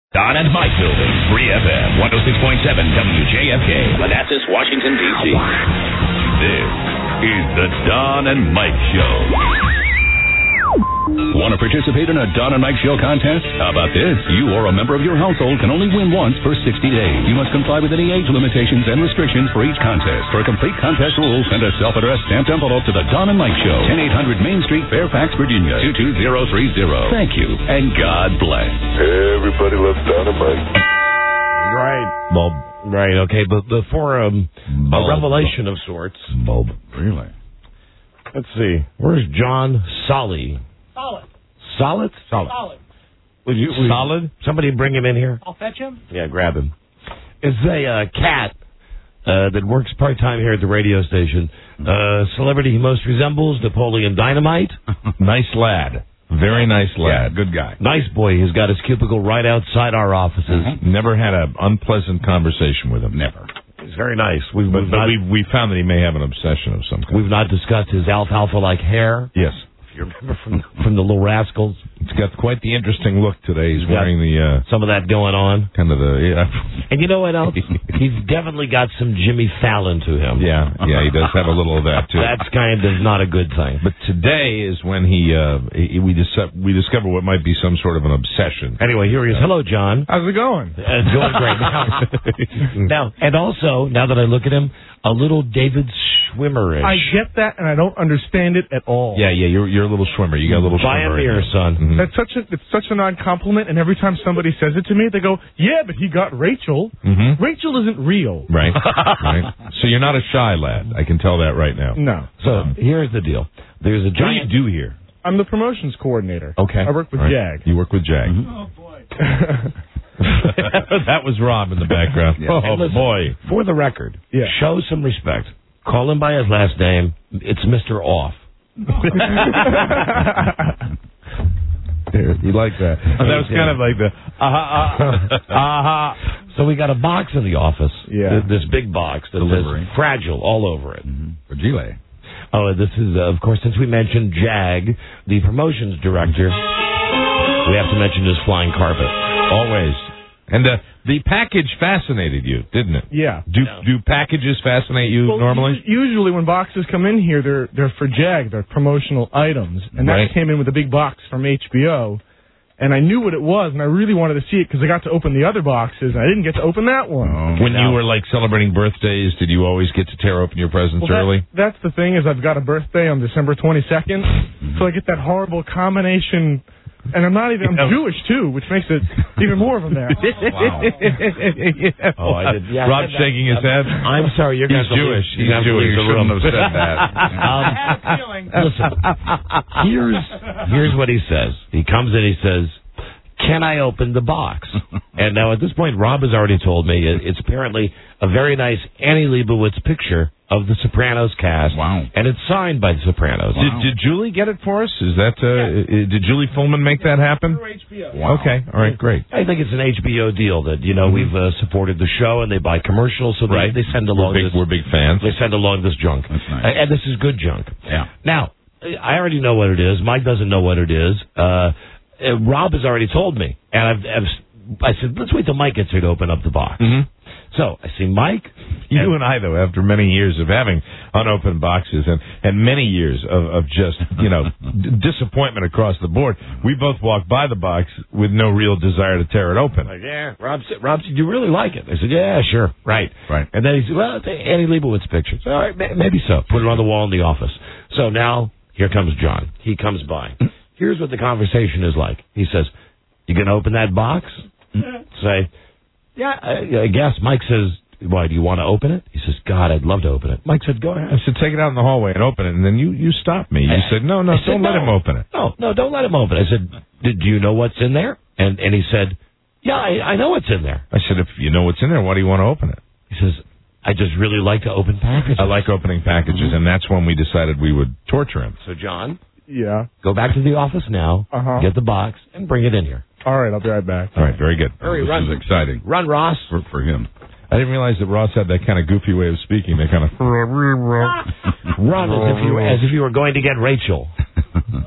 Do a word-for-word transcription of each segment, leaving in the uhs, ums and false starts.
Don and Mike Building, three F M, one oh six point seven W J F K, Manassas, Washington, D C This is the Don and Mike Show. Want to participate in a Don and Mike Show contest? How about this? You or a member of your household can only win once for sixty days. You must comply with any age limitations and restrictions for each contest. For complete contest rules, send a self-addressed stamped envelope to the Don and Mike Show, ten eight hundred Main Street, Fairfax, Virginia, two two zero three zero. Thank you, and God bless. Everybody loves Don and Mike. Right, Bob. Right, okay, but before um, a revelation of sorts. Bob. Really? Let's see. Where's John Solly? Solid. Solid? Solid. Solid. Would you, would Solid? Somebody bring him in here? I'll fetch him. Yeah, grab him. It's a uh, cat uh, that works part-time here at the radio station. Uh, celebrity he most resembles, Napoleon Dynamite. Nice lad. Very nice lad. Yeah, good guy. Nice boy. He's got his cubicle right outside our offices. Mm-hmm. Never had an unpleasant conversation with him. Never. He's very nice. We've, but we've but not, we we found that he may have an obsession of some kind. We've not discussed his alfalfa-like hair. Yes. You remember from from the Little Rascals? It's got quite the interesting look today. He's, He's wearing the uh, some of that going on. Kind of the yeah. And you know what else? He's definitely got some Jimmy Fallon to him. Yeah, yeah, he does have a little of that too. That's kind of not a good thing. But today is when he, uh, he we dis- we discover what might be some sort of an obsession. Anyway, here he is. Hello, John. How's it going? Uh, doing great. Now, now, and also now that I look at him, a little David Schwimmer-ish. I get that, and I don't understand it at all. Yeah, yeah, you're you're a little Schwimmer. You got a little Buy Schwimmer. a beer, son. Mm-hmm. That's such a it's such an odd compliment, and every time somebody says it to me, they go, "Yeah, but he got Rachel. Mm-hmm. Rachel isn't real." Right, right. So you're not a shy lad. I can tell that right now. No. So um, here's the deal. There's a giant. What do you do here? I'm the promotions coordinator. Okay. I work with right. Jag. You work with Jag. Mm-hmm. Oh boy. That was Rob in the background. Yeah. Oh listen, boy. For the record, yeah. show some respect. Call him by his last name. It's Mister Off. You like that? Oh, that was kind of like the aha, aha, aha. So we got a box in the office. Yeah. This big box that Delivery. says fragile all over it. Mm-hmm. Fragile. Oh, this is, uh, of course, since we mentioned Jag, the promotions director, we have to mention his flying carpet. Always. And uh, the package fascinated you, didn't it? Yeah. Do no. do packages fascinate you well, normally? Usually when boxes come in here, they're they're for Jag. They're promotional items. And right. that came in with a big box from H B O. And I knew what it was, and I really wanted to see it because I got to open the other boxes, and I didn't get to open that one. Oh, when no. you were, like, celebrating birthdays, did you always get to tear open your presents well, that, early? That's the thing, is I've got a birthday on December twenty-second, mm-hmm. so I get that horrible combination. And I'm not even, I'm Jewish, too, which makes it even more of a mess. Wow. yeah. Oh, I did. Yeah, Rob's shaking his head. I'm sorry, you're going to Jewish. Leave, He's Jewish. You shouldn't have said that. um, listen, here's, here's what he says. He comes in, he says, can I open the box? And now at this point, Rob has already told me it's apparently a very nice Annie Leibovitz picture of the Sopranos cast. Wow. And it's signed by the Sopranos. Wow. Did, did Julie get it for us? Is that, uh, yeah. Did Julie Fullman make that happen? H B O. Wow. Okay. All right, great. I think it's an H B O deal that, you know, mm-hmm. we've uh, supported the show and they buy commercials, so they, right. they send along we're big, this. We're big fans. They send along this junk. That's nice. Uh, and this is good junk. Yeah. Now, I already know what it is. Mike doesn't know what it is. Uh, Uh, Rob has already told me, and I've, I've, I said, let's wait till Mike gets here to open up the box. Mm-hmm. So I see Mike. You and, and I, though, after many years of having unopened boxes and, and many years of, of just, you know, d- disappointment across the board, we both walked by the box with no real desire to tear it open. Like, yeah, Rob said, Rob said, you really like it? I said, yeah, sure, right. Right. And then he said, well, it's Annie Leibovitz picture. So, all right, maybe so. Put it on the wall in the office. So now, here comes John. He comes by. Here's what the conversation is like. He says, you going to open that box? Say, yeah, I, I guess. Mike says, why, do you want to open it? He says, God, I'd love to open it. Mike said, go ahead. I said, take it out in the hallway and open it. And then you, you stopped me. You I, said, no, no, I don't said, let no. him open it. No, no, don't let him open it. I said, did you know what's in there? And and he said, yeah, I, I know what's in there. I said, if you know what's in there, why do you want to open it? He says, I just really like to open packages. I like opening packages, and that's when we decided we would torture him. So, John, yeah, go back to the office now, uh-huh. get the box, and bring it in here. All right, I'll be right back. All right, very good. Hurry, this run. is exciting. Run, Ross. For, for him. I didn't realize that Ross had that kind of goofy way of speaking. That kind of... Run as if, you, as if you were going to get Rachel.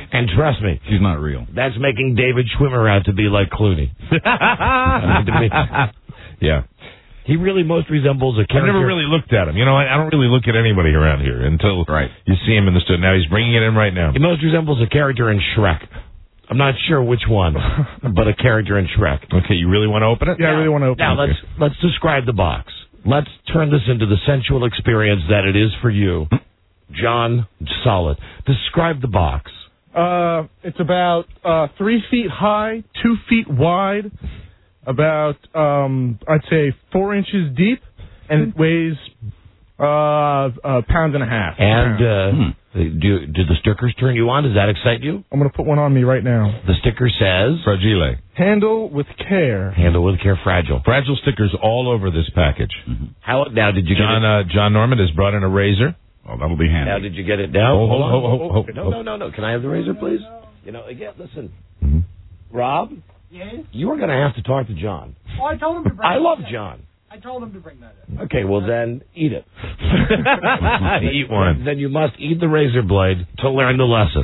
And trust me, she's not real. That's making David Schwimmer out to be like Clooney. I mean, to me, yeah. He really most resembles a character. I've never really looked at him. You know, I, I don't really look at anybody around here until right. you see him in the studio. Now he's bringing it in right now. He most resembles a character in Shrek. I'm not sure which one, but a character in Shrek. Okay, you really want to open it? Yeah, now, I really want to open now it. Now, let's, let's describe the box. Let's turn this into the sensual experience that it is for you. John Solid. Describe the box. Uh, it's about uh, three feet high, two feet wide, about, um, I'd say, four inches deep, and it weighs uh, a pound and a half. And uh, hmm. do, do the stickers turn you on? Does that excite you? I'm going to put one on me right now. The sticker says... Fragile. Handle with care. Handle with care, fragile. Fragile stickers all over this package. Mm-hmm. How now did you John, get it? Uh, John Norman has brought in a razor. Oh, that'll be handy. Now did you get it down? Oh, Hold oh, on. oh, oh, oh, no, oh. no, no, no. Can I have the razor, please? You know, again, listen. Mm-hmm. Rob? Yes? You are going to have to talk to John. Oh, I told him to bring I it love in. John. I told him to bring that in. Okay, well then, eat it. Eat one. Then you must eat the razor blade to learn the lesson.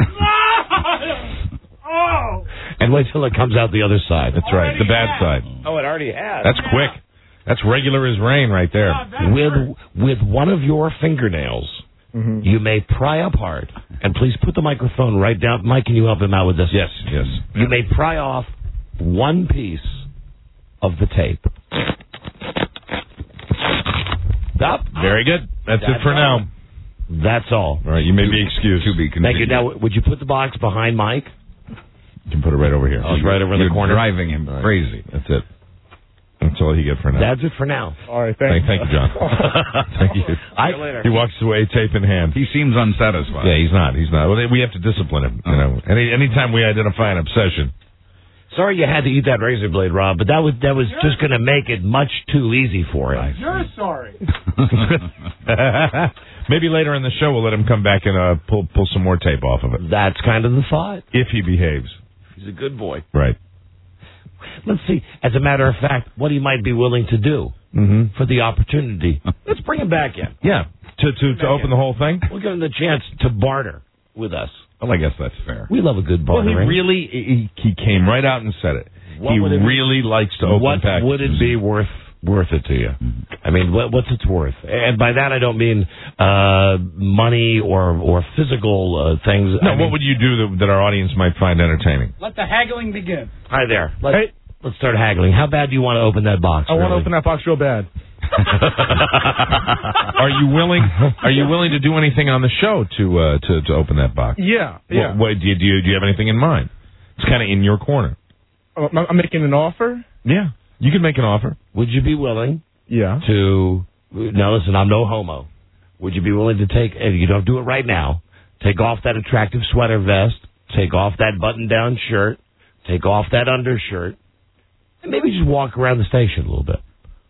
Oh! And wait till it comes out the other side. That's right, the bad side. Oh, it already has. That's quick. That's regular as rain right there. With with one of your fingernails, mm-hmm. you may pry apart, and please put the microphone right down. Mike, can you help him out with this? Yes, yes. You may pry off one piece of the tape. Stop. Very good. That's, That's it for all. now. That's all. All right, you may be excused. To be Thank you. continued. Now, would you put the box behind Mike? You can put it right over here. Oh, it's right over in the You're corner. driving him All right. crazy. That's it. That's all you get for now. That's it for now. All right, Thank, thank, thank you, John. Thank you. I, later. He walks away, tape in hand. He seems unsatisfied. Yeah, he's not. He's not. Well, we have to discipline him. You know, any anytime we identify an obsession. Sorry you had to eat that razor blade, Rob, but that was that was just going to make it much too easy for him. You're sorry. Maybe later in the show we'll let him come back and uh, pull pull some more tape off of it. That's kind of the thought. If he behaves. He's a good boy. Right. Let's see, as a matter of fact, what he might be willing to do Mm-hmm. for the opportunity. Let's bring him back in. Yeah. To to, to open the whole thing? We'll give him the chance to barter with us. Well, I guess that's fair. We love a good Well, he bartering. really he, he came right out and said it. What he would it be? really likes to open What packages. would it be worth worth it to you? I mean, what, what's it's worth? And by that I don't mean uh, money or or physical uh, things. No, I mean, what would you do that, that our audience might find entertaining? Let the haggling begin. Hi there. Let's, Hey. let's start haggling. How bad do you want to open that box? I want to really? open that box real bad. Are you willing? Are you willing to do anything on the show to uh, to to open that box? Yeah, yeah. What, what, do, you, do you do you have anything in mind? It's kind of in your corner. Oh, I'm making an offer? Yeah, you can make an offer. Would you be willing Yeah. to? Now listen, I'm no homo. Would you be willing to take? If you don't do it right now, take off that attractive sweater vest, take off that button-down shirt, take off that undershirt, and maybe just walk around the station a little bit.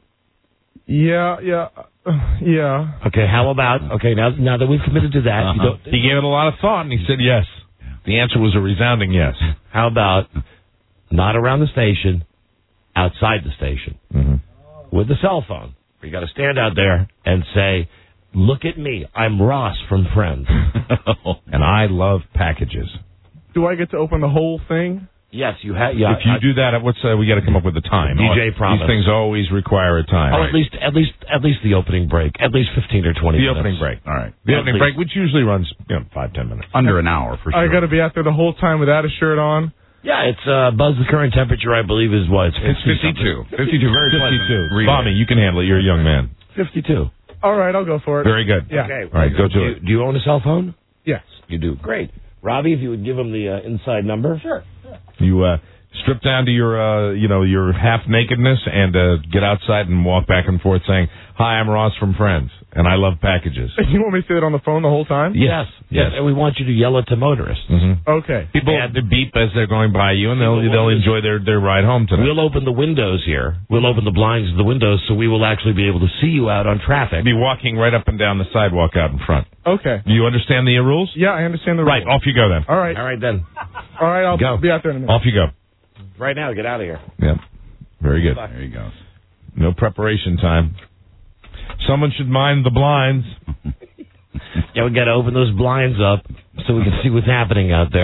Yeah, yeah, uh, yeah. Okay, how about, okay, now now that we've committed to that, you Uh-huh. don't, He gave it a lot of thought, and he said yes. The answer was a resounding yes. how about not around the station, outside the station, Mm-hmm. with the cell phone? You got to stand out there and say, look at me, I'm Ross from Friends. And I love packages. Do I get to open the whole thing? Yes, you have, yeah. if you I- do that, what's uh, we got to come up with a time? D J promise. These things always require a time. Oh, at least, at least, at least the opening break, at least fifteen or twenty The minutes. opening break. All right. The At opening least. break, which usually runs you know, five, ten minutes. Under an hour, for sure. I got to be out there the whole time without a shirt on? Yeah, it's uh, Buzz. The current temperature, I believe, is what? It's It's fifty-two. fifty-two, very pleasant. fifty-two. Read Bobby, it. you can handle it. You're a young man. fifty-two. All right, I'll go for it. Very good. Yeah. Okay. All right, go to do you, it. Do you own a cell phone? Yes. You do. Great. Robbie, if you would give him the uh, inside number. Sure. You uh, strip down to your, uh, you know, your half nakedness and uh, get outside and walk back and forth saying, "Hi, I'm Ross from Friends, and I love packages." You want me to say it on the phone the whole time? Yes. Yes. And we want you to yell it to motorists. Mm-hmm. Okay. People And- they beep as they're going by you, and they'll People they'll want to- enjoy their, their ride home today. We'll open the windows here. We'll open the blinds of the windows so we will actually be able to see you out on traffic. Be walking right up and down the sidewalk out in front. Okay. Do you understand the rules? Yeah, I understand the Right. rules. Off you go then. All right. All right, then. All right, I'll Go. be out there in a minute. Off you go. Right now, get out of here. Yeah. Very good. There he goes. No preparation time. Someone should mind the blinds. Yeah, we got to open those blinds up so we can see what's happening out there.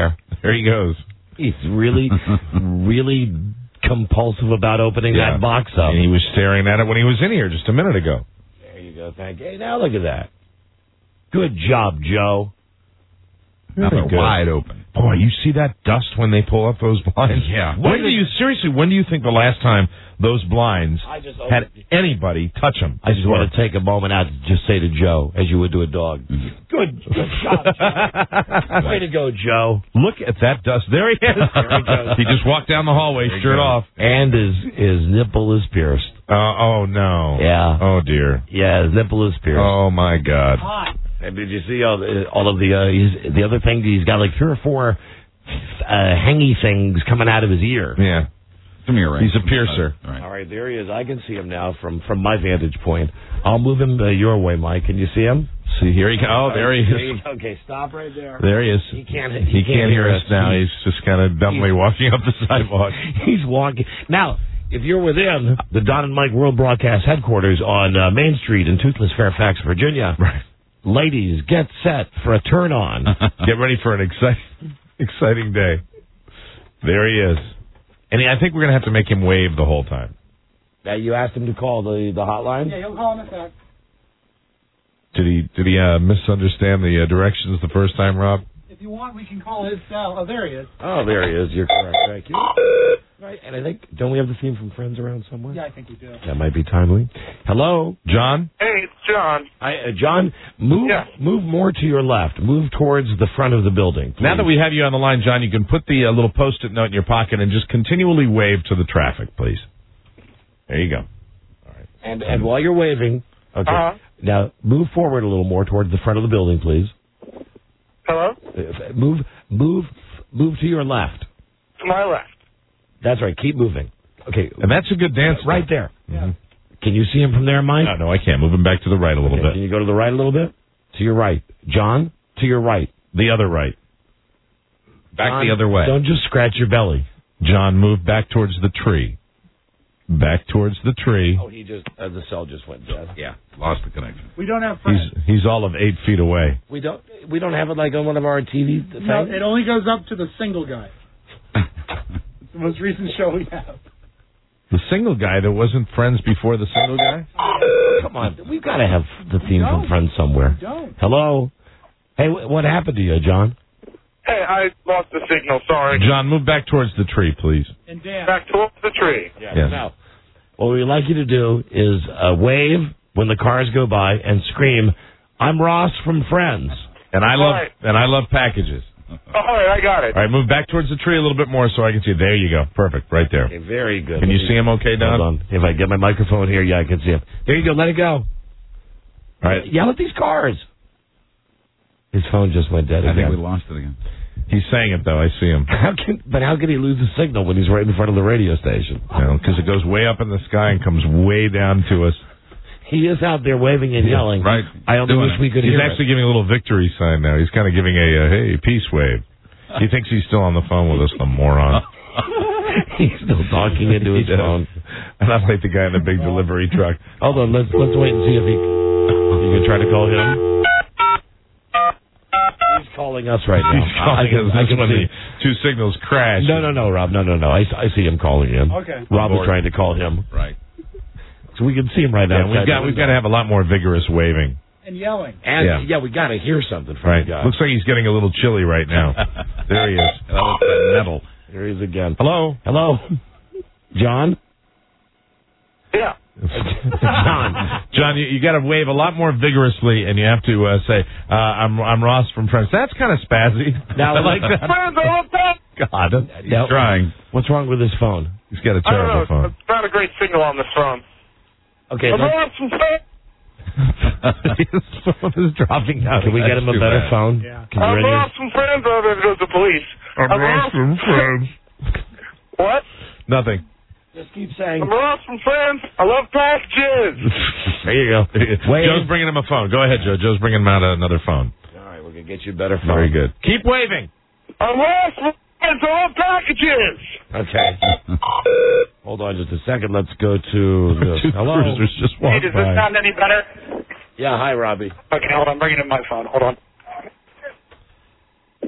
There he goes. He's really, really compulsive about opening Yeah. that box up. And he was staring at it when he was in here just a minute ago. There you go. Thank you. Hey, now look at that. Good job, Joe. Now Very they're good. wide open. Boy, you see that dust when they pull up those blinds? Yeah. When do you, seriously, when do you think the last time those blinds I just had anybody touch them? I just want to take a moment out to just say to Joe, as you would to a dog, good, good job, Joe. Way to go, Joe. Look at that dust. There he is. There he goes. He just walked down the hallway, There he shirt goes. off. And his his nipple is pierced. Uh, oh, no. Yeah. Oh, dear. Yeah, his nipple is pierced. Oh, my God. Hot. And did you see all the, all of the uh, he's, the other thing? He's got like three or four uh, hangy things coming out of his ear. Yeah. Give me a ring. He's a piercer. All right. All right, there he is. I can see him now from from my vantage point. I'll move him uh, your way, Mike. Can you see him? See, here he goes. Oh, there he There is. you go. Okay, stop right there. There he is. He can't. He, can't, hear us now. He's just kind of dumbly he's- walking up the sidewalk. He's walking now. If you're within the Don and Mike World Broadcast headquarters on uh, Main Street in Toothless, Fairfax, Virginia, Right. ladies, get set for a turn on. Get ready for an exciting, exciting day. There he is. And I think we're going to have to make him wave the whole time. Now, you asked him to call the, the hotline? Yeah, he'll call in a sec. Did he did he uh, misunderstand the uh, directions the first time, Rob? If you want, we can call his cell. Oh, there he is. Oh, there he is. You're correct. Thank you. Right, and I think, don't we have the theme from Friends around somewhere? Yeah, I think we do. That might be timely. Hello? John? Hey, it's John. I, uh, John, move Yeah. move more to your left. Move towards the front of the building. Now that we have you on the line, John, you can put the uh, little post-it note in your pocket and just continually wave to the traffic, please. There you go. And, and while you're waving, okay, Uh-huh. now move forward a little more towards the front of the building, please. Hello? Uh, Move, move, move to your left. To my left. That's right. Keep moving. Okay, And that's a good dance. right there. Yeah. Can you see him from there, Mike? No, no, I can't. Move him back to the right a little Okay, bit. Can you go to the right a little bit? To your right. John, to your right. The other right. Back John, the other way. Don't just scratch your belly. John, move back towards the tree. Back towards the tree. Oh, he just, uh, the cell just went dead. Yeah. Lost the connection. We don't have He's friends. he's all of eight feet away. We don't, we don't have it like on one of our T V things? No, it only goes up to the single guy. It's the most recent show we have. The single guy that wasn't friends before the single guy? Come on, we've got to have the theme from don't. Friends somewhere. Don't. Hello? Hey, wh- what happened to you, John? Hey, I lost the signal. Sorry. John, move back towards the tree, please. And Dan. Back towards the tree. Yeah. Yes. Now, what we'd like you to do is uh, wave when the cars go by and scream, "I'm Ross from Friends." And I love Right. and I love packages. All right, I got it. All right, move back towards the tree a little bit more so I can see it. There you go. Perfect. Right there. Okay, very good. Can Let you me- see him okay, Don? Hold on. If I get my microphone here, yeah, I can see him. There you go. Let it go. All right. Yell at these cars. His phone just went dead I again. think we lost it again. He's saying it, though. I see him. How can, but how can he lose the signal when he's right in front of the radio station? Because it goes way up in the sky and comes way down to us. He is out there waving and yelling. right. I only Doing wish it. we could He's hear actually giving a little victory sign now. He's kind of giving a, uh, hey, peace wave. He thinks he's still on the phone with us, the moron. it. He's still talking into his He does. phone. And I'm like the guy in the big delivery truck. Hold on, let's let's wait and see if he. You can try to call him. He's calling us right now. He's calling I can, us. I That's can when see. the two signals crash. No, no, no, Rob. No, no, no. I, I see him calling him. Okay. Rob is Board. trying to call him, Right. so we can see him right now. Yeah, we've got we've got to have a lot more vigorous waving. And yelling. And Yeah. yeah, we got to hear something from Right. the guy. Looks like he's getting a little chilly right now. There he is. That was that metal. There he is again. Hello. Hello, John. Yeah. John. John, you, you got to wave a lot more vigorously, and you have to uh, say, uh, "I'm I'm Ross from Friends." That's kind of spazzy. Now, I like that. Friends, I love that. God, He's Now- trying. What's wrong with his phone? he's got a I don't know. terrible phone. It's not a great signal on this phone. Okay, I'm let's, lost some friends. His phone is dropping out. can we get him a too better bad. phone? Yeah. Can you I'm ready? lost some friends. Oh, there goes the police. I'm lost some Friends. What? Nothing. Just keep saying. I'm lost some friends. I love packages. There you go. Wave. Joe's bringing him a phone. Go ahead, Joe. Joe's bringing him out another phone. All right, we're gonna get you a better phone. Very good. Keep waving. I'm lost some friends. I love packages. Okay. Hold on just a second. Let's go to this. Two Hello. cruisers just Hey, walked does this by. sound any better? Yeah. Hi, Robbie. Okay, hold on. I'm bringing in my phone. Hold on.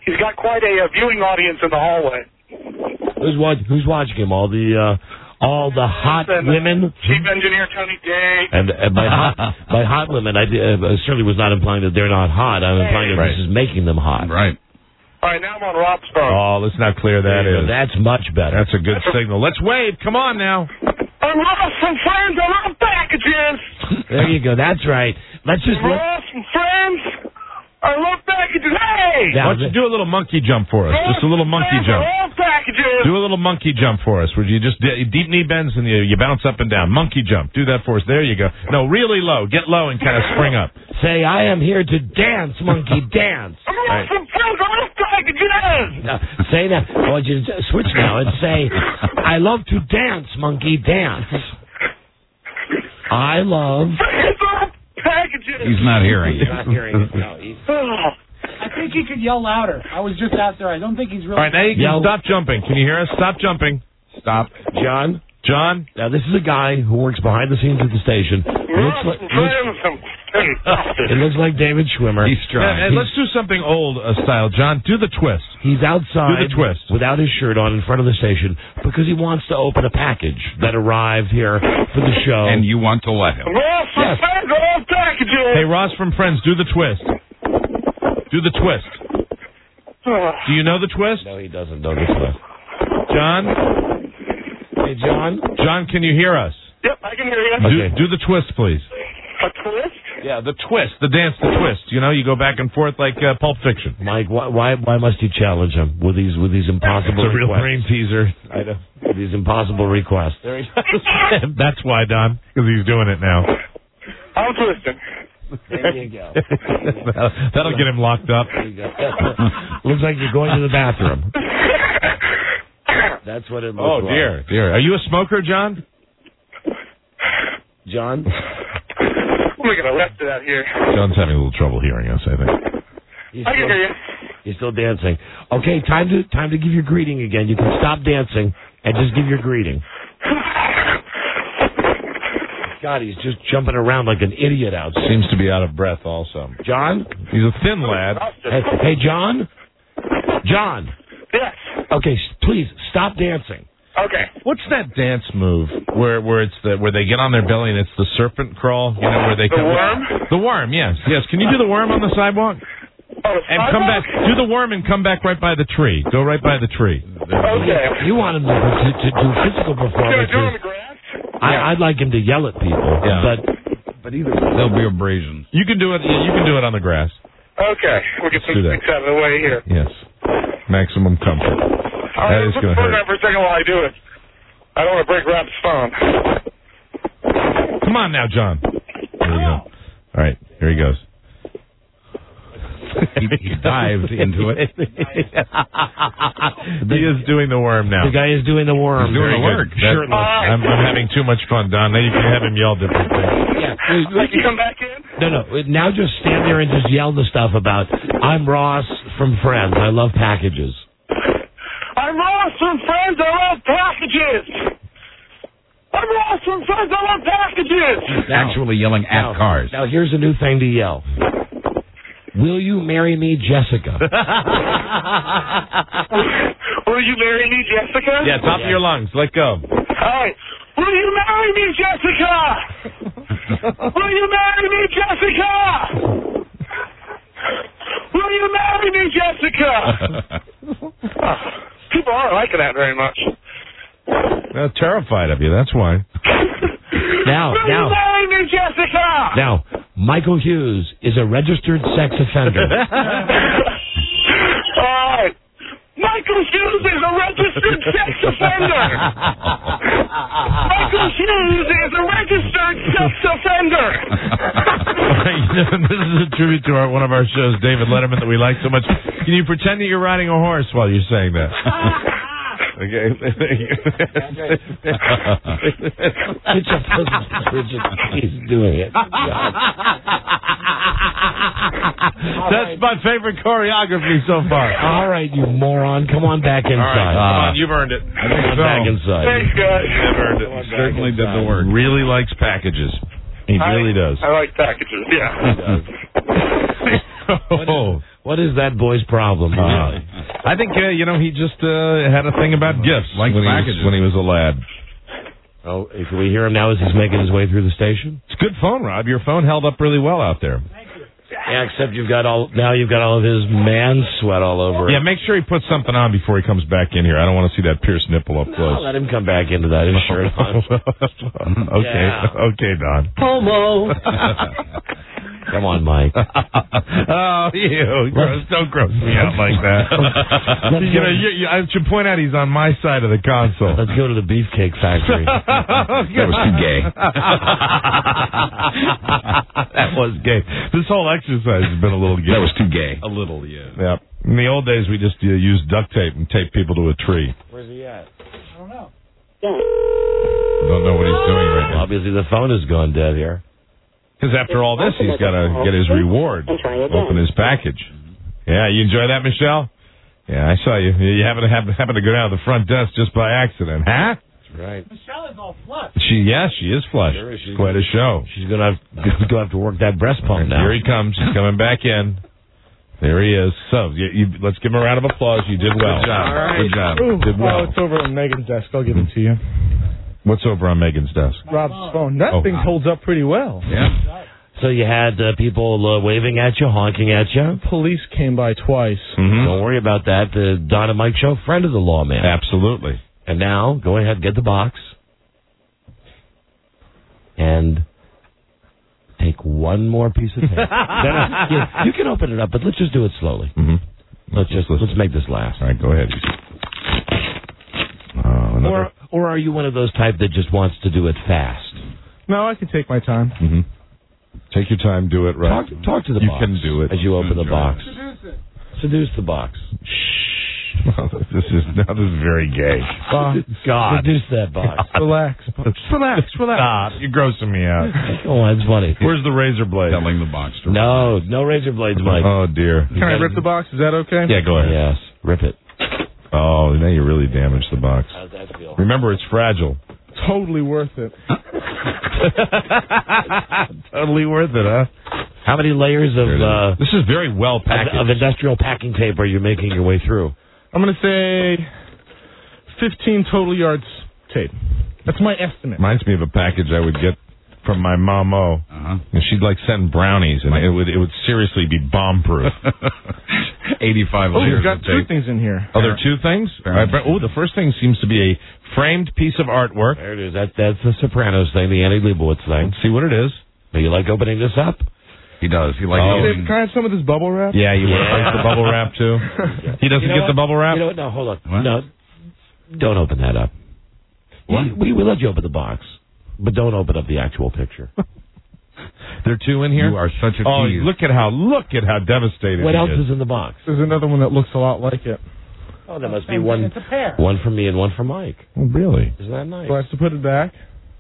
he's got quite a, uh viewing audience in the hallway. Who's watch, Who's watching him? All the uh, all the hot And, uh, women. Chief Engineer Tony Day. And uh, by hot by hot women, I uh, certainly was not implying that they're not hot. I'm implying that Right. this is making them hot. Right. All right, now I'm on Rob's phone. Oh, let's not clear that There you is. go. That's much better. That's a good signal. Let's wave. Come on now. I'm Ross from Friends. I love packages. There you go. That's right. Let's just look. Ross from Friends. I love packages. Hey! Now, Why don't you do a little monkey jump for us? Ross Just a little from monkey Friends, jump. I love packages. Do a little monkey jump for us. Where you just deep knee bends and you, you bounce up and down. Monkey jump. Do that for us. There you go. No, really low. Get low and kind of spring up. Say, I am here to dance, monkey, dance. I'm Ross Right. from Friends. I love packages. Now, say that. I want you to switch now and say, I love to dance, monkey, dance. I love. Friends, I love packages. He's not hearing you. He's not hearing it. No, he's. Oh. I think he could yell louder. I was just out there. I don't think he's really. All right, now you can Yell. stop jumping. Can you hear us? Stop jumping. Stop. John. John? Now, this is a guy who works behind the scenes at the station. Looks Ross like, from looks, Friends. I'm it looks like David Schwimmer. He's Yeah, trying. and let's do something old uh, style. John, do the twist. He's outside Do the twist. without his shirt on in front of the station because he wants to open a package that arrived here for the show. And you want to let him. Ross from Yes. Friends. I love packages. Hey, Ross from Friends, do the twist. Do the twist. Do you know the twist? No, he doesn't know this one. John? Hey, John. John, can you hear us? Yep, I can hear you. Okay. Do, do the twist, please. A twist? Yeah, the twist. The dance, the twist. You know, you go back and forth like uh, Pulp Fiction. Mike, why, why why must you challenge him with these with these impossible It's a real requests? brain teaser. I know. With these impossible requests. There he goes. That's why, Don, because he's doing it now. I'm twisting. There you go. that'll, that'll get him locked up. There you go. Looks like you're going to the bathroom. That's what it looks Oh, like. dear, dear. Are you a smoker, John? John? I'm going to get arrested out here. John's having a little trouble hearing us, I think. He's I can still, hear you. he's still dancing. Okay, time to time to give your greeting again. You can stop dancing and just give your greeting. God, he's just jumping around like an idiot outside. Seems to be out of breath also. John? He's a thin lad. Hey, hey, John? John? Yes. Okay, s- please, stop dancing. Okay. What's that dance move where where it's the where they get on their belly and it's the serpent crawl? You know where they The come worm? The worm, yes, yes. Can you do the worm on the sidewalk? Oh, And come back. Do the worm and come back right by the tree. Go right by the tree. Okay. You want him to, to, to do physical Can I do it on performances. the grass? I, I'd like him to yell at people, Yeah. but but either way. There'll be abrasions. You can do it. You can do it on the grass. Okay. We'll get some do that. things out of the way here. Yes. Maximum comfort. All That right, is put going the to phone hurt. down for a second while I do it. I don't want to break Rob's phone. Come on now, John. There you go. All right, here he goes. He, he dived into it. He is doing the worm now. The guy is doing the worm. He's doing Very the good. work. That- Shirtless. I'm, I'm having too much fun, Don. Now you can have him yell different things. Yeah. I can come back in? No, no. Now just stand there and just yell the stuff about, I'm Ross from Friends. I love packages. I'm Ross from Friends. I love packages. I'm Ross from Friends. I love packages. Actually yelling at Now- cars. Now here's a new thing to yell. Will you marry me, Jessica? Will you marry me, Jessica? Yeah, top of your lungs. Let go. All right. Will you marry me, Jessica? Will you marry me, Jessica? Will you marry me, Jessica? Oh, people aren't liking that very much. They're terrified of you. That's why. Now, Will now. you marry me, Jessica? Now, Michael Hughes is a registered sex offender. All right. Michael Hughes is a registered sex offender. Michael Hughes is a registered sex offender. You know, this is a tribute to our, one of our shows, David Letterman, that we like so much. Can you pretend that you're riding a horse while you're saying that? Okay. It's a He's doing it. That's my favorite choreography so far. All right, you moron. Come on back inside. All right, come on, you've earned it. I think Come so. back inside. Thanks, guys. You've earned it. He certainly did the work. Really likes packages. He really I, does. I like packages, yeah. Oh, What is that boy's problem? Uh, Really? I think, uh, you know, he just uh, had a thing about gifts Like when, he packages. was, when he was a lad. Oh, can we hear him now as he's making his way through the station? It's a good phone, Rob. Your phone held up really well out there. Yeah, except you've got all now you've got all of his man sweat all over. Yeah, it. make sure he puts something on before he comes back in here. I don't want to see that pierced nipple up No, close. let him come back into that his shirt on. okay, Yeah. okay, Don. Homo. Come on, Mike. Oh, you gross, don't gross me out like that. Let's you go, know, you, you, I should point out he's on my side of the console. let's go to the Beefcake Factory. That was too gay. That was gay. This whole exercise has been a little gay. That was too gay. A little, yeah. Yeah. In the old days, we just uh, used duct tape and taped people to a tree. Where's he at? I don't know. Don't know what he's doing right now. Obviously, the phone has gone dead here. Because after all this, he's got to get his reward. Open his package. Yeah, you enjoy that, Michelle? Yeah, I saw you. You happen to happen, happen to go down to the front desk just by accident, huh? That's right. Michelle is all flush. She, yes, she is flush. Sure is. She's Quite a show. She's gonna have gonna have to work that breast pump now. Here he comes. He's coming back in. There he is. So, you, you, let's give him a round of applause. You did well. Good job. All right. Good job. Ooh, Did well. oh, it's over on Megan's desk. I'll give it to you. What's over on Megan's desk? Rob's phone. That Oh. thing holds up pretty well. Yeah. So you had uh, people uh, waving at you, honking at you. Police came by twice. Mm-hmm. Don't worry about that. The Don and Mike Show, friend of the lawman. Absolutely. And now, go ahead, get the box, and take one more piece of tape. No, no, you, you can open it up, but let's just do it slowly. Mm-hmm. Let's just let's make this last. All right, go ahead. Oh, another. Or or are you one of those type that just wants to do it fast? No, I can take my time. Mm-hmm. Take your time, do it right. Talk, talk to the You box. can do it. as you open the Enjoy box. Introduce it. Seduce the box. this is now this is very gay. Box. God. Seduce that box. Relax. Just relax. Relax. Stop. You're grossing me out. Oh, that's funny. Where's the razor blade? Telling the box to No, no razor blades, Mike. Oh dear. Can I rip the box? Is that okay? Yeah, go ahead. Yes, rip it. Oh, now you really damaged the box. How's that feel? Remember, it's fragile. Totally worth it. Totally worth it, huh? How many layers of uh, This is very well of, packaged. of industrial packing tape are you making your way through? I'm going to say fifteen total yards tape. That's my estimate. Reminds me of a package I would get from my mom-o. Uh-huh. And she'd like send brownies, and it would it would seriously be bomb-proof. eighty-five Oh, layers you've got of two tape. things in here. Oh, there are two things? Fair All enough. right, oh, the first thing seems to be a framed piece of artwork. There it is. That that's the Sopranos thing, the Annie Leibovitz thing. Let's see what it is. Do you like opening this up? He does. He likes Oh. opening- Can I have some of this bubble wrap? Yeah, you want to Yeah. place the bubble wrap, too? He doesn't You know get what? the bubble wrap? You know what? No, hold on. What? No, don't open that up. What? We, we we let you open the box, but don't open up the actual picture. There are two in here? You are such a Oh, tease. look at how look at how devastated What he else is. is in the box? There's another one that looks a lot like it. Oh, there must be It's one a pair. one for me and one for Mike. Oh, really? Isn't that nice? Do I have to put it back?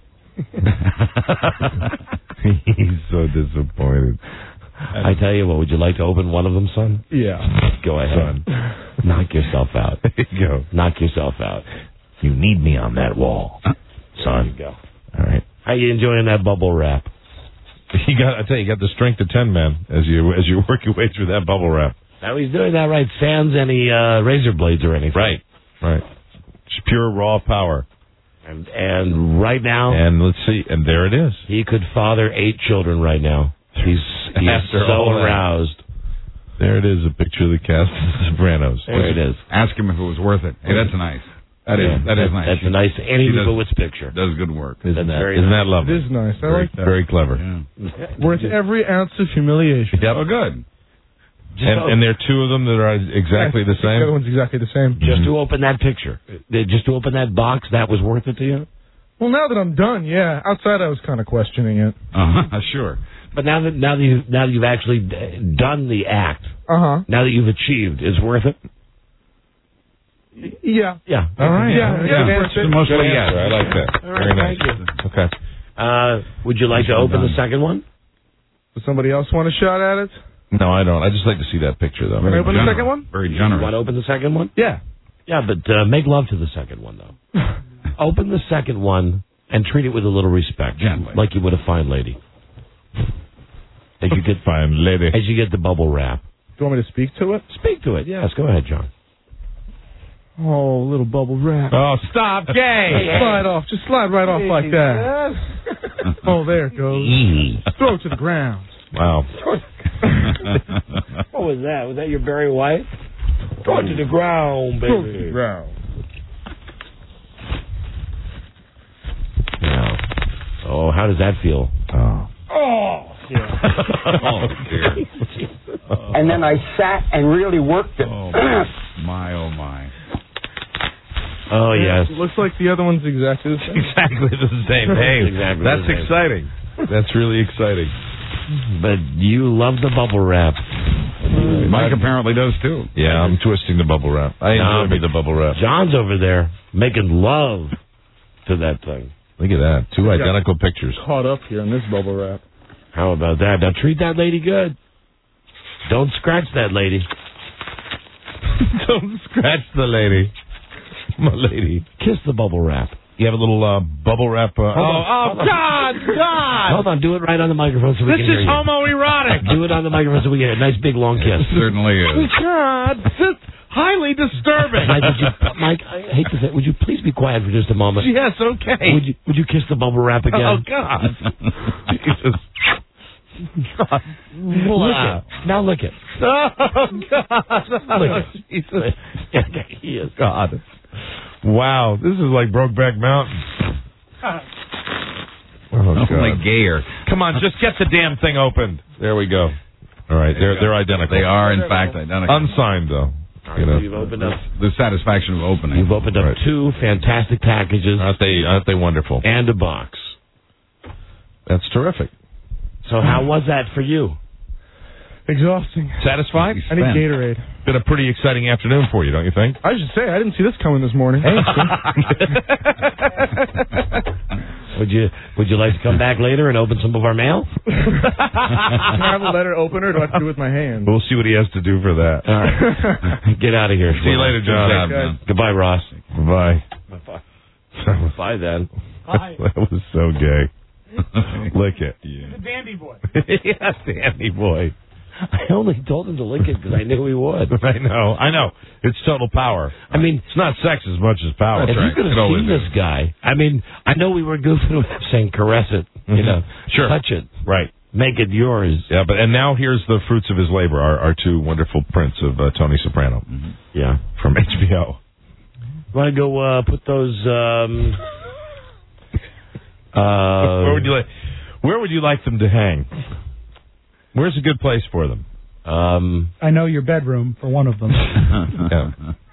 He's so disappointed. I tell you what, would you like to open one of them, son? Yeah. Go ahead. Knock yourself out. There you go. Knock yourself out. You need me on that wall, son. There you go. All right. How you enjoying that bubble wrap? You got. I tell you, you got the strength of ten men as you as you work your way through that bubble wrap. Now he's doing that right, sans any uh, razor blades or anything. Right. Right. It's pure raw power. And and right now And let's see. And there it is. he could father eight children right now. He's he's After so all that. aroused. There it is. A picture of the cast of The Sopranos. There it is. Ask him if it was worth it. Hey, that's nice. That is Yeah, that is nice. That's a nice Annie He does- Leibovitz picture. Does good work. Isn't That's that, very isn't that It lovely? is nice. I Very, like that. very clever. Yeah. Worth every ounce of humiliation. Yep. Oh, good. Just, And, to, and there are two of them that are exactly the The other same. one's exactly the same. just to open that picture, Uh, just to open that box, that was worth it to you. Well, now that I'm done, yeah. Outside, I was kind of questioning it. Uh-huh. Sure. But now that now that you now that you've actually d- done the act, Uh huh. now that you've achieved, is worth it. Yeah. Yeah. All right. Yeah, All right. yeah. Good Mostly Good yes. answer. I like that. All right, Very nice. thank you. Okay. Uh, would you like to Well open the done. second one? Does somebody else want a shot at it? No, I don't. I just like to see that picture, though. Can I open the Generous. second one? Very You generous. want to open the second one? Yeah. Yeah, but uh, make love to the second one though. Open the second one and treat it with a little respect, Gently. like you would a fine lady. As you get Fine lady. as you get the bubble wrap. Do you want me to speak to it? Speak to it. Yes, go ahead, John. Oh, little bubble wrap. Oh, stop, gay! Slide off. Just slide right off like that. Oh, there it goes. Throw it to the ground. Wow. What was that? Was that your Barry White? Throw it to the ground, baby. Throw it to the ground. Yeah. Oh, how does that feel? Oh. Oh, yeah. Oh, dear. And then I sat and really worked it. Oh, my, oh, my. Oh, yes. It looks like the other one's exactly the same. Exactly the same. Hey, Exactly that's the same. exciting. That's really exciting. But you love the bubble wrap. Mike apparently does, too. Yeah, I'm twisting the bubble wrap. I No, enjoy me but the bubble wrap. John's over there making love to that thing. Look at that. Two Yeah. identical pictures. Caught up here in this bubble wrap. How about that? Now treat that lady good. Don't scratch that lady. Don't scratch the lady. My lady. Kiss the bubble wrap. You have a little uh, bubble wrap. Uh, oh, on, oh, hold on. God, God. Hold on, do it right on the microphone so we This can hear is you. homoerotic. Do it on the microphone so we get a nice big long kiss. It certainly is. God, this is highly disturbing. Mike, would you, Mike, I hate to say, would you please be quiet for just a moment? Yes, okay. Would you would you kiss the bubble wrap again? Oh, God. Jesus. God. Look it. Now look it. Oh, God. Look it. Jesus. He is. God. Wow, this is like Brokeback Mountain. Oh, Only God. gayer. Come on, just get the damn thing opened. There we go. All right, they're they're identical. They are, in fact, identical. Unsigned, though. All right, You know. you've opened up. The satisfaction of opening. You've opened up Right. two fantastic packages Aren't they, aren't they wonderful? and a box. That's terrific. So how was that for you? Exhausting. Satisfied? I need Gatorade. Been a pretty exciting afternoon for you, don't you think? I should say, I didn't see this coming this morning. Would you Would you like to come back later and open some of our mail? Can I have a letter opener, or do I have to do it with my hand? We'll see what he has to do for that. All right. Get out of here. See you later, John. Good job, John. Goodbye, Ross. Bye. Bye, then. Hi. That was so gay. Lick it. Yeah. Dandy boy. Yes, Danny boy. I only told him to lick it because I knew he would. I know. I know. It's total power. I mean, It's not sex as much as power. if you could have It always seen this guy, I mean, I know we were goofing with saying caress it, you Mhm. know, Sure. touch it, Right. make it yours. Yeah, but and now here's the fruits of his labor. Our, our two wonderful prints of uh, Tony Soprano Mm-hmm. Yeah. from H B O. Want to go uh, put those? Um, uh, Where would you like? Where would you like them to hang? Where's a good place for them? Um, I know your bedroom for one of them. Yeah.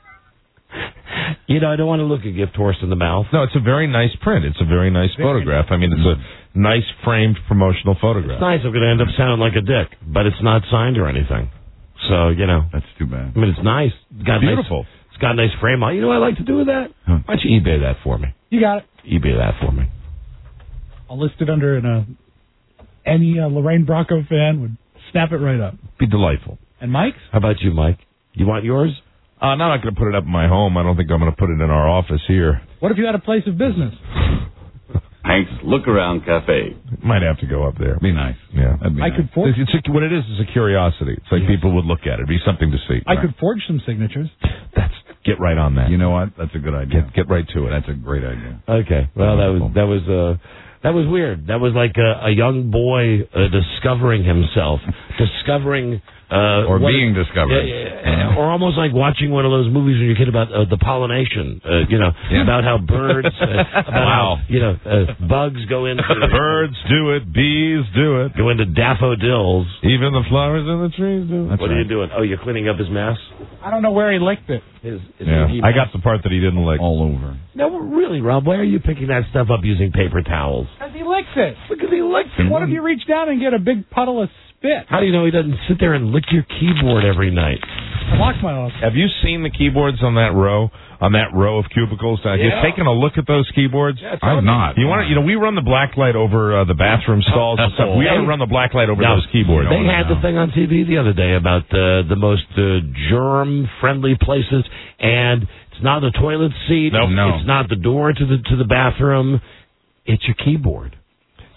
you know, I don't want to look a gift horse in the mouth. No, it's a very nice print. It's a very nice photograph. I mean, it's a nice framed promotional photograph. It's nice. I'm going to end up sounding like a dick, but it's not signed or anything. So you know, That's too bad. I mean, it's nice. It's got a Beautiful. Nice, it's got a nice frame on. You know what I like to do with that? Huh. Why don't you eBay that for me? You got it. eBay that for me. I'll list it under an, uh, any uh, Lorraine Bracco fan would snap it right up. Be delightful. And Mike's? How about you, Mike? You want yours? Uh, I'm not going to put it up in my home. I don't think I'm going to put it in our office here. What if you had a place of business? Hank's Look Around Cafe. Might have to go up there. Be nice. Yeah. That'd be I nice. could forge. It's, it's a, what it is is a curiosity. It's like people would look at it. It'd be something to see. I could forge some signatures. That's get right on that. You know what? That's a good idea. Get get right to it. That's a great idea. Okay. Well, that was that was uh that was weird. That was like a, a young boy uh, discovering himself, discovering uh, Or what- being discovered. Yeah, yeah, or almost like watching one of those movies when you're a kid about uh, the pollination. Uh, you know, Yeah. about how birds, uh, about Wow. how you know uh, bugs go into Birds do it. Bees do it. go into daffodils. Even the flowers in the trees do it. That's What are right. you doing? Oh, you're cleaning up his mess. I don't know where he licked it. His, his Yeah. leaky I mess? got the part that he didn't like. All over. No, really, Rob. Why are you picking that stuff up using paper towels? Because he licked it. Because he licks it. What if you reach down and get a big puddle of spit? How do you know he doesn't sit there and lick your keyboard every night? I locked my office. Have you seen the keyboards on that row? On that row of cubicles? Have you Yeah. taken a look at those keyboards? I've not. You want to, you know, we run the black light over uh, the bathroom stalls and stuff. We ought to run the black light over No. those keyboards. They No, had no. the thing on T V the other day about uh, the most uh, germ-friendly places, and it's not the toilet seat. Nope. No. It's not the door to the to the bathroom. It's your keyboard.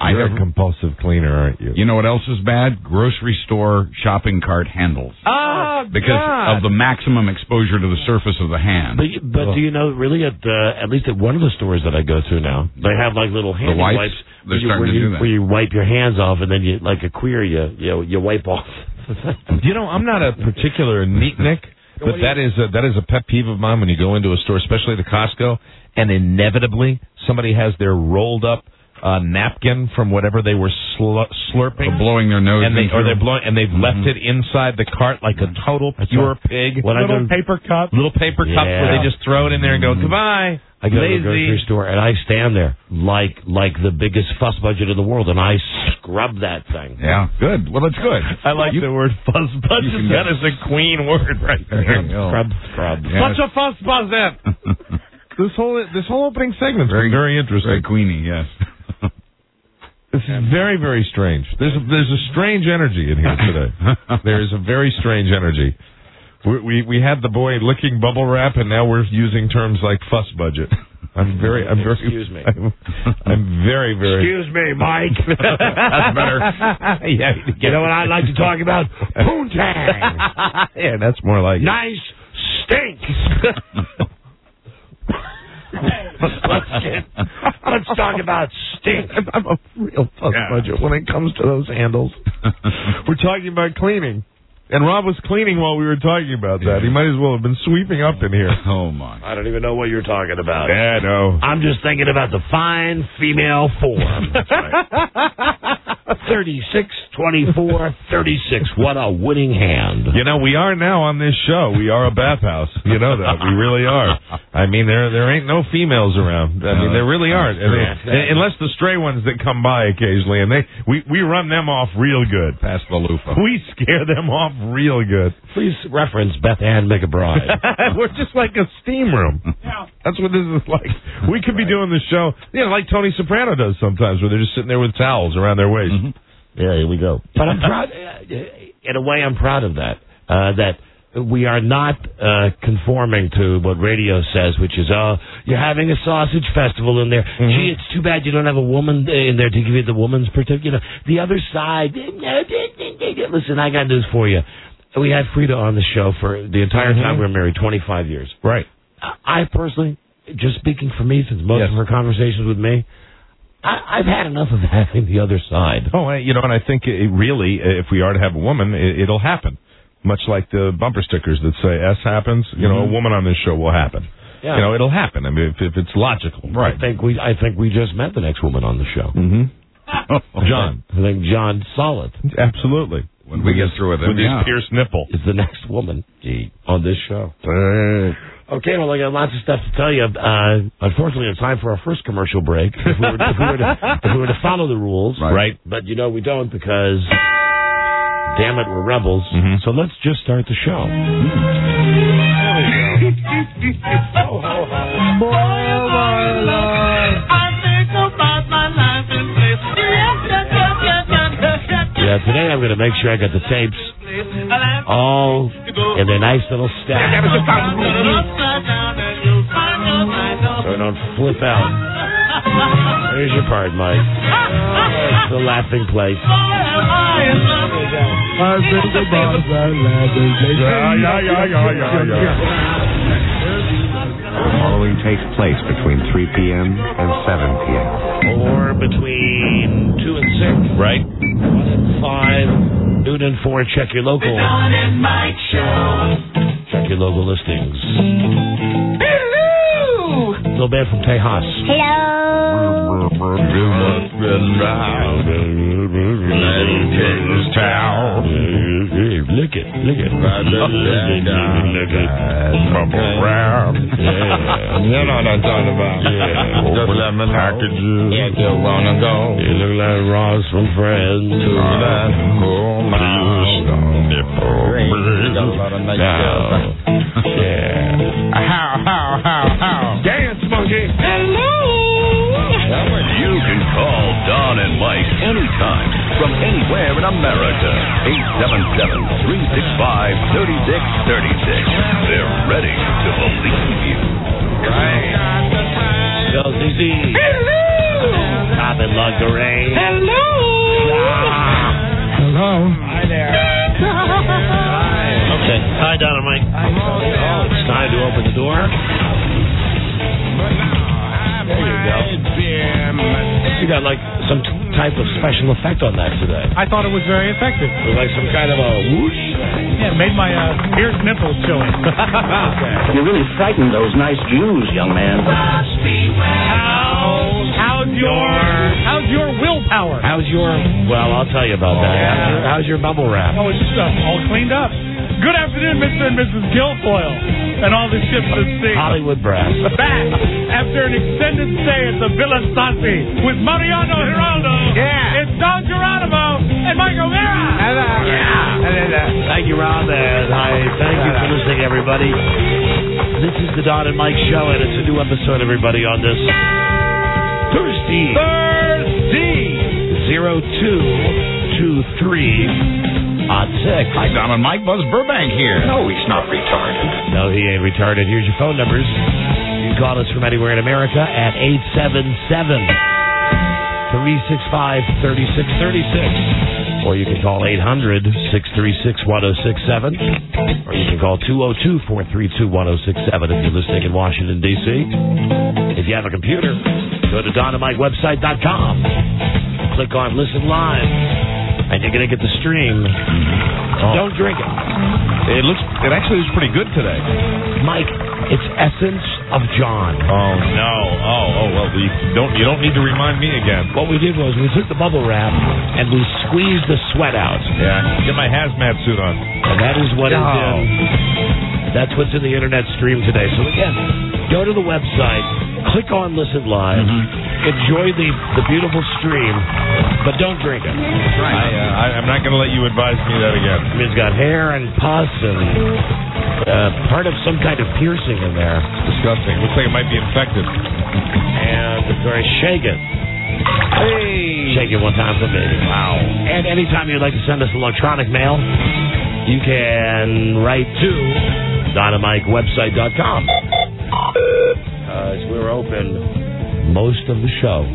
You're a compulsive cleaner, aren't you? You know what else is bad? Grocery store shopping cart handles. Oh, Because God. of the maximum exposure to the surface of the hand. But, but do you know, really, at uh, at least at one of the stores that I go to now, they have like little hand wipes? wipes. They're where you, starting where to you, do that. Where you wipe your hands off, and then you, like a queer, you you, you wipe off. You know, I'm not a particular neatnik, but that is a, that is a pet peeve of mine when you go into a store, especially the Costco, and inevitably somebody has their rolled up uh, napkin from whatever they were slur- slurping, Or blowing their nose and they into or they're them. blowing, and they've left it inside the cart like a total pure pig. When I Little go- paper cup. Little paper cups Yeah. where they just throw it in there and go goodbye. I go to the Lazy. grocery store and I stand there like like the biggest fuss budget in the world, and I scrub that thing. Yeah, good. Well, that's good. I like the word fuzz budget. can That get- is a queen word right There there. you go. Scrub, scrub. Yeah. Such a fuss budget. This whole this whole opening segment's Very- been very interesting. Very queenie, yes. This is very, very strange. There's a, there's a strange energy in here today. There is a very strange energy. We, we we had the boy licking bubble wrap, and now we're using terms like fuss budget. I'm very, I'm very. Excuse me. I'm, I'm very, very. Excuse me, Mike. That's better. Yeah, You know what I'd like to talk about? Poontang. Yeah, that's more like it. Nice stink. let's, get, let's talk about stink. I'm a real fuss Yeah. budget when it comes to those handles. We're talking about cleaning. And Rob was cleaning while we were talking about that. He might as well have been sweeping up in here. Oh, my. I don't even know what you're talking about. Yeah, no. I'm just thinking about the fine female form. That's right. thirty-six, twenty-four, thirty-six. What a winning hand. You know, we are now on this show. We are a bathhouse. You know that. We really are. I mean, there there ain't no females around. I mean, there really aren't. I mean, unless the stray ones that come by occasionally, and they we, we run them off real good. Pass the loofah. We scare them off real good. Please reference Beth Ann McBride. We're just like a steam room. Yeah. That's what this is like. We could be doing this show, you know, like Tony Soprano does sometimes, where they're just sitting there with towels around their waist. Mhm. Yeah, here we go. But I'm proud. In a way, I'm proud of that. Uh, that we are not uh, conforming to what radio says, which is, oh, you're having a sausage festival in there. Mm-hmm. Gee, it's too bad you don't have a woman in there to give you the woman's particular. You know, the other side. Listen, I got news for you. We had Frida on the show for the entire time we were married, twenty-five years. Right. I personally, just speaking for me, since most Yes. of her conversations with me, I, I've had enough of having the other side. Oh, I- you know, and I think it really, if we are to have a woman, it, it'll happen. Much like the bumper stickers that say S happens, you know, a woman on this show will happen. Yeah. You know, it'll happen. I mean, if, if it's logical. I think we I think we just met the next woman on the show. Mm-hmm. John. I think John Solid Absolutely. When we get through with him, With yeah. his pierced nipple. is the next woman on this show. Okay, well, I got lots of stuff to tell you. Uh, unfortunately, it's time for our first commercial break. If we were, if we were, to, if we were to follow the rules, Right. Right. But you know we don't because, damn it, we're rebels. Mhm. So let's just start the show. Yeah, today I'm going to make sure I got the tapes all in their nice little stack. So I don't flip out. There's your part, Mike. It's the laughing place. The following takes place between three p.m. and seven p.m. Or between two and six. Right. One and five. Noon and four. Check your local. Check your local listings. Little band from Tejas. Lick it, lick it. Yeah. You know what I'm talking about. Yeah. Just let me know. If you wanna go, you look like Ross from Friends. To that cool now. Yeah. How, how, how, how? Dance, monkey. You can call Don and Mike anytime from anywhere in America. eight seven seven, three six five, three six three six. They're ready to believe you. L C C. Top in Lingerie. Hello. Hello. Hi there. Hi. Okay. Hi, Don and Mike. Hi. Oh, it's time to open the door. There you go. You got like some t- type of special effect on that today. I thought it was very effective. It was like some kind of a whoosh. Yeah, it made my uh, ears nipples chilly. Okay. You really frightened those nice Jews, young man. How, how's your how's your willpower? How's your? Well, I'll tell you about that. How's your, how's your bubble wrap? Oh, it's uh, all cleaned up. Good afternoon, Mister and Missus Guilfoyle, and all the ships at sea. Hollywood brass. Back after an extended stay at the Villa Sassi with Mariano Giraldo. Yeah. It's Don Geronimo and Mike O'Mara. Hello. Yeah. Hello. Thank you, Ron. And hi. Thank you for listening, everybody. This is the Don and Mike Show, and it's a new episode, everybody, on this Thursday. Thursday. Zero two two three. Odd six. Hi, Don and Mike. Buzz Burbank here. No, he's not retarded. No, he ain't retarded. Here's your phone numbers. You can call us from anywhere in America at eight seven seven, three six five, three six three six. Or you can call eight hundred, six three six, one oh six seven. Or you can call two oh two, four three two, one oh six seven if you're listening in Washington, D C If you have a computer, go to don and mike website dot com. Click on Listen Live. And you're going to get the stream. Oh. Don't drink it. It looks. It actually looks pretty good today. Mike, it's Essence of John. Oh no! Oh oh well. We don't. You don't need to remind me again. What we did was we took the bubble wrap and we squeezed the sweat out. Yeah. Get my hazmat suit on. And that is what oh. is in. That's what's in the internet stream today. So again, go to the website, click on Listen Live, mm-hmm. enjoy the the beautiful stream, but don't drink it. Right. I, uh, I, I'm not going to let you advise me that again. I mean, it's got hair and pus and uh, part of some kind of piercing in there. It's disgusting. Looks like it might be infected. And sorry, shake it. Hey! Shake it one time for me. Wow. And anytime you'd like to send us electronic mail, you can write to don and mike website dot com. Uh, we're open most of the show.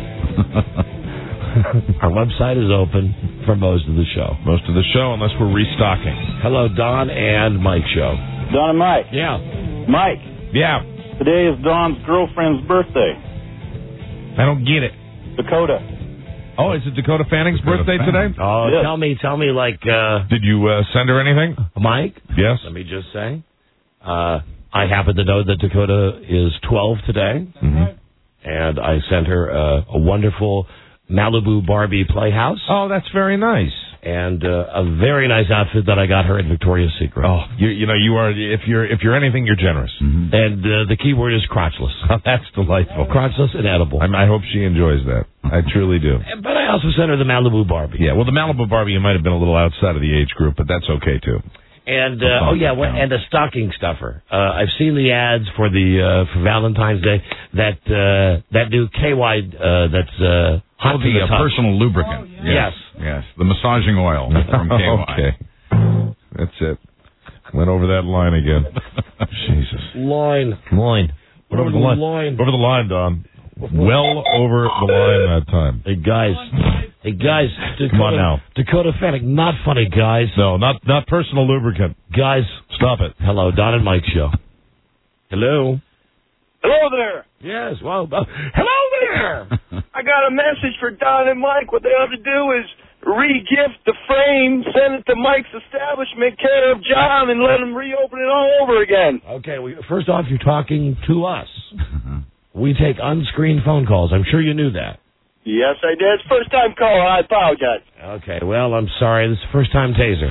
Our website is open for most of the show. Most of the show, unless we're restocking. Hello, Don and Mike show. Don and Mike. Yeah. Mike. Yeah. Today is Don's girlfriend's birthday. I don't get it. Dakota. Oh, is it Dakota Fanning's Dakota birthday Fanning. today? Oh, yes. tell me, tell me, like... Uh, Did you uh, send her anything? Mike? Yes. Let me just say, uh, I happen to know that Dakota is twelve today, mm-hmm. and I sent her uh, a wonderful Malibu Barbie playhouse. Oh, that's very nice. And uh, a very nice outfit that I got her at Victoria's Secret. Oh, you, you know, you are if you're if you're anything, you're generous. Mm-hmm. And uh, the key word is crotchless. Oh, that's delightful. Crotchless and edible. I, I hope she enjoys that. I truly do. But I also sent her the Malibu Barbie. Yeah, well, the Malibu Barbie you might have been a little outside of the age group, but that's okay too. And uh, oh yeah, well, and the stocking stuffer. Uh, I've seen the ads for the uh, for Valentine's Day. That uh, that new K Y uh, that's uh, hot oh, to the, the uh, touch. personal lubricant. Oh, yes. yes, yes, the massaging oil from K Y. Okay, that's it. Went over that line again. Jesus. Line, line. Went over the line. line. Over the line, Don. Well over the line that time. Hey guys, hey guys, Dakota, come on now, Dakota Fanning, not funny, guys. No, not not personal lubricant, guys. Stop it. Hello, Don and Mike show. Hello. Hello there. Yes. Well, uh, hello there. I got a message for Don and Mike. What they ought to do is re-gift the frame, send it to Mike's establishment, care of John, and let him reopen it all over again. Okay. Well, first off, you're talking to us. We take unscreened phone calls. I'm sure you knew that. Yes, I did. It's first time call. I apologize. Okay, well, I'm sorry. This is first time taser.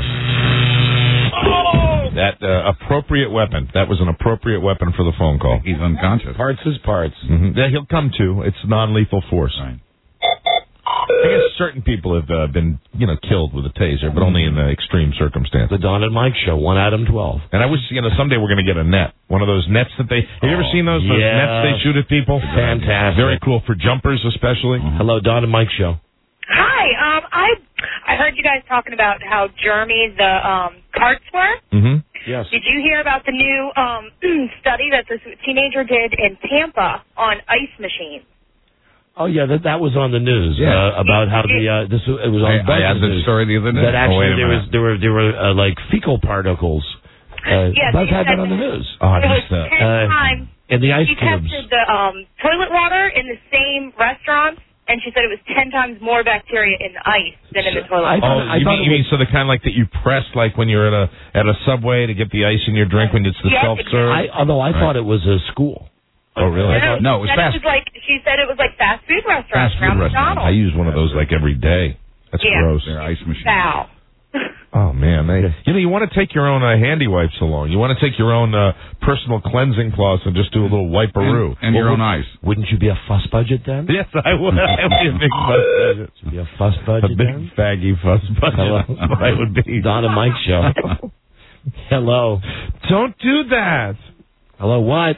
Oh! That uh, appropriate weapon. That was an appropriate weapon for the phone call. He's unconscious. Parts is parts. Mm-hmm. Yeah, he'll come to. It's non-lethal force. Right. I guess certain people have uh, been, you know, killed with a taser, but only in uh, extreme circumstances. The Don and Mike show, one Adam twelve. And I wish, you know, someday we're going to get a net. One of those nets that they... Have you ever seen those, those yeah. nets they shoot at people? Fantastic. Very cool, for jumpers especially. Mm-hmm. Hello, Don and Mike show. Hi. Um, I I heard you guys talking about how germy the um, carts were. Mm-hmm. Yes. Did you hear about the new um, study that this teenager did in Tampa on ice machines? Oh yeah, that that was on the news Yeah. uh, about how the uh, this it was on I, both I had the the news. story the other day. That actually oh, wait a there was minute. there were there were uh, like fecal particles. Uh, Yeah, Buzz they had that said on the that- news. Oh, I It was missed that. ten Uh, times. In the ice She cubes. tested the um, toilet water in the same restaurants, and she said it was ten times more bacteria in the ice than in the toilet I water. thought- Oh, I you thought mean, it you mean so the kind like that you press like when you're at a at a Subway to get the ice in your drink when it's the Yes, self serve? I, although I Right. thought it was a school. Oh, really? No, No, it was she said fast- It was like, she said it was like fast food restaurants Fast food around restaurants. I McDonald's. use one of those like every day. That's Yeah. gross. Their ice machine. Foul. Oh man, they, you know you want to take your own uh, handy wipes along. You want to take your own uh, personal cleansing cloths and just do a little wiperoo. And, and your Well, own ice. Wouldn't you be a fuss budget then? Yes, I would. I would be a big fuss budget. Should be a fuss budget A big then? faggy fuss budget. Hello. That's what I would be. Don and Mike show. Hello. Don't do that. Hello, what?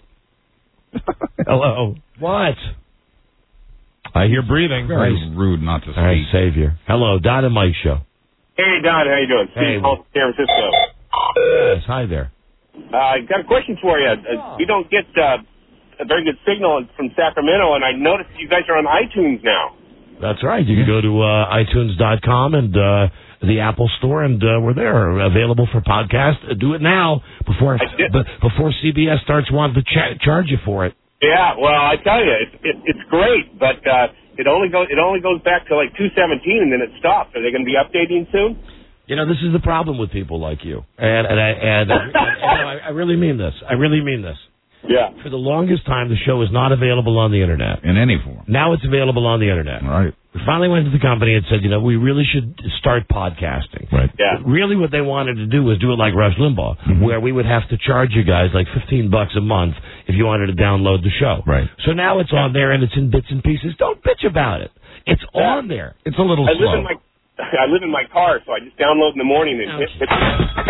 Hello. What? I hear breathing. Very Christ. rude not to All right, speak. Savior. Hello, Don and Mike show. Hey, Don, how you doing? Hey. Steve Paul, San Francisco. Yes, hi there. Uh, I got a question for you. Uh, we don't get uh, a very good signal from Sacramento, and I noticed you guys are on iTunes now. That's right. You can go to uh, iTunes dot com and uh, the Apple Store, and uh, we're there, available for podcast. Uh, do it now before I did. b- before C B S starts wanting to cha- charge you for it. Yeah, well, I tell you, it's it, it's great, but uh, it only goes it only goes back to like two seventeen, and then it stops. Are they going to be updating soon? You know, this is the problem with people like you, and and I and, and, and I, I really mean this. I really mean this. Yeah. For the longest time, the show is not available on the internet. In any form. Now it's available on the internet. Right. We finally went to the company and said, you know, we really should start podcasting. Right. Yeah. Really what they wanted to do was do it like Rush Limbaugh, Mm-hmm. where we would have to charge you guys like fifteen bucks a month if you wanted to download the show. Right. So now it's on there and it's in bits and pieces. Don't bitch about it. It's on there. It's a little I slow. live in my I live in my car, so I just download in the morning and hit. hit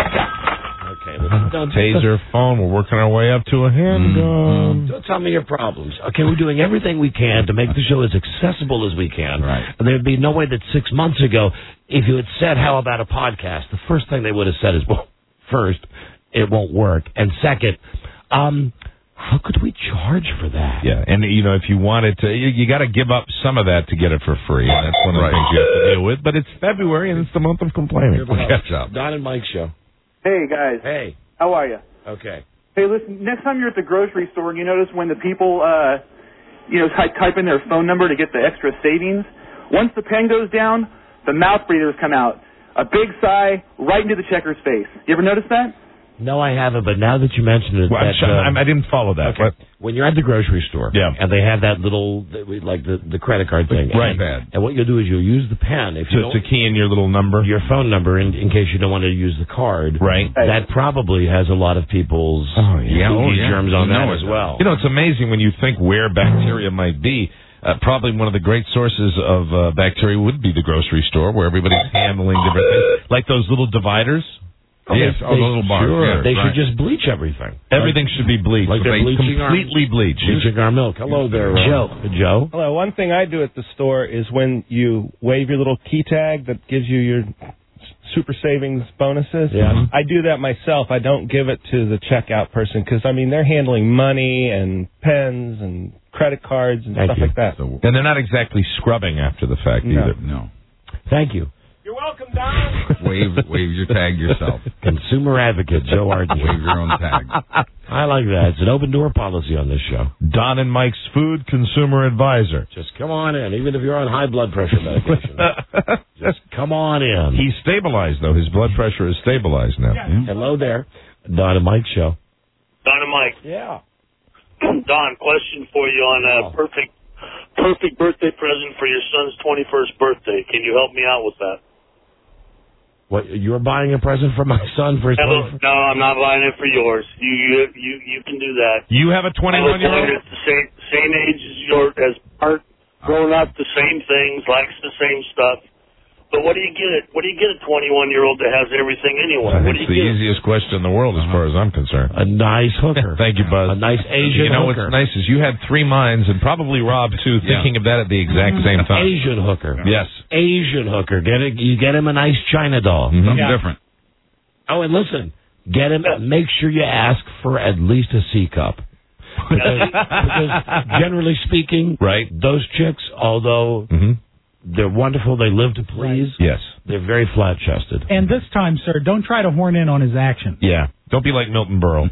Okay. Listen, don't, Taser phone. We're working our way up to a handgun. Don't tell me your problems. Okay, we're doing everything we can to make the show as accessible as we can. Right. And there'd be no way that six months ago, if you had said, how about a podcast, the first thing they would have said is, well, first, it won't work. And second, um, how could we charge for that? Yeah, and you know, if you wanted to, you, you got to give up some of that to get it for free. And that's one of the Right. things you have to deal with. But it's February, and it's the month of complaining. Here we go. Catch up. Don and Mike show. Hey, guys. Hey. How are you? Okay. Hey, listen, next time you're at the grocery store and you notice when the people, uh, you know, type, type in their phone number to get the extra savings, once the pen goes down, the mouth breathers come out. A big sigh right into the checker's face. You ever notice that? No, I haven't, but now that you mentioned it, Well, I'm that, sorry, uh, I'm- I didn't follow that. Okay. When you're at the grocery store, Yeah. and they have that little, like the, the credit card thing, Right. and, and what you'll do is you'll use the pen if you To, don't, to key in your little number. your phone number in, in case you don't want to use the card. Right. That probably has a lot of people's Oh, yeah. spooky Oh, yeah. germs on You know that it as well. You know, it's amazing when you think where bacteria might be. Uh, probably one of the great sources of uh, bacteria would be the grocery store, where everybody's handling different things, like those little dividers. Yes, oh, the little bars. Sure. Yeah, they right. should just bleach everything. Everything should be bleached. Like they're They bleaching our- completely bleached. Bleaching our milk. Hello there, uh, Joe. Joe. Hello. One thing I do at the store is when you wave your little key tag that gives you your super savings bonuses. Yeah. I do that myself. I don't give it to the checkout person because, I mean, they're handling money and pens and credit cards and Thank stuff you. like that. And they're not exactly scrubbing after the fact No. either. No. Thank you. You're welcome, Don. Wave, wave your tag yourself. Consumer advocate, Joe Archie. Wave your own tag. I like that. It's an open door policy on this show. Don and Mike's food consumer advisor. Just come on in, even if you're on high blood pressure medication. Just come on in. He's stabilized, though. His blood pressure is stabilized now. Hello there, Don and Mike show. Don and Mike. Yeah. Don, question for you on a perfect, perfect birthday present for your son's twenty-first birthday. Can you help me out with that? What, you're buying a present for my son for his Hello? twenty-first? No, I'm not buying it for yours. You, you, you, you can do that. You have a twenty-one-year-old? It's the same, same age as your, as Art, growing up, the same things, likes the same stuff. But what do you get? What do you get a twenty-one-year-old that has everything anyway? I What think do it's you the get? easiest question in the world as far as I'm concerned. A nice hooker. Thank you, Buzz. A nice Asian You know hooker. what's nice is you had three minds, and probably Rob, too, thinking of that at the exact same time. Asian hooker. Yes. Asian hooker. Get it? You get him a nice China doll. Mhm. Something Yeah. different. Oh, and listen, get him. Make sure you ask for at least a C cup. because, because generally speaking, right, those chicks, although mm-hmm. they're wonderful, they live to please. Yes. They're very flat-chested. And this time, sir, don't try to horn in on his action. Yeah. Don't be like Milton Berle.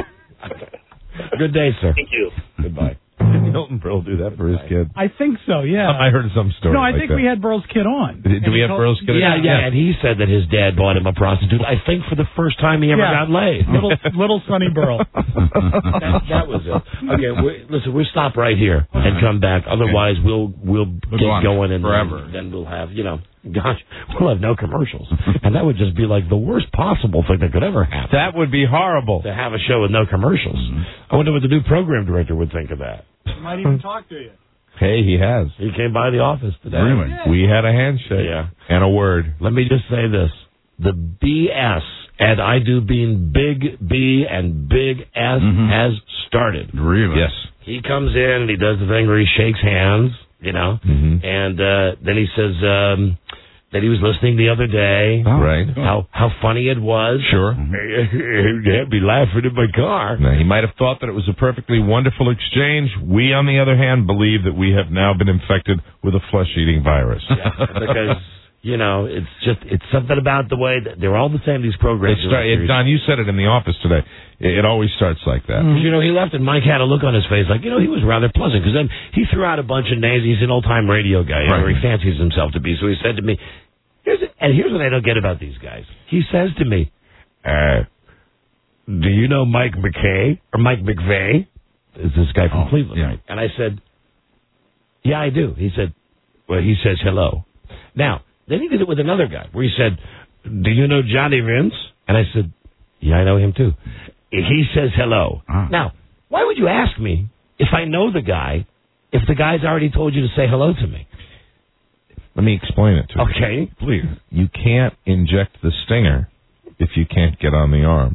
Good day, sir. Thank you. Goodbye. Did Milton Berle do that for his kid? I think so, yeah. I heard some story. No, I like think that. we had Burl's kid on. Did, do we have Burl's kid? Yeah, yeah, and he said that his dad bought him a prostitute, I think for the first time he ever Yeah. got laid. Little, little Sonny Burl. that, that was it. Okay, we, listen, we'll stop right here and come back. Otherwise, we'll we'll, We'll get go on going and forever. Then, then we'll have, you know, gosh, we'll have no commercials. And that would just be like the worst possible thing that could ever happen. That would be horrible. To have a show with no commercials. I wonder what the new program director would think of that. He might even talk to you. Hey, he has. He came by the office today. Really? We had a handshake. Yeah. And a word. Let me just say this. The B S, and I do being big B and big S, Mhm. has started. Really? Yes. He comes in and he does the thing where he shakes hands, you know, Mm-hmm. and uh, then he says um, that he was listening the other day. Oh, Right. good. How how funny it was. Sure. He had me laughing in my car. Now, he might have thought that it was a perfectly wonderful exchange. We, on the other hand, believe that we have now been infected with a flesh-eating virus. Yeah, because, you know, it's just, it's something about the way that they're all the same, these programs. It start, it, Don, you said it in the office today. It, it always starts like that. Because, you know, he left and Mike had a look on his face like, you know, he was rather pleasant. Because then he threw out a bunch of names. He's an old-time radio guy, you know, Right. he fancies himself to be. So he said to me, here's a, and here's what I don't get about these guys. He says to me, uh, do you know Mike McKay or Mike McVeigh? Is this guy from Oh, Cleveland, yeah. right? And I said, yeah, I do. He said, well, he says hello. Now, then he did it with another guy where he said, do you know Johnny Vince? And I said, yeah, I know him too. He says hello. Ah. Now, why would you ask me if I know the guy if the guy's already told you to say hello to me? Let me explain it to you. Okay. Please. You can't inject the stinger if you can't get on the arm.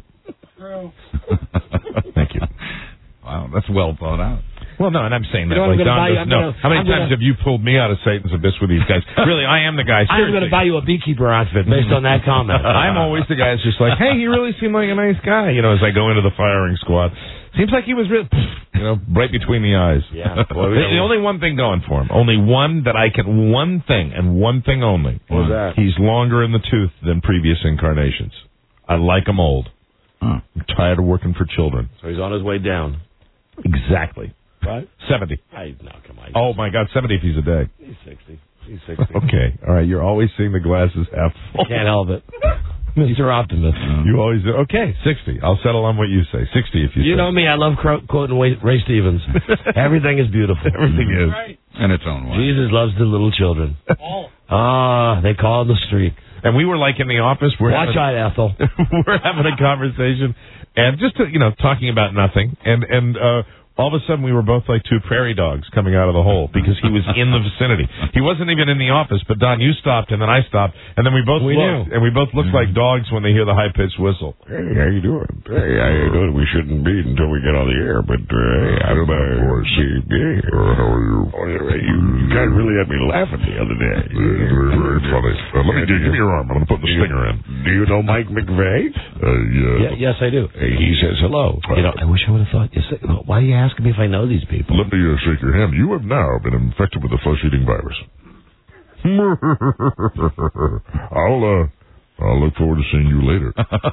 Thank you. Wow, that's well thought out. Well, no, and I'm saying that You know what like I'm gonna Don buy you? doesn't I'm know. gonna- How many I'm times gonna- have you pulled me out of Satan's abyss with these guys? Really, I am the guy. I'm going to Seriously. buy you a beekeeper outfit based on that comment. I'm always the guy that's just like, hey, he really seemed like a nice guy, you know, as I go into the firing squad. Seems like he was really, you know, right between the eyes. Yeah. Well, we the, the don't- only one thing going for him, only one that I can, one thing and one thing only. What's that? He's longer in the tooth than previous incarnations. I like him old. Huh. I'm tired of working for children. So he's on his way down. Exactly. Right? seventy. I, no, come on. Oh, my God, seventy if he's a day. He's sixty. He's sixty. Okay. All right. You're always seeing the glasses half full. Can't help it. Mister Optimist. You always do. Okay, sixty. I'll settle on what you say. sixty if you You say. know me, I love cro- quoting Ray, Ray Stevens. Everything is beautiful. Everything is. In its own way. Jesus loves the little children. Ah, they call it the streak. And we were like in the office. We're Watch having, out, Ethel. we're having a conversation, and just to, you know, talking about nothing, and and uh, all of a sudden we were both like two prairie dogs coming out of the hole because he was in the vicinity. He wasn't even in the office, but Don, you stopped, and then I stopped, and then we both We looked, knew. and we both looked like dogs when they hear the high pitched whistle. Hey, how you doing? Hey, how you doing? We shouldn't be until we get on the air, but uh, hey, I'm uh, see, yeah. how are you? Oh, yeah, you? You guys really had me laughing the other day. Very, very funny. Uh, let me give, give me your arm. I'm going to put the stinger in. Do you know Mike McVeigh? Uh, yeah. Yeah, yes, I do. Hey, he says hello. You know, I wish I would have thought. You say, why are you asking me if I know these people? Let me uh, shake your hand. You have now been infected with the flesh-eating virus. I'll, uh, I'll look forward to seeing you later.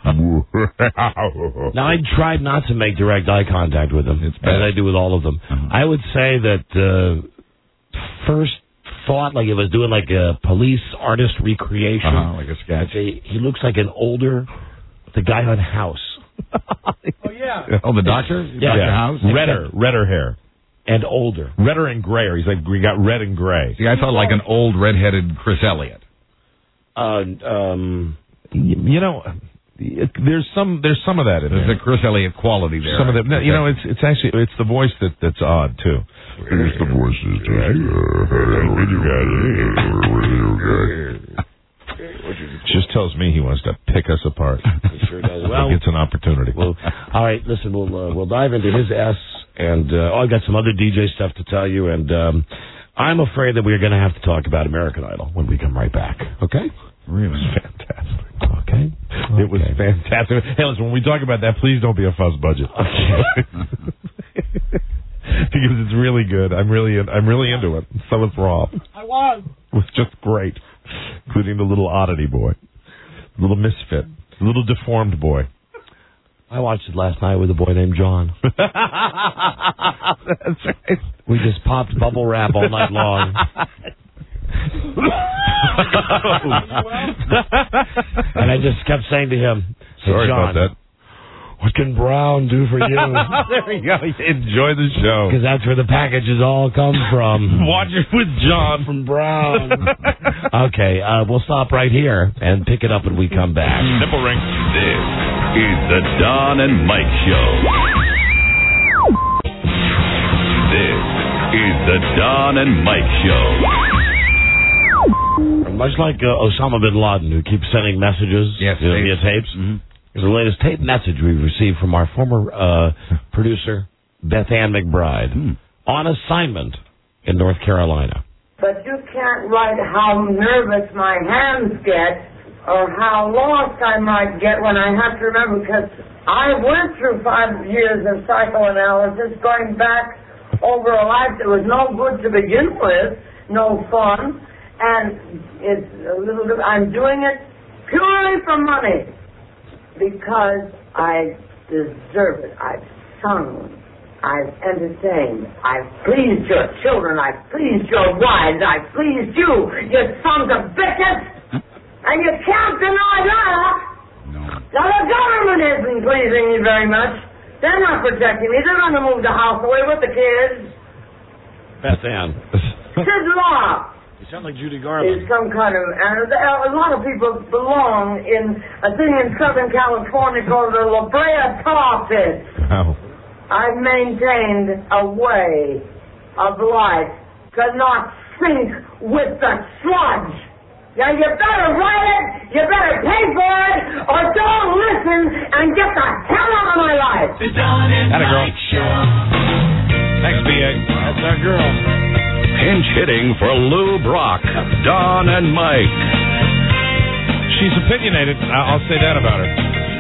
Now, I tried not to make direct eye contact with them, as I do with all of them. Mm-hmm. I would say that uh, first thought, like it was doing like a police artist recreation. Uh-huh, like a sketch. I'd say he looks like an older, the guy on House. Oh, yeah. Oh, the doctor? Yeah. Doctor Yeah. House? Redder, redder hair, And older. redder and grayer. He's like we got red and gray. See, I thought like an old redheaded Chris Elliott. Uh, um, You, you know, it, there's some there's some of that in There's there. a Chris Elliott quality there. Some of the, no, you know, it's it's actually it's the voice that that's odd too. Here's the voices. Just, uh, you guys. Just tells me he wants to pick us apart. he sure does. Well, It's an opportunity. Well, all right, listen, we'll uh, we'll dive into his S, and uh, oh, I got some other D J stuff to tell you, and um, I'm afraid that we're going to have to talk about American Idol when we come right back. Okay? Really? Fantastic. Okay. It was fantastic. Hey, listen, when we talk about that, please don't be a fuzz budget. Okay. because it's really good. I'm really, in, I'm really into it. So was Rob. I was. It was just great, including the little oddity boy, the little misfit, the little deformed boy. I watched it last night with a boy named John. That's right. We just popped bubble wrap all night long. And I just kept saying to him, hey, sorry John, about that. What can Brown do for you? There we go. Enjoy the show. Because that's where the packages all come from. Watch it with John from Brown. Okay, uh, we'll stop right here and pick it up when we come back. Nipple ring. This is the Don and Mike Show. This is the Don and Mike Show. Much like uh, Osama bin Laden, who keeps sending messages yes, you know, via tapes. Mm-hmm. Here's the latest tape message we've received from our former uh, producer, Beth Ann McBride, mm. on assignment in North Carolina. But you can't write how nervous my hands get or how lost I might get when I have to remember, because I went through five years of psychoanalysis going back over a life that was no good to begin with, no fun, and it's a little bit, I'm doing it purely for money. Because I deserve it. I've sung. I've entertained. I've pleased your children. I've pleased your wives. I've pleased you, you sons of bitches. And you can't deny that. No. Now, the government isn't pleasing me very much. They're not protecting me. They're going to move the house away with the kids. Beth Ann. Sid law. You sound like Judy Garland. Is some kind of, and a lot of people belong in a thing in Southern California called the La Brea Tar Pit. Wow. I've maintained a way of life to not sink with the sludge. Now you better write it, you better pay for it, or don't listen and get the hell out of my life. The Don and Mike Show. Thanks, B A. That's our girl. Pinch hitting for Lou Brock, Don and Mike. She's opinionated. I'll say that about her.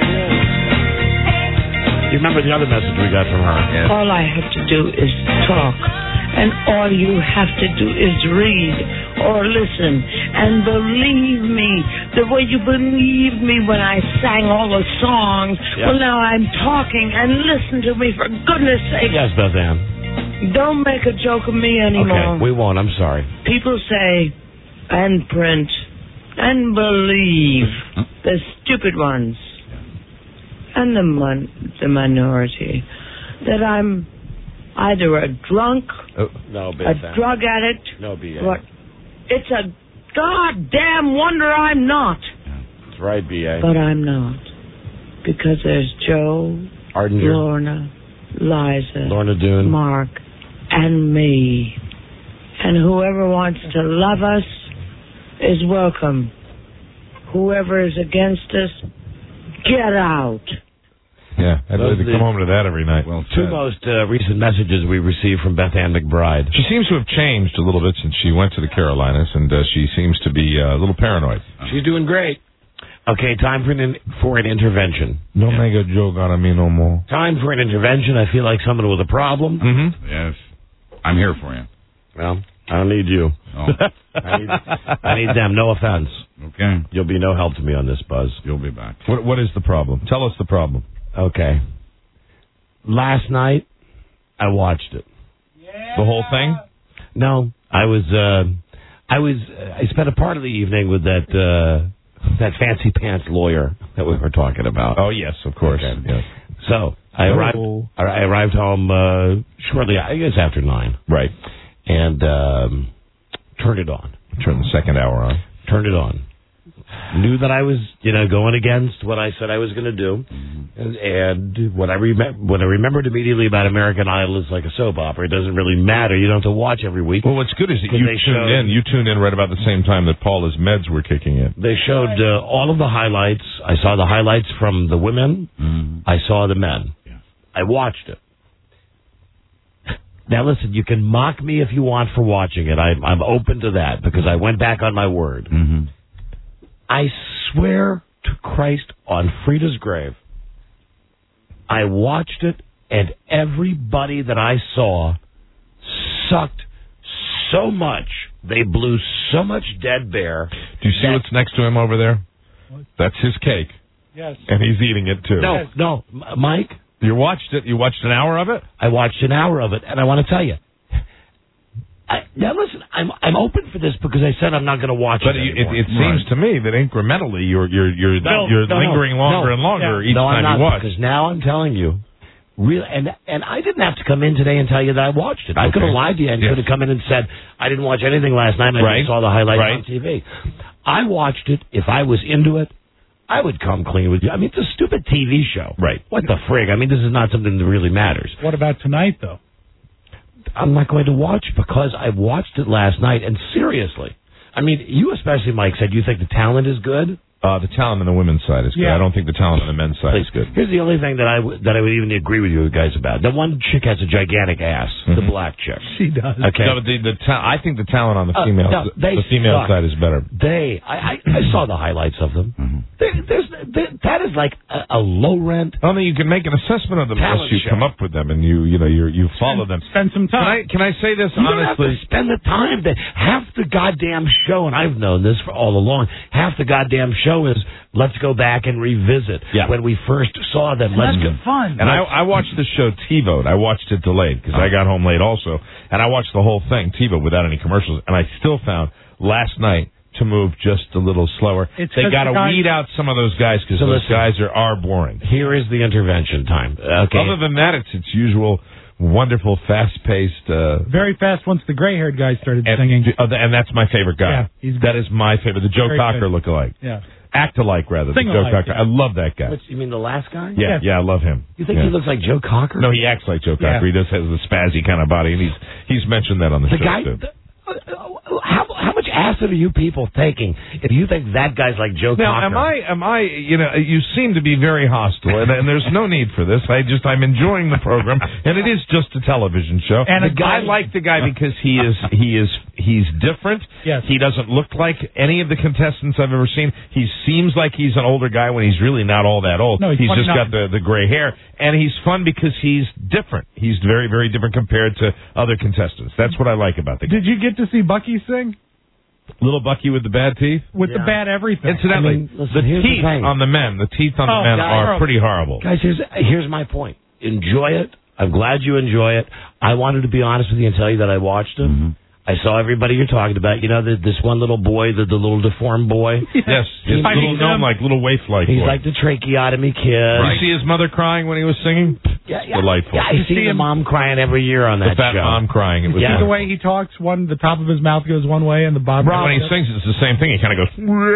You remember the other message we got from her? Yes. All I have to do is talk, and all you have to do is read or listen. And believe me, the way you believed me when I sang all the songs, yes. Well, now I'm talking, and listen to me, for goodness sake. Yes, Beth Ann. Don't make a joke of me anymore. Okay, we won't. I'm sorry. People say, and print, and believe, the stupid ones, and the mon- the minority, that I'm either a drunk, oh, no, a drug addict. No, B A. What? It's a goddamn wonder I'm not. That's right, B A. But I'm not. Because there's Joe, Ardinger, Lorna, Liza, Lorna Doone, Mark, and me. And whoever wants to love us is welcome. Whoever is against us, get out. Yeah, I'd like to come home to that every night. Well, two most uh, recent messages we received from Beth Ann McBride. She seems to have changed a little bit since she went to the Carolinas, and uh, she seems to be uh, a little paranoid. She's doing great. Okay, time for an, for an intervention. Don't yeah. make a joke out of me no more. Time for an intervention. I feel like someone with a problem. Mm-hmm. Yes. I'm here for you. Well, I don't need you. Oh. I, need, I need them. No offense. Okay. You'll be no help to me on this, Buzz. You'll be back. What, what is the problem? Tell us the problem. Okay. Last night, I watched it. Yeah. The whole thing? No. I was, uh, I was, uh, I spent a part of the evening with that, uh, that fancy pants lawyer that we were talking about. Oh, yes, of course. Okay. Yes. So, I oh. arrived, I arrived home, uh, shortly, I guess after nine. Right. And, um, turned it on. Turn the second hour on. Turned it on. Knew that I was, you know, going against what I said I was going to do. Mm-hmm. And, and what I rem- what I remembered immediately about American Idol is like a soap opera. It doesn't really matter. You don't have to watch every week. Well, what's good is that you tuned showed, in. You tuned in right about the same time that Paula's meds were kicking in. They showed uh, all of the highlights. I saw the highlights from the women. Mm-hmm. I saw the men. Yeah. I watched it. Now, listen, you can mock me if you want for watching it. I, I'm open to that because I went back on my word. Mm-hmm. I swear to Christ on Frida's grave, I watched it, and everybody that I saw sucked so much. They blew so much dead bear. Do you see what's next to him over there? That's his cake. Yes. And he's eating it, too. No, no. M- Mike? You watched it? You watched an hour of it? I watched an hour of it, and I want to tell you. I, now, listen, I'm I'm open for this because I said I'm not going to watch but it it, anymore. it, it seems to me that incrementally you're you're you're, No, you're no, lingering no, longer no. and longer Yeah. each no, time I'm not, you watch. Because now I'm telling you, real and and I didn't have to come in today and tell you that I watched it. I Okay. could have lied to you and Yes. could have come in and said I didn't watch anything last night. I Right. just saw the highlights Right. on T V. I watched it. If I was into it, I would come clean with you. I mean, it's a stupid T V show. Right. What the frig? I mean, this is not something that really matters. What about tonight, though? I'm not going to watch because I watched it last night, and seriously. I mean, you especially, Mike, said you think the talent is good. Uh, the talent on the women's side is good. Yeah. I don't think the talent on the men's side is good. Here's the only thing that I w- that I would even agree with you guys about. The one chick has a gigantic ass, the black chick. She does. Okay. No, but the, the ta- I think the talent on the Uh, female no, they the female suck. side is better. They, I, I, I saw the highlights of them. Mm-hmm. They, there's, they, that is like a, a low rent. I mean, you can make an assessment of them Talent unless you show. come up with them and you you know you you follow them. Spend some Can I time. can I say this You don't have honestly? to spend the time. That half the goddamn show, and I've known this for all along. Half the goddamn show is let's go back and revisit Yeah. when we first saw them. And Let's that's go. fun. And I, I watched the show TiVoed. I watched it delayed because I got home late also, and I watched the whole thing TiVo without any commercials. And I still found last night to move just a little slower. It's they 'cause got to the guy- weed out some of those guys because So those listen. guys are are boring. Here is the intervention time. Okay. Other than that, it's its usual wonderful, fast-paced. Uh, Very fast once the gray-haired guy started and, singing. uh, and that's my favorite guy. Yeah, he's that is my favorite. The Joe Very Cocker good. look-alike. Yeah. Act-alike, rather. Sing the Joe alike, Cocker. yeah. I love that guy. Which, you mean the last guy? Yeah, yeah, I love him. You think Yeah. he looks like Joe Cocker? No, he acts like Joe Cocker. Yeah. He just has the spazzy kind of body, and he's he's mentioned that on the, The show guy. too. The, uh, how how much acid are you people taking if you think that guy's like Joe Now, Cocker? am I am I you know you seem to be very hostile, and, and there's no need for this. I just I'm enjoying the program, and it is just a television show. And the a guy, I guy- like the guy because he is he is he's different. Yes. He doesn't look like any of the contestants I've ever seen. He seems like he's an older guy when he's really not all that old. No, he's just twenty-nine. got the the gray hair, and he's fun because he's different. He's very very different compared to other contestants. That's what I like about the guy. Did you get to see Bucky sing? Little Bucky with the bad teeth. With the Yeah. bad everything. Incidentally, I mean, listen, the here's the teeth thing. on the men, the teeth on Oh, the men guys, are horrible. pretty horrible. Guys, here's here's my point. Enjoy it. I'm glad you enjoy it. I wanted to be honest with you and tell you that I watched it. Mm-hmm. I saw everybody you're talking about. You know, the, this one little boy, the, the little deformed boy. Yes, his I little mean, gnome, um, like little waif-like. He's boy. like the tracheotomy kid. Did you see his mother crying when he was singing? Yeah, yeah. Delightful. Yeah, I see the him- mom crying every year on The that fat show. mom crying. It was Yeah. The wonderful. way he talks, one the top of his mouth goes one way and the bottom. When he sings, it's the same thing. He kind of goes.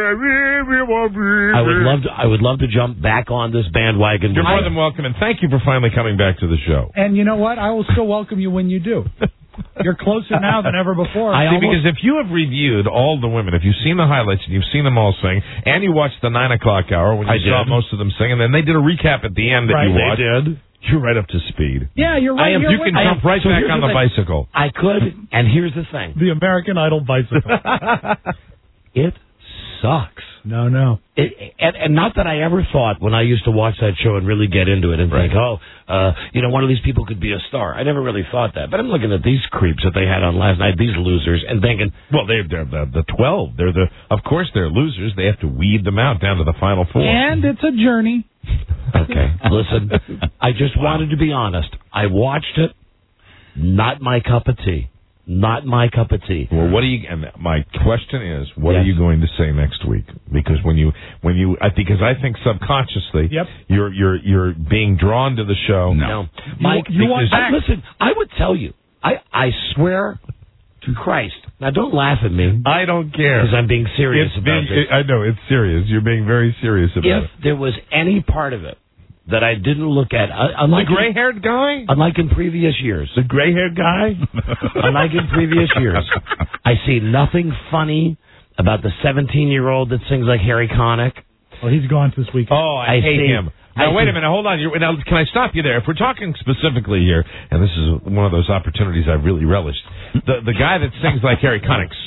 I would love to. I would love to jump back on this bandwagon. You're more than welcome, and thank you for finally coming back to the show. And you know what? I will still welcome you when you do. You're closer now than ever before. I See, almost- because if you have reviewed all the women, if you've seen the highlights and you've seen them all sing, and you watched the nine o'clock hour when you I saw did. most of them sing, and then they did a recap at the end that Right, you they watched, did. you're right up to speed. Yeah, you're right I am- here You with can me. jump right So back here's on the the thing. bicycle. I could, and here's the thing. The American Idol bicycle. It sucks. No, no. It, and, and not that I ever thought when I used to watch that show and really get into it and think, oh, uh, you know, one of these people could be a star. I never really thought that. But I'm looking at these creeps that they had on last night, these losers, and thinking, Well, they're, they're the, the twelve. They're the, of course, they're losers. They have to weed them out down to the final four. And it's a journey. okay, listen, I just wanted to be honest. I watched it. Not my cup of tea. Not my cup of tea. Well, what do you? And my question is, what Yes. are you going to say next week? Because when you, when you, I because I think subconsciously, Yep. you're you're you're being drawn to the show. No, Mike, you want because- back. I, listen, I would tell you. I I swear to Christ. Now, don't laugh at me I don't care. because I'm being serious It's about being, this. I know it's serious. You're being very serious about If it. there was any part of it that I didn't look at, uh, The unlike gray-haired guy, unlike in previous years, the gray-haired guy. unlike in previous years, I see nothing funny about the seventeen-year-old that sings like Harry Connick. Well, he's gone this week. Oh, I, I hate see. him. Now, I wait see. a minute. Hold on. You're, now, can I stop you there? If we're talking specifically here, and this is one of those opportunities I really relished, the the guy that sings like Harry Connick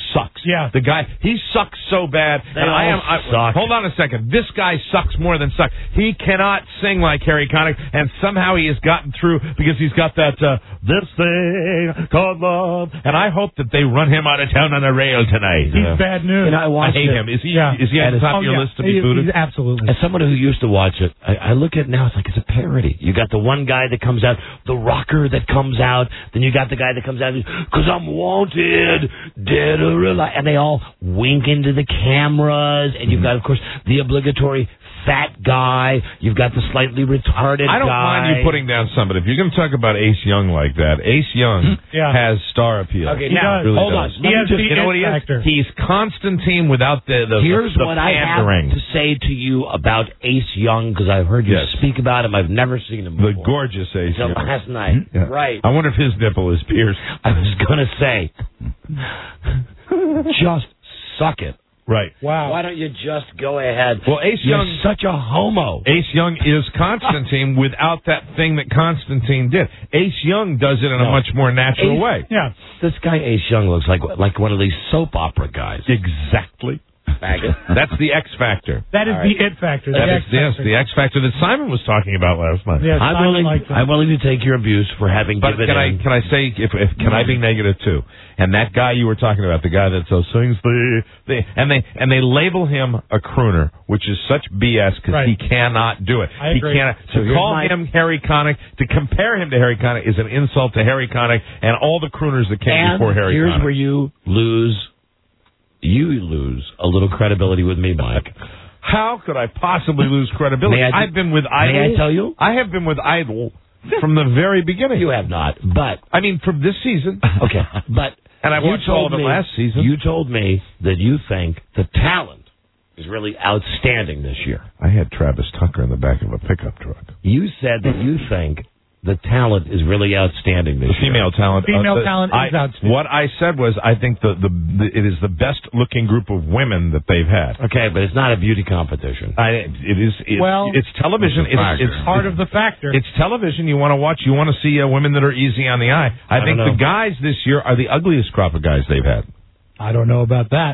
sucks. Yeah. The guy, he sucks so bad. They and I all am. I, suck. Hold on a second. This guy sucks more than suck. He cannot sing like Harry Connick, and somehow he has gotten through because he's got that uh, this thing called love. And I hope that they run him out of town on the rail tonight. He's bad news. You know, I I watched hate it. him. Is he? Yeah. Is he at the top Oh, of your yeah. list to be He- booted? he's absolutely. As someone who used to watch it, I, I look at it now, it's like it's a parody. You got the one guy that comes out, the rocker that comes out, then you got the guy that comes out, because I'm wanted, dead or alive, and they all wink into the cameras, and you've got, of course, the obligatory fat guy, you've got the slightly retarded guy. I don't mind you putting down somebody. If you're going to talk about Ace Young like that, Ace Young Yeah. has star appeal. Okay, He now, does. Really hold does. on. He Let me has just- the You know what he is? factor. He's Constantine without the the, Here's the, the what I have pandering. to say to you about Ace Young, because I've heard you Yes. speak about him. I've never seen him The before. gorgeous Ace Until Young. last night. Yeah. Right. I wonder if his nipple is pierced. I was going to say, just suck it. Right. Wow. Why don't you just go ahead? Well, Ace You're Young, such a homo. Ace Young is Constantine without that thing that Constantine did. Ace Young does it in a No. much more natural Ace- way. Yeah. This guy Ace Young looks like like one of these soap opera guys. Exactly. Faggot. That's the X Factor. That is All the right. it factor. The That is X yes, factor. the X Factor that Simon was talking about last night. Yes, I'm Simon willing. likes it. I'm willing to take your abuse for having But given can I in. can I say if, if can I be negative too? And that guy you were talking about, the guy that so sings the, the and they and they label him a crooner, which is such B S because Right. he cannot do it. I he agree. cannot. So To here's call my- him Harry Connick, to compare him to Harry Connick is an insult to Harry Connick and all the crooners that came and before Harry here's Connick. where you lose. You lose a little credibility with me, Mike. How could I possibly lose credibility? May I- I've been with Idol. May I tell you? I have been with Idol from the very beginning. You have not, but I mean, from this season. okay, but And I you watched all told of it me- last season. You told me that you think the talent is really outstanding this year. I had Travis Tucker in the back of a pickup truck. You said that you think the talent is really outstanding this The female year. talent. Female the- talent I, is outstanding. What I said was, I think the, the the it is the best looking group of women that they've had. Okay, but it's not a beauty competition. I, it is. It's, Well, it's television. it's a It's, it's factor. Part of the factor. It's television. You want to watch. You want to see uh, women that are easy on the eye. I, I think don't the know. guys this year are the ugliest crop of guys they've had. I don't know about that.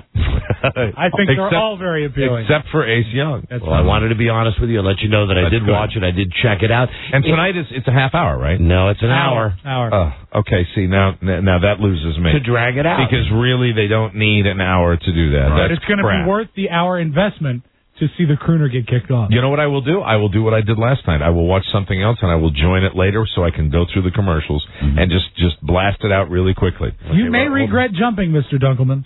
I think Except- they're all very appealing. except for Ace Young. That's Well, I wanted to be honest with you and let you know that I That's did good. watch it. I did check it out. And It- tonight is it's a half hour, right? no, it's an hour. Hour. Oh, okay. See now, now that loses me To drag it out. because really they don't need an hour to do that. but That's it's going to crap. be worth the hour investment to see the crooner get kicked off. You know what I will do? I will do what I did last night. I will watch something else and I will join it later so I can go through the commercials and just just blast it out really quickly. You may regret jumping, Mister Dunkelman.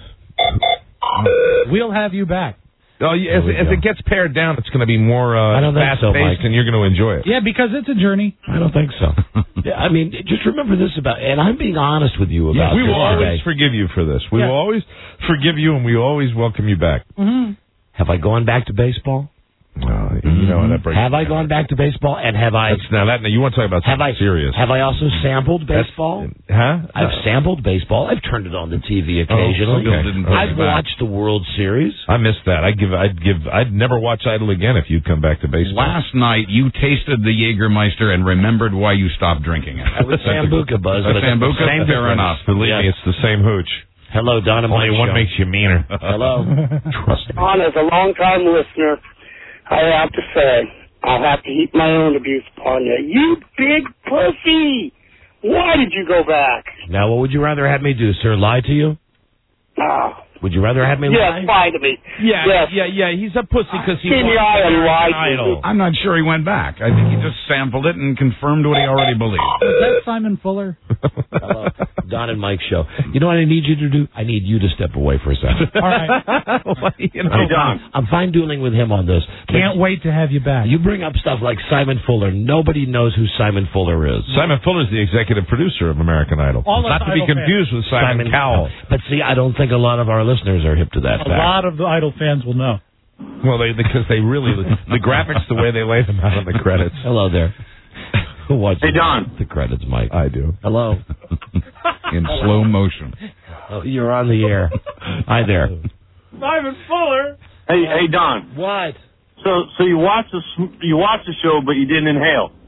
We'll have you back. Oh, yeah, as, There we as go. it gets pared down, it's going to be more uh, I don't think fast so, paced, Mike. and you're going to enjoy it. Yeah, because it's a journey. I don't think so. Yeah, I mean, just remember this about, and I'm being honest with you about we this will always today. forgive you for this. We Yeah. will always forgive you, and we will always welcome you back. Mm-hmm. Have I gone back to baseball? Uh, you know that breaks. Have I gone back to baseball? And have I That's, now that now you want to talk about have something I serious? have I also sampled That's- baseball? Huh? I've sampled baseball. I've turned it on the T V occasionally. okay. Didn't bring I've it back. watched the World Series. I missed that. I'd give. I'd give. I'd never watch Idol again if you'd come back to baseball. Last night, you tasted the Jägermeister and remembered why you stopped drinking it. I was Sambuca, Buzz. A but it's Sambuca? the same Fair difference. enough. Believe Yes. me, it's the same hooch. Hello, Don and Only Mike one show. makes you meaner. Hello. Trust me. Don, as a long-time listener, I have to say, I'll have to heap my own abuse upon you. You big pussy! Why did you go back? Now, what would you rather have me do, sir? Lie to you? Ah, Would you rather have me lie? yes, lie to me. Yeah, Yes. yeah, yeah. He's a pussy because he See me, wants I am American lied to. Idol. I'm not sure he went back. I think he just sampled it and confirmed what he already believed. Is that Simon Fuller? Hello. Don and Mike show. You know what I need you to do? I need you to step away for a second. All right. You know, I'm fine- I'm fine dueling with him on this. Can't wait to have you back. You bring up stuff like Simon Fuller. Nobody knows who Simon Fuller is. Simon Fuller is the executive producer of American Idol. All us Not to be Idol confused with Simon, Cowell. But see, I don't think a lot of our listeners are hip to that A fact. lot of the Idol fans will know. Well, they because they really the graphics, the way they lay them out on the credits. Hello there. Who watches Hey, Don. the credits, Mike? I do. Hello. In slow motion. Oh, you're on the air. Hi there. Simon Fuller? Hey, hey, Don. What? So, so you watched the sm- you watched the show, but you didn't inhale.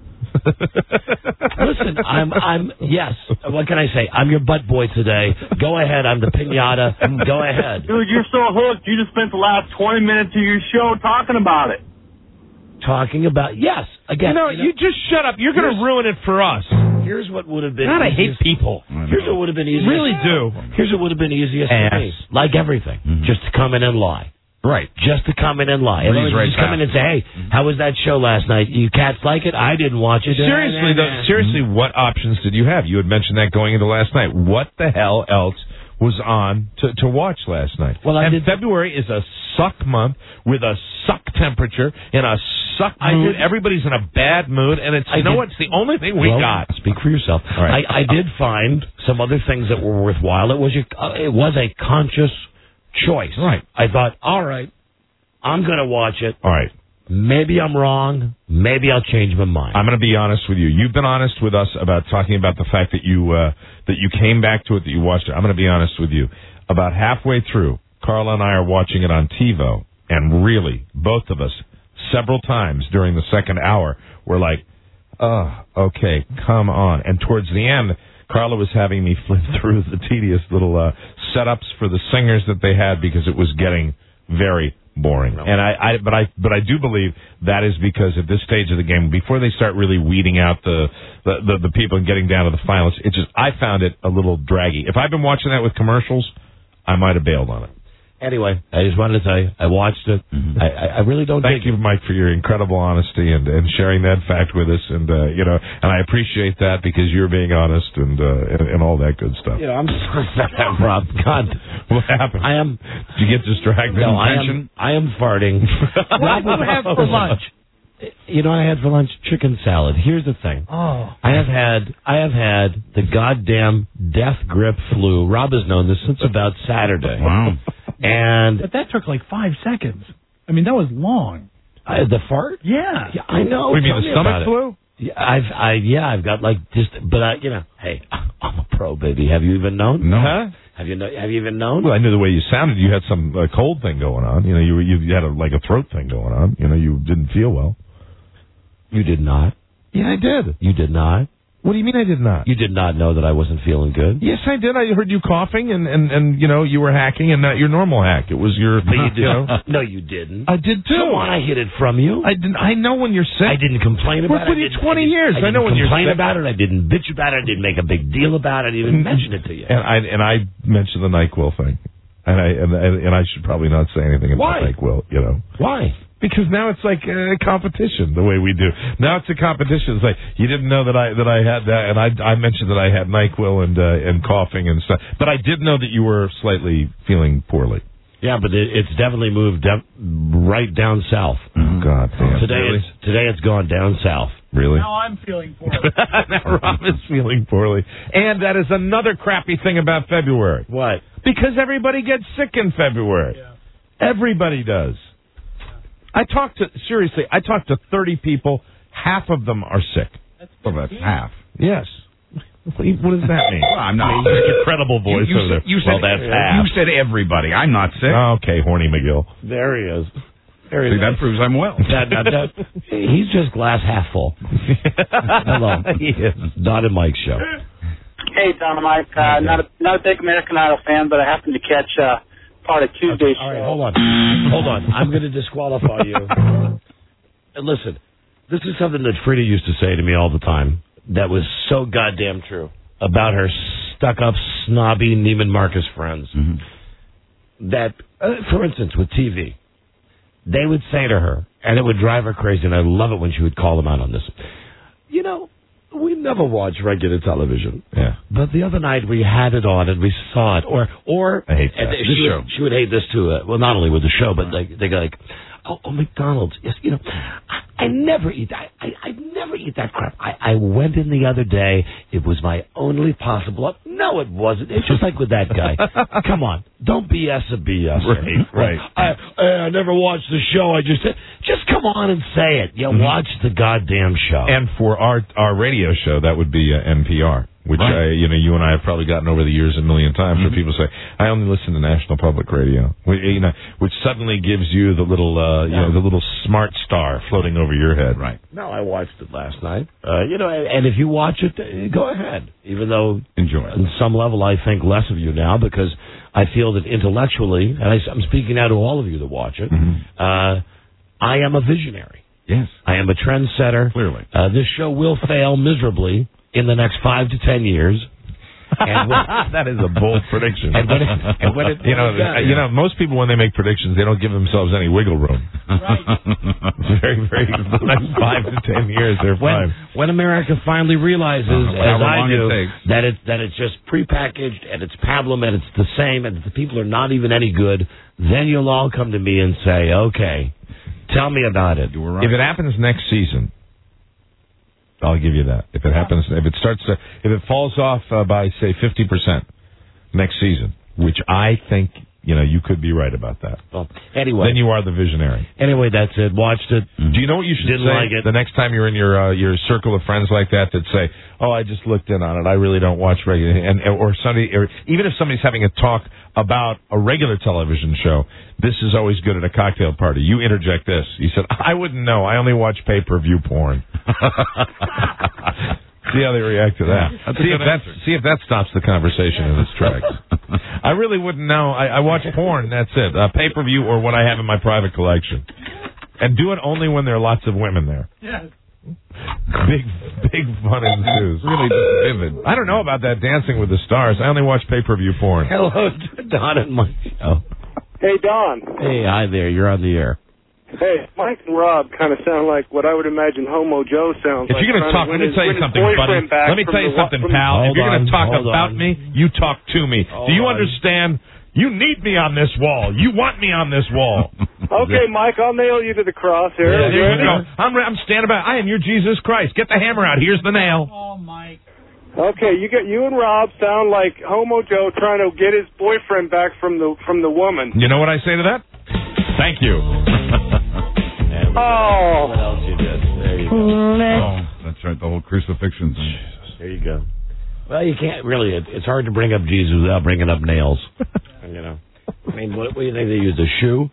Listen, I'm, I'm, yes, what can I say? I'm your butt boy today. Go ahead, I'm the pinata. Go ahead. Dude, you're so hooked. You just spent the last twenty minutes of your show talking about it. Talking about, yes, again. You know, you, know, you just shut up. You're going to ruin it for us. Here's what would have been God, I hate easiest. people. Here's what would have been easiest. Really do. Here's what would have been easiest Ass. for me. Like everything. Mm-hmm. Just to come in and lie. Right. Just to come in and lie. And Breeze then right just come in and say, hey, how was that show last night? You cats like it? I didn't watch it. Seriously, though, seriously, what options did you have? You had mentioned that going into last night. What the hell else was on to, to watch last night? Well, I and did, February is a suck month with a suck temperature in a suck mood. Everybody's in a bad mood, and it's, you I know did, what? It's the only thing we well, got. Speak for yourself. All right. I, I did find some other things that were worthwhile. It was a, uh, it was a conscious choice. Right. I thought, all right, I'm going to watch it. All right. Maybe I'm wrong. Maybe I'll change my mind. I'm going to be honest with you. You've been honest with us about talking about the fact that you uh, that you came back to it, that you watched it. I'm going to be honest with you. About halfway through, Carla and I are watching it on TiVo, and really, both of us, several times during the second hour, were like, oh, okay, come on. And towards the end, Carla was having me flip through the tedious little uh, setups for the singers that they had because it was getting very boring. No. And I, I, but I, but I do believe that is because at this stage of the game, before they start really weeding out the, the, the, the people and getting down to the finalists, it just, I found it a little draggy. If I'd been watching that with commercials, I might have bailed on it. Anyway, I just wanted to tell you, I watched it. Mm-hmm. I, I really don't Thank you, it. Mike, for your incredible honesty and, and sharing that fact with us. And, uh, you know, and I appreciate that because you're being honest and, uh, and, and all that good stuff. You know, I'm sorry about that, Rob. God. What happened? I am. Did you get distracted? No, I am, I am farting. What did you have for lunch? You know what I had for lunch? Chicken salad. Here's the thing. Oh. I have had I have had the goddamn death grip flu. Rob has known this since about Saturday. Wow. And But that took like five seconds. I mean, that was long. I, the fart? Yeah. Yeah, I know. What do you mean, Tell the me stomach about it. flu? Yeah, I've I yeah, I've got like just but I, you know, hey, I'm a pro, baby. Have you even known? No. Huh? Have you know, have you even known? Well, I knew the way you sounded. You had some uh, cold thing going on. You know, you were, you had a, like a throat thing going on. You know, you didn't feel well. You did not. Yeah, I did. You did not. What do you mean I did not? You did not know that I wasn't feeling good. Yes, I did. I heard you coughing, and, and, and you know, you were hacking, and not your normal hack. It was your... But you did. You know. No, you didn't. I did, too. Come on, I hid it from you. I didn't. I know when you're sick. I didn't complain about Worked it. with you I twenty I years. I, I know when you're complain sick. about it. I didn't bitch about it. I didn't make a big deal about it. I didn't even mention it to you. And I and I mentioned the NyQuil thing. And I and, and I should probably not say anything about Why? NyQuil, you know. Why? Because now it's like a competition, the way we do. Now it's a competition. It's like you didn't know that I that I had that, and I I mentioned that I had NyQuil and uh, and coughing and stuff. But I did know that you were slightly feeling poorly. Yeah, but it, it's definitely moved de- right down south. Oh, God damn. Today really? it's today it's gone down south. Really? Now I'm feeling poorly. Now Rob is feeling poorly. And that is another crappy thing about February. What? Because everybody gets sick in February. Yeah. Everybody does. I talked to, seriously, I talked to thirty people. Half of them are sick. Well, that's half. Yes. What does that mean? Well, I'm not. Like a credible voice You, you, over said, there. you said, well, that's you half. said everybody. I'm not sick. Okay, horny McGill. There he is. There he See, is. that proves I'm well. That, that, that, he's just glass half full. Hello. He is. Don and Mike show. Hey, Don and Mike. Uh, not a not a big American Idol fan, but I happened to catch uh, part of Tuesday's All right, show. hold on. Hold on. I'm going to disqualify you. And listen, this is something that Frida used to say to me all the time that was so goddamn true about her stuck-up, snobby Neiman Marcus friends. Mm-hmm. That, uh, for instance, with T V, they would say to her, and it would drive her crazy, and I love it when she would call them out on this. You know, we never watch regular television. Yeah. But the other night we had it on and we saw it. Or, or I hate that. and This she, show. Would, she would hate this too. Uh, well, not only with the show, but they, they go like, oh, oh, McDonald's. Yes, you know, I, I never eat that. I, I never eat that crap. I, I went in the other day. It was my only possible. Up. No, it wasn't. It's just like with that guy. Come on, don't B S a B S. Right, right. I, I, I never watched the show. I just just come on and say it. You mm-hmm. watch the goddamn show. And for our our radio show, that would be uh, N P R. which Right. I, you know, you and I have probably gotten over the years a million times, Mm-hmm. where people say, "I only listen to National Public Radio," which, you know, which suddenly gives you the little, uh, you Yeah. know, the little smart star floating over your head. Right. No, I watched it last night. Uh, you know, and, and if you watch it, uh, go ahead. Even though, Enjoy it. on some level, I think less of you now because I feel that intellectually, and I, I'm speaking now to all of you that watch it, Mm-hmm. uh, I am a visionary. Yes. I am a trendsetter. Clearly. Uh, this show will fail miserably in the next five to ten years. And when, That is a bold prediction. And when it, and when it, you know, yeah, you know, most people when they make predictions, they don't give themselves any wiggle room. Right. It's very, very. The next five to ten years, they're when, fine. when America finally realizes, Uh, as however I long it do, takes. that it that it's just prepackaged and it's pablum and it's the same and the people are not even any good, then you'll all come to me and say, "Okay, tell me about it." You were right. If it happens next season, I'll give you that. If it happens, if it starts to, if it falls off uh, by say fifty percent next season, which I think, you know, you could be right about that. Well, anyway, Then you are the visionary. anyway, that's it. Watched it. Do you know what you should Didn't say like it. the next time you're in your uh, your circle of friends like that that say, "Oh, I just looked in on it. I really don't watch regular," and or somebody, or even if somebody's having a talk about a regular television show, this is always good at a cocktail party. You interject this. You said, "I wouldn't know. I only watch pay-per-view porn." See how they react to that. That's a see good if that answer. see if that stops the conversation in its tracks. I really wouldn't know. I, I watch porn. That's it. Uh, pay-per-view or what I have in my private collection, and do it only when there are lots of women there. Yes. Big, big fun ensues. Really just vivid. I don't know about that Dancing with the Stars. I only watch pay-per-view porn. Hello, Don and Mike. Oh. Hey, Don. Hey, hi there. You're on the air. Hey, Mike and Rob kind of sound like what I would imagine Homo Joe sounds If like. you're going to trying talk, win let me his- tell you win his something, buddy. boyfriend back Let me from tell you the- something, from- pal. Hold If you're going on, to talk hold about on. me, you talk to me. Hold Do you on. understand? You need me on this wall. You want me on this wall. Okay, Mike, I'll nail you to the cross here. Yeah, You there you ready? go. I'm, I'm standing by. I am your Jesus Christ. Get the hammer out. Here's the nail. Oh, Mike. Okay, you get you and Rob sound like Homo Joe trying to get his boyfriend back from the from the woman. You know what I say to that? Thank you. Oh. What else you did? There you go. Oh, that's right. The whole crucifixion thing. There you go. Well, you can't really. It, it's hard to bring up Jesus without bringing up nails. You know. I mean, what, what do you think they used? A shoe?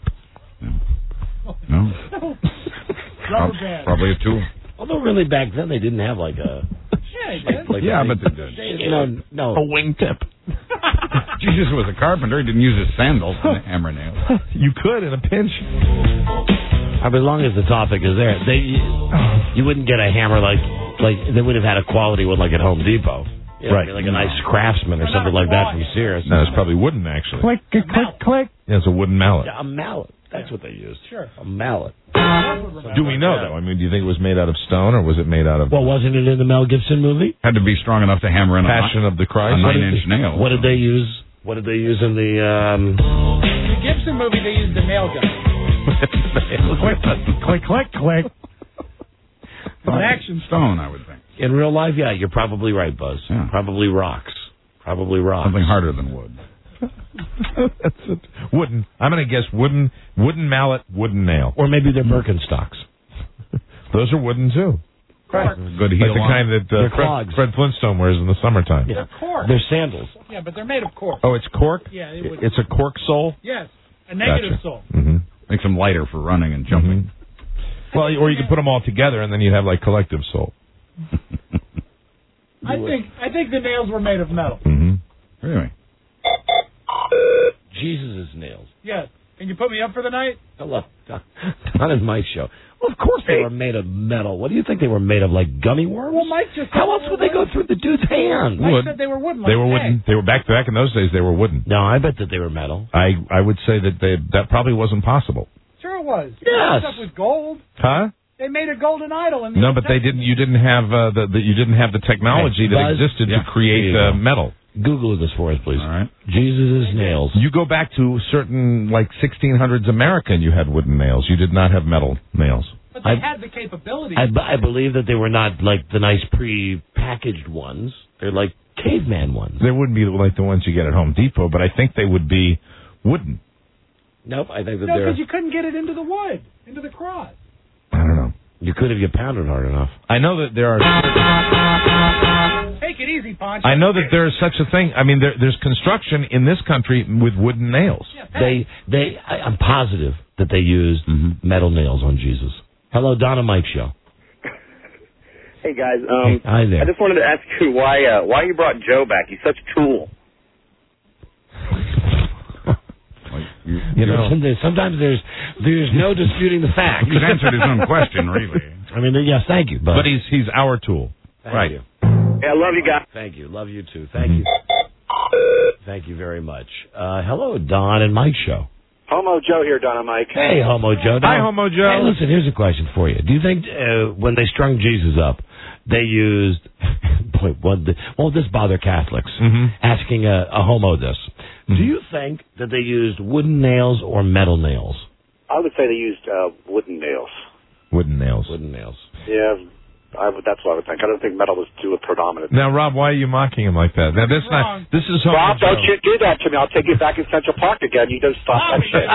No. Rubber band. Probably a tool. Although, really, back then they didn't have like a. Yeah, he did. Like Yeah, a, but they did. You know, no. A wingtip. Jesus was a carpenter. He didn't use his sandals and hammer nails. You could in a pinch. I mean, as long as the topic is there, they you wouldn't get a hammer like like they would have had a quality one like at Home Depot, you know, Right. Like a nice Craftsman or something like that from Sears. No, it's probably wooden, actually. Click, click, click, click. Yeah, it's a wooden mallet. Yeah, a mallet. That's what they used. Sure. A mallet. Do we know, though? I mean, do you think it was made out of stone, or was it made out of... Well, wasn't it in the Mel Gibson movie? Had to be strong enough to hammer in Passion a, of the Christ? a What did nine-inch they- nail. What did they use? What did they use in the? Um... In the Gibson movie, they used the nail gun. Click, click, click, click. It's an action stone, I would think. In real life, yeah, you're probably right, Buzz. Yeah. Probably rocks. Probably rocks. Something harder than wood. That's it. Wooden. I'm going to guess wooden, wooden mallet, wooden nail. Or maybe they're Birkenstocks. Those are wooden, too. Cork. Good Like heel the on. kind that They're uh, Fred, clogs. Fred Flintstone wears in the summertime. Yeah. They're cork. They're sandals. Yeah, but they're made of cork. Oh, it's cork? Yeah, it would- It's a cork sole? Yes, a negative Gotcha. sole. Mm-hmm. Makes them lighter for running and jumping. Well, or you could put them all together, and then you'd have, like, collective sole. I think I think the nails were made of metal. Mm-hmm. Really? Jesus' nails. Yes. Can you put me up for the night? Hello. Don and Mike show. Well, of course they were made of metal. What do you think they were made of, like gummy worms? Well, Mike just How else would they go through the dude's hand? Mike Wood. said they were wooden. Like They were a wooden. tank. They were back back in those days. They were wooden. No, I bet that they were metal. I I would say that they that probably wasn't possible. Sure it was. Yes. Stuff with gold. Huh? They made a golden idol. In the No, Old but they Testament. didn't. You didn't have uh, the, the you didn't have the technology Okay, that Buzz? existed Yeah. to create There you uh, go. metal. Google this for us, please. All right. Jesus' nails. You go back to certain like sixteen hundreds America, and you had wooden nails. You did not have metal nails. But they I- had the capability. I, b- I believe that they were not like the nice pre-packaged ones. They're like caveman ones. They wouldn't be like the ones you get at Home Depot, but I think they would be wooden. Nope, I think that no, they're... because you couldn't get it into the wood, into the cross. I don't know. You could if you pounded hard enough. I know that there are. Take it easy, Poncho. I know that there is such a thing. I mean, there, there's construction in this country with wooden nails. They, they, I, I'm positive that they used mm-hmm. metal nails on Jesus. Hello, Don and Mike Show. Hey guys, um, hey, hi there. I just wanted to ask you why uh, why you brought Joe back. He's such a tool. You, you know, sometimes, sometimes there's there's no disputing the fact. He's answered his own question, really. I mean, yes, thank you, but, but he's he's our tool, thank right? You. Yeah, I love you guys. Thank you, love you too. Thank you, thank you very much. Uh, hello, Don and Mike Show. Homo Joe here, Don and Mike. Hey, Homo Joe. Hi, Homo Joe. Hey, listen, here's a question for you. Do you think uh, when they strung Jesus up, they used, boy, what the, won't this bother Catholics, mm-hmm. asking a, a homo this. Mm-hmm. Do you think that they used wooden nails or metal nails? I would say they used uh, wooden nails. Wooden nails. Wooden nails. Yeah, I would, that's what I would think. I don't think metal was too predominant. Now, Rob, why are you mocking him like that? Now, this not, this is Homo Rob, Joe. don't you do that to me. I'll take you back in Central Park again. You don't stop that shit.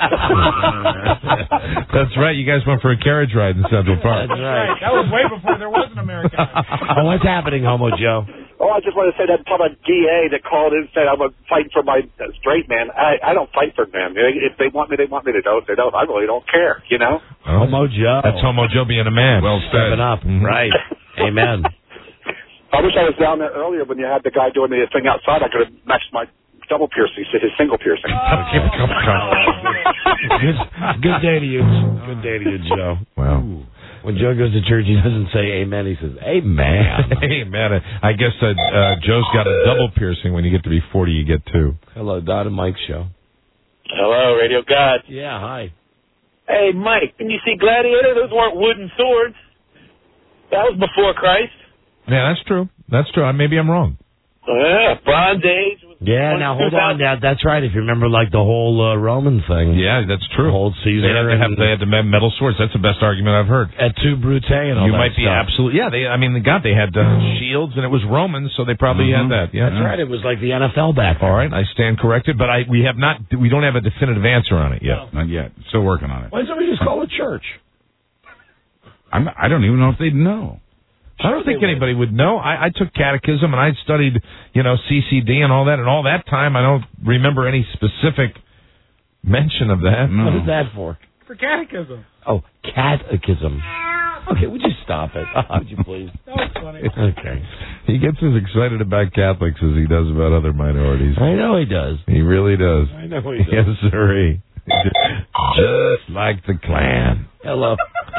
That's right. You guys went for a carriage ride in Central Park. That's right. That was way before there was an American. Oh, what's happening, Homo Joe? Oh, I just want to say that from a D A that called in and said I'm fighting for my uh, straight man. I, I don't fight for men. If they want me, they want me. They don't. They don't. I really don't care. You know. Oh, Homo Joe. That's Homo Joe being a man. Well, stepping up. Mm-hmm. Right. Amen. I wish I was down there earlier when you had the guy doing the thing outside. I could have matched my double piercing, his single piercing. Oh. good, good day to you. Good day to you, Joe. Wow. When Joe goes to church, he doesn't say amen. He says, amen. Amen. I guess uh, uh, Joe's got a double piercing. When you get to be forty, you get two. Hello, Don and Mike Show. Hello, Radio God. Yeah, hi. Hey, Mike, didn't you see Gladiator? Those weren't wooden swords. That was before Christ. Yeah, that's true. That's true. Maybe I'm wrong. Yeah, Bronze Age. Yeah, now hold on. Now, that's right. If you remember, like the whole uh, Roman thing. Yeah, that's true. The whole Caesar. They had to have they had to have metal swords. That's the best argument I've heard. At two Brute and all you that might be stuff. absolutely. Yeah, they. I mean, God, they had uh, shields, and it was Romans, so they probably mm-hmm. had that. Yeah, that's right. It was like the N F L back then. All right, I stand corrected, but I we have not. We don't have a definitive answer on it yet. No. Not yet. Still working on it. Why don't we just call it church? I'm, I don't even know if they'd know. I don't think anybody would know. I, I took catechism and I studied, you know, C C D and all that, and all that time I don't remember any specific mention of that. No. What is that for? For catechism. Oh, catechism. Okay, would you stop it? Oh, would you please? That was funny. Okay. He gets as excited about Catholics as he does about other minorities. I know he does. He really does. I know he does. Yes, sirree. Just like the Klan. Hello.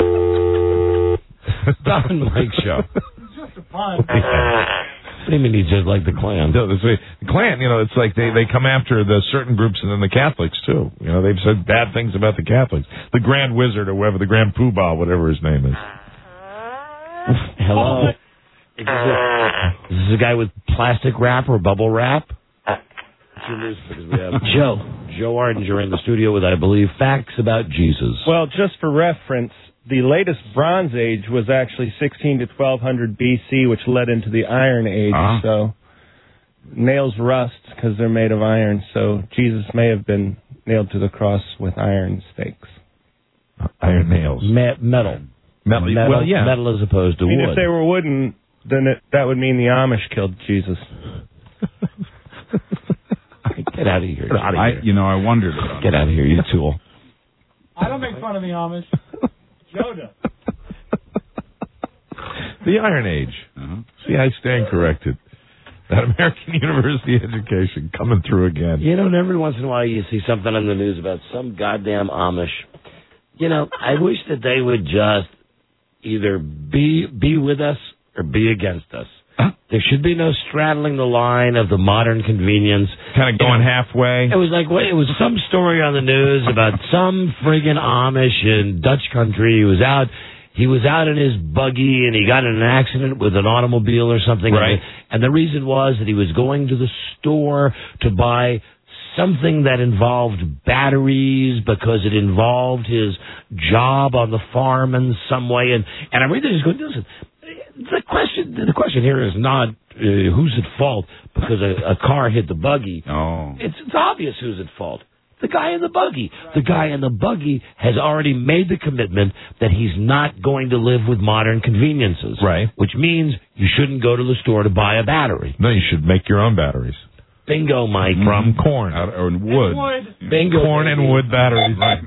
Don Mike Show. It's just a pun. What do you mean he's just like the Klan? No, this way, the Klan, you know, it's like they, they come after the certain groups and then the Catholics, too. You know, they've said bad things about the Catholics. The Grand Wizard or whoever, the Grand Poobah, whatever his name is. Hello? Is this, a, is this a guy with plastic wrap or bubble wrap? We have Joe. Joe Ardinger in the studio with, I believe, facts about Jesus. Well, just for reference, the latest Bronze Age was actually sixteen to twelve hundred B C, which led into the Iron Age. Uh-huh. So nails rust because they're made of iron. So Jesus may have been nailed to the cross with iron stakes. Iron nails. Me- metal. Metal. Metal. Well, yeah. Metal as opposed to I mean, wood. if they were wooden, then it, that would mean the Amish killed Jesus. Get out of here. Get out of I, here. you know, I wondered about Get out of here, you tool. I don't make fun of the Amish. Joe does. The Iron Age. Uh-huh. See, I stand corrected. That American University education coming through again. You know, every once in a while you see something on the news about some goddamn Amish. You know, I wish that they would just either be be with us or be against us. Huh? There should be no straddling the line of the modern convenience. Kind of going halfway. It was like, wait, it was some story on the news about some friggin' Amish in Dutch country. He was out, he was out in his buggy and he got in an accident with an automobile or something. Right. And the reason was that he was going to the store to buy something that involved batteries because it involved his job on the farm in some way. And, and I read this going, listen, the question the question here is not uh, who's at fault because a, a car hit the buggy. Oh. It's, it's obvious who's at fault. The guy in the buggy. The guy in the buggy has already made the commitment that he's not going to live with modern conveniences. Right. Which means you shouldn't go to the store to buy a battery. No, you should make your own batteries. Bingo, Mike. From corn. Out, or wood. wood. Bingo. Corn baby. and wood batteries. Right.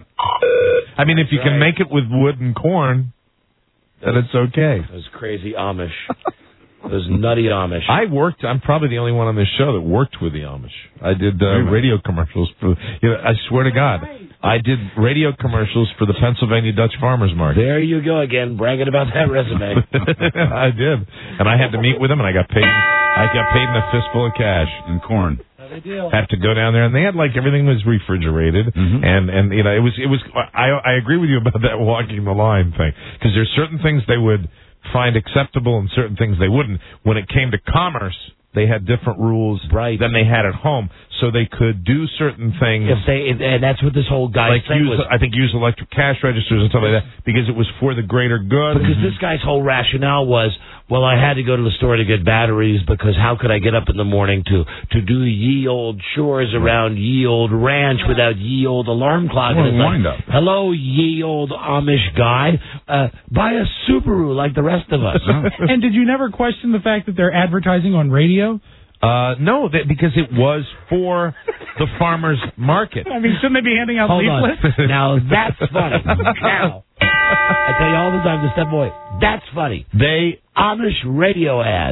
I mean, if you Right. can make it with wood and corn, then it's okay. Those crazy Amish. Those nutty Amish. I worked, I'm probably the only one on this show that worked with the Amish. I did uh, radio commercials for, you know, I swear to God, I did radio commercials for the Pennsylvania Dutch Farmers Market. There you go again, bragging about that resume. I did. And I had to meet with them, and I got paid, I got paid in a fistful of cash. And corn. Had to go down there, and they had like everything was refrigerated, Mm-hmm. and and you know it was it was. I I agree with you about that walking the line thing, because there's certain things they would find acceptable and certain things they wouldn't. When it came to commerce, they had different rules right. than they had at home, so they could do certain things. If they, and that's what this whole guy like thing use, was. I think use electric cash registers and stuff like that because it was for the greater good. Because this guy's whole rationale was, well, I had to go to the store to get batteries because how could I get up in the morning to to do ye old chores around ye old ranch without ye old alarm clock? Well, And it's wind like, up. hello, ye old Amish guy, uh, buy a Subaru like the rest of us. And did you never question the fact that they're advertising on radio? Uh, no, that, because it was for the farmer's market. I mean, shouldn't they be handing out Hold on. leaflets? Now that's funny. Now, I tell you all the time, the step boy, that's funny. They Amish radio ads.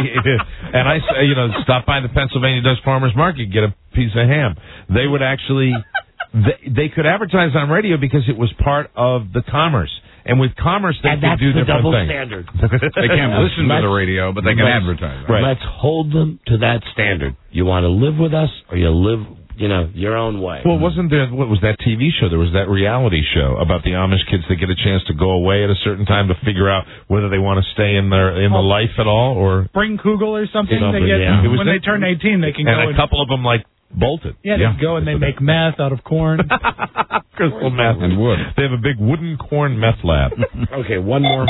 and I say, you know, stop by the Pennsylvania Dutch Farmers Market, get a piece of ham. They would actually, they, they could advertise on radio because it was part of the commerce. And with commerce, they and could that's do the different double things. standard. They can't listen to the radio, but they can let's, advertise. Right. Let's hold them to that standard. You want to live with us, or you live, you know, your own way. Well, wasn't there, what was that T V show? There was that reality show about the Amish kids that get a chance to go away at a certain time to figure out whether they want to stay in their in the life at all, or Spring Kugel or something. Something, they get yeah. It was when that- they turn eighteen, they can and go a couple of them like bolted. Yeah, they go and they make meth out of corn. Crystal meth and wood. They have a big wooden corn meth lab. Okay, one more.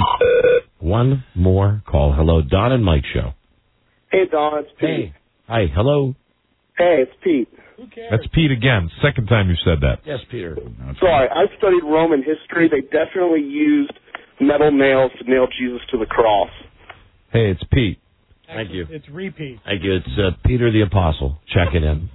One more call. Hello, Don and Mike Show. Hey, Don, it's Pete. Hey. Hi, hello. Hey, it's Pete. That's Pete again. Second time you've said that. Yes, Peter. Sorry, I studied Roman history. They definitely used metal nails to nail Jesus to the cross. Hey, it's Pete. Thank you. It's repeat. Thank you. It's uh, Peter the Apostle checking in.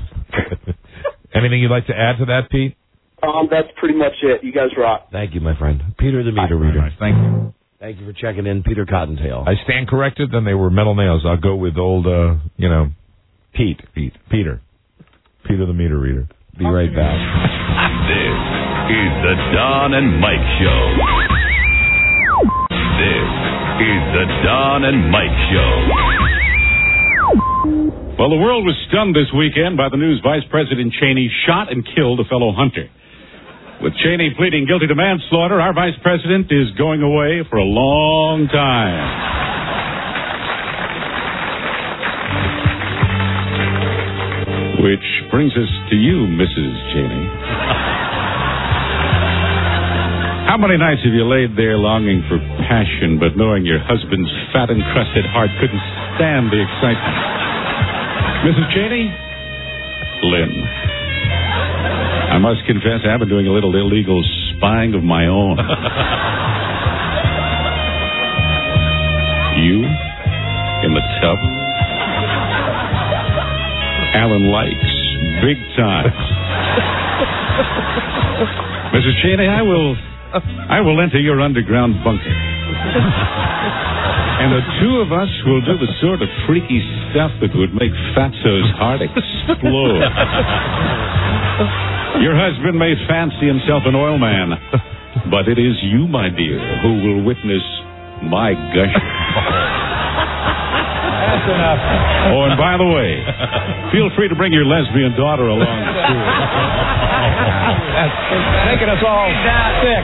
Anything you'd like to add to that, Pete? Um, that's pretty much it. You guys rock. Thank you, my friend. Peter the meter reader. Nice. Thank you. Thank you for checking in, Peter Cottontail. I stand corrected. Then they were metal nails. I'll go with old, uh, you know, Pete. Pete. Peter. Peter the meter reader. Be right back. This is the Don and Mike Show. This is the Don and Mike Show. Well, the world was stunned this weekend by the news Vice President Cheney shot and killed a fellow hunter. With Cheney pleading guilty to manslaughter, our Vice President is going away for a long time. Which brings us to you, Missus Cheney. How many nights have you laid there longing for passion, but knowing your husband's fat encrusted heart couldn't stand the excitement? Missus Cheney? Lynn. I must confess I've been doing a little illegal spying of my own. You? In the tub? Alan likes. Big time. Missus Cheney, I will... I will enter your underground bunker. And the two of us will do the sort of freaky stuff that would make Fatso's heart explode. Your husband may fancy himself an oil man, but it is you, my dear, who will witness my gushing. That's enough. Oh, and by the way, feel free to bring your lesbian daughter along, too. That's making us all sick.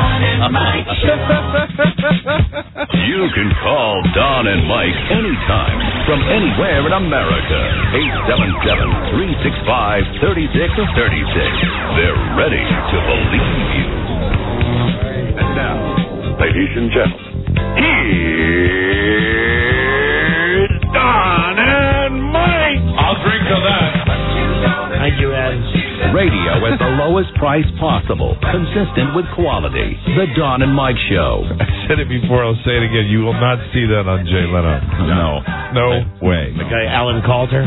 You can call Don and Mike anytime from anywhere in America. eight seven seven, three six five, three six three six. They're ready to believe you. And now, ladies and gentlemen, here's Don and Mike. I'll drink to that. Thank you, Ed. Radio at the lowest price possible, consistent with quality. The Don and Mike Show. I said it before, I'll say it again. You will not see that on Jay Leno. No. No way. The guy, Alan Coulter,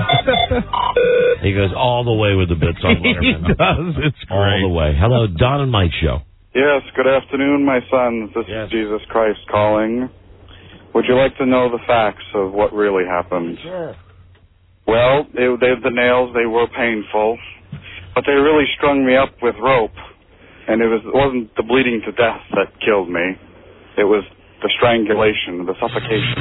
he goes all the way with the bits on He Letterman. does. It's great. All the way. Hello, Don and Mike Show. Yes, good afternoon, my sons. This Yes. is Jesus Christ calling. Would you like to know the facts of what really happened? Sure. Well, they, they, the nails, they were painful, but they really strung me up with rope, and it, was, it wasn't the bleeding to death that killed me. It was the strangulation, the suffocation.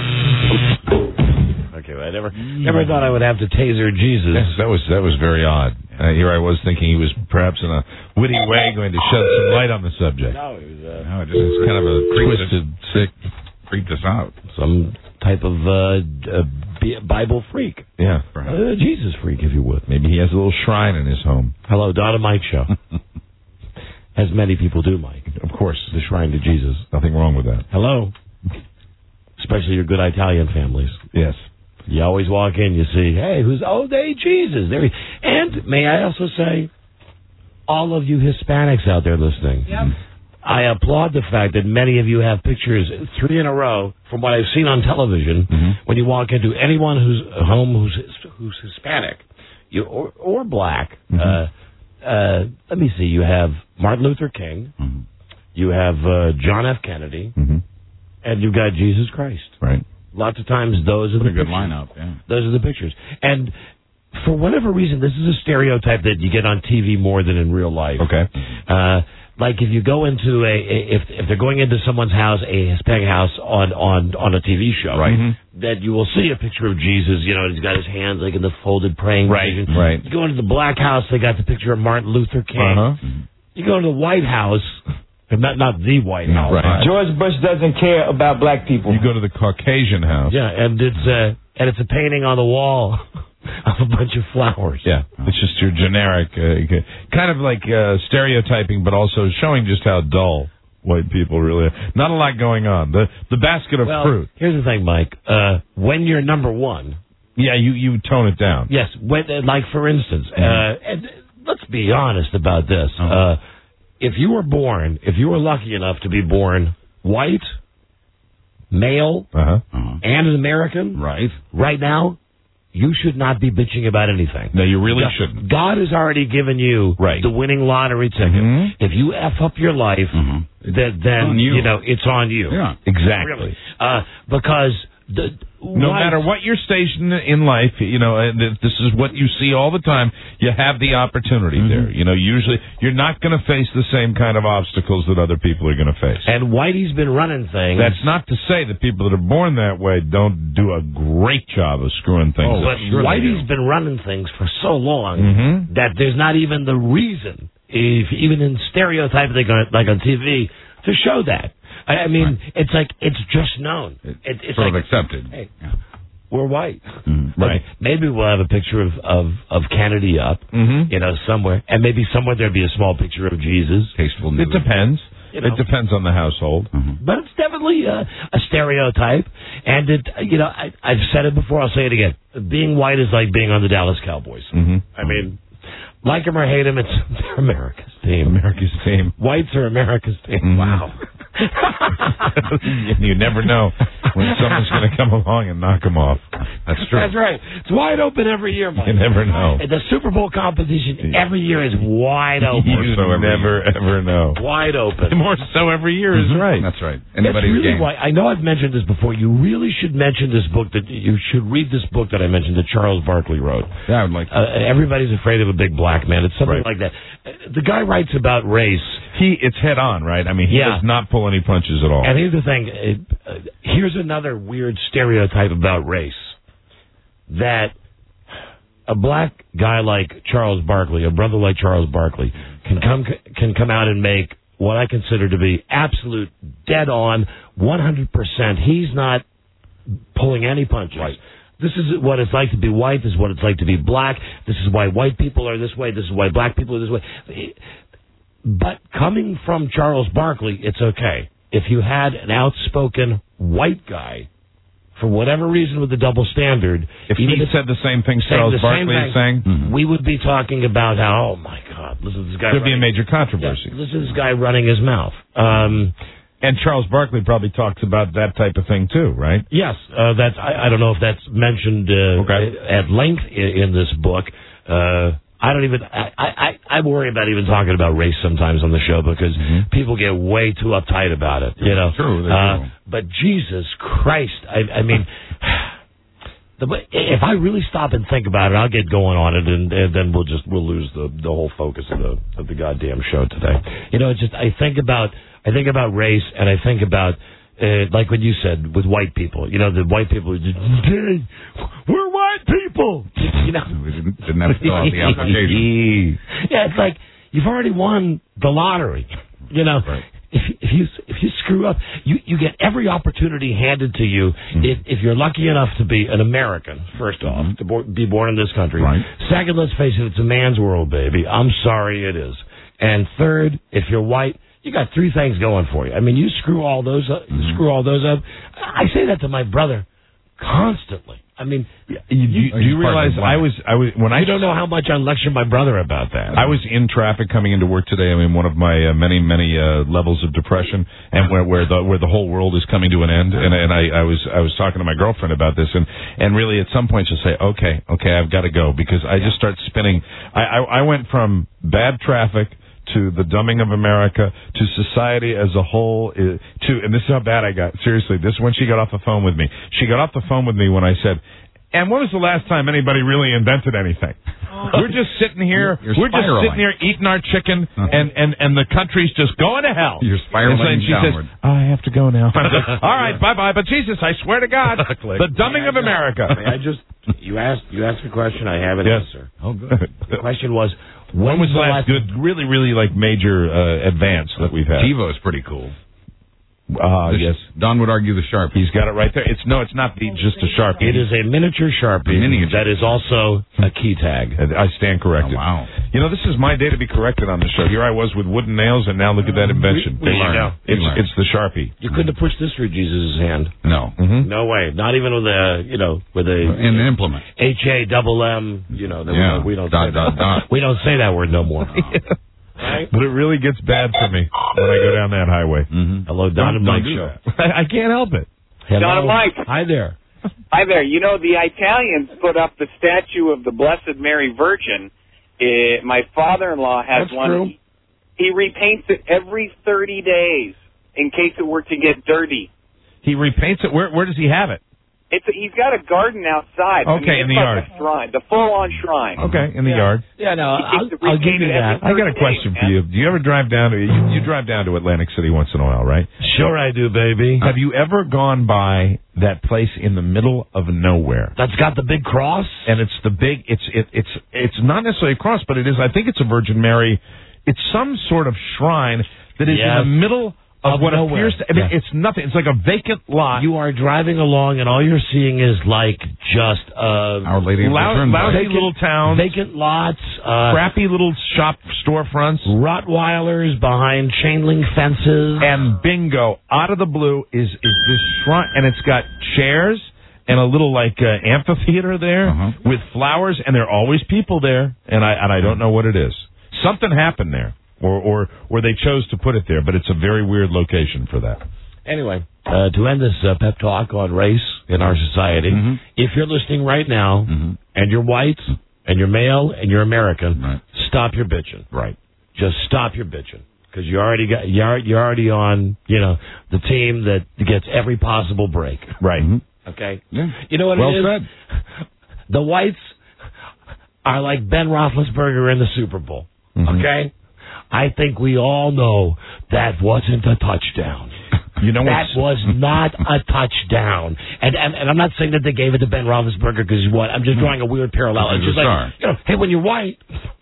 Okay, I never never thought I would have to taser Jesus. Yes, that was that was very odd. Uh, here I was thinking he was perhaps in a witty way going to shed some light on the subject. No, it was uh, No, it just it's kind of a Twisted, sick. freaked us out. some type of uh, uh, B- Bible freak. Yeah. Uh, Jesus freak, if you would. Maybe he has a little shrine in his home. Hello, Don and Mike Show. As many people do, Mike. Of course. The shrine to Jesus. Nothing wrong with that. Hello. Especially your good Italian families. Yes. You always walk in, you see, hey, who's, oh, they, Jesus. There he, and may I also say, all of you Hispanics out there listening, Yep. I applaud the fact that many of you have pictures, three in a row, from what I've seen on television, Mm-hmm. when you walk into anyone who's home who's who's Hispanic you or, or black. Mm-hmm. Uh, uh, let me see, you have Martin Luther King, Mm-hmm. you have uh, John F. Kennedy, Mm-hmm. and you've got Jesus Christ. Right. Lots of times those are Pretty the good pictures. lineup, yeah. Those are the pictures. And for whatever reason, this is a stereotype that you get on T V more than in real life. Okay. Uh, like if you go into a, if if they're going into someone's house, a Hispanic house on on on a T V show, Right. that you will see a picture of Jesus. You know, he's got his hands like in the folded praying Right, position. right. You go into the Black House, they got the picture of Martin Luther King. Uh-huh. You go to the White House, not not the White House. Right. George Bush doesn't care about black people. You go to the Caucasian house. Yeah, and it's uh, and it's a painting on the wall of a bunch of flowers. Yeah, it's just your generic, uh, kind of like uh, stereotyping, but also showing just how dull white people really are. Not a lot going on. The the basket of Well, fruit. here's the thing, Mike. Uh, when you're number one, Yeah, you, you tone it down. yes. When, uh, like for instance, uh, and let's be honest about this. Uh-huh. Uh, if you were born, if you were lucky enough to be born white, male, Uh-huh. Uh-huh. and an American, Right. right now, you should not be bitching about anything. No, you really God, shouldn't. God has already given you Right. the winning lottery ticket. Mhm. If you F up your life, Mhm. that, then, on you. you know, it's on you. Yeah. Exactly. Really. Uh, because the, No white- matter what your station in life, you know, and if this is what you see all the time, you have the opportunity Mm-hmm. there. You know, usually you're not going to face the same kind of obstacles that other people are going to face. And Whitey's been running things. That's not to say that people that are born that way don't do a great job of screwing things but up. Sure they Whitey's do. been running things for so long Mhm. that there's not even the reason, if even in stereotype like on, like on T V, to show that. I, I mean, it's like it's just known. It, it's Sort like of accepted. Hey, Yeah. we're white. Mhm. Right. Maybe we'll have a picture of, of, of Kennedy up, Mhm. you know, somewhere. And maybe somewhere there'll be a small picture of Jesus. Tasteful It news. depends. You know. It depends on the household. Mhm. But it's definitely a, a stereotype. And, it, you know, I, I've said it before, I'll say it again. Being white is like being on the Dallas Cowboys. Mm-hmm. I mean, like them or hate them, it's they're America's team. America's team. Whites are America's team. Mhm. Wow. You never know when someone's going to come along and knock them off. That's true. That's right. It's wide open every year, Mike. You never know. And the Super Bowl competition every year is wide open. You never, ever know. Wide open. More so every year is right. That's right. That's Anybody's really game. why I know I've mentioned this before. You really should mention this book. That you should read this book that I mentioned that Charles Barkley wrote. Yeah, I would like to. Uh, everybody's afraid of a big black man. It's something Right. like that. Uh, The guy writes about race. He, it's head on, right? I mean, he Yeah. does not pull any punches at all. And here's the thing. It, uh, here's another weird stereotype about race. That a black guy like Charles Barkley, a brother like Charles Barkley, can come can come out and make what I consider to be absolute dead on, one hundred percent. He's not pulling any punches. Right. This is what it's like to be white. This is what it's like to be black. This is why white people are this way. This is why black people are this way. But coming from Charles Barkley, it's okay. If you had an outspoken white guy for whatever reason with the double standard, if he if said the same thing saying Charles the Barkley same is saying, thing, we would be talking about how, oh my God, listen to this guy. There'd be a running- major controversy. Yeah, listen to this guy running his mouth. Um, and Charles Barkley probably talks about that type of thing too, right? Yes, uh, that's. I, I don't know if that's mentioned uh, Okay. at length in, in this book. Uh, I don't even. I, I I worry about even talking about race sometimes on the show because people get way too uptight about it. You know. True. They Uh, do. but Jesus Christ, I, I mean. The, if I really stop and think about it, I'll get going on it, and, and then we'll just we'll lose the the whole focus of the of the goddamn show today. You know, it's just I think about I think about race, and I think about uh, like what you said with white people. You know, the white people are just, we're white people. You know, We didn't, didn't have to fill out the application. yeah, it's like you've already won the lottery. You know. Right. If, if you if you screw up, you, you get every opportunity handed to you. Mm-hmm. If if you're lucky enough to be an American, first off, mm-hmm. to bo- be born in this country. Right. Second, let's face it, it's a man's world, baby. I'm sorry, it is. And third, if you're white, you got three things going for you. I mean, you screw all those up. Mm-hmm. You screw all those up. I say that to my brother constantly. I mean, You, you, do you realize I was I was when I you don't know how much I lecture my brother about that. I was in traffic coming into work today. I mean, one of my uh, many, many uh, levels of depression, and where where the where the whole world is coming to an end. And and I, I was I was talking to my girlfriend about this, and and really at some point she'll say, okay, okay, I've got to go because I just start spinning. I I, I went from bad traffic to the dumbing of America to society as a whole. uh, To and this is how bad I got. Seriously, this is when she got off the phone with me. She got off the phone with me when I said, and when was the last time anybody really invented anything? We're just sitting here. You're we're just spiraling. sitting here eating our chicken, and, and, and the country's just going to hell. You're spiraling and so she downward. says, oh, I have to go now. I'm like, all right, bye-bye. But Jesus, I swear to God, the dumbing of America. I just you asked you asked a question. I have an Yes. answer. Oh, good. The question was, When was the last last good, really, really like major uh, advance that we've had? TiVo's pretty cool. Uh, The- yes. Don would argue the Sharpie. He's got it right there. It's no, it's not the, just a Sharpie. It is a miniature Sharpie Miniature. that is also a key tag. I stand corrected. Oh, wow. You know, this is my day to be corrected on the show. Here I was with wooden nails, and now look at that invention. We- we learn. know. We It's learn. it's the Sharpie. You couldn't have pushed this through Jesus' hand. No. Mm-hmm. No way. Not even with a you know with a In the implement. H A double M. You know that Yeah. we don't Dot, say dot, that. dot. We don't say that word no more. Right? But it really gets bad for me when I go down that highway. Mm-hmm. Hello, Don and Don't Mike do show. that. I, I can't help it. Hello. Don and Mike. Hi there. Hi there. You know, the Italians put up the statue of the Blessed Mary Virgin. Uh, my father-in-law has That's one. true. He repaints it every thirty days in case it were to get dirty. He repaints it. Where where does he have it? It's a, he's got a garden outside. I Okay, mean, in the it's yard. like a shrine, the full-on shrine. Okay, in the Yeah. yard. Yeah, no, He I'll, gets to I'll give repaint you it that. every I got a thirty question days, for you. Do you ever drive down to you, you drive down to Atlantic City once in a while, right? Sure, I do, baby. Have you ever gone by that place in the middle of nowhere? That's got the big cross. And it's the big. It's it, it's it's not necessarily a cross, but it is. I think it's a Virgin Mary. It's some sort of shrine that is Yes. in the middle of, Of what nowhere. appears to. I mean, Yeah. it's nothing. It's like a vacant lot. You are driving along, and all you're seeing is like just uh, Our Lady of the Lou- Turnpike. lousy vacant, little towns, vacant lots, uh, crappy little shop storefronts. Rottweilers behind chain link fences. And bingo, out of the blue is is this shrine, and it's got chairs and a little like uh, amphitheater there Uh-huh. with flowers, and there are always people there, and I and I don't know what it is. Something happened there, or or or they chose to put it there, but it's a very weird location for that. Anyway, uh, to end this uh, pep talk on race in our society, Mhm. if you're listening right now Mhm. and you're white and you're male and you're American, Right. stop your bitching. Right. Just stop your bitching. Because you already got you're you're already on you know the team that gets every possible break. Right. Okay. Yeah. You know what Well it is? said. The whites are like Ben Roethlisberger in the Super Bowl. Mhm. Okay. I think we all know that wasn't a touchdown. You know That what's was not a touchdown. And, and and I'm not saying that they gave it to Ben Roethlisberger because what? I'm just drawing a weird parallel. He's It's just a like, star. you know, hey, when you're white,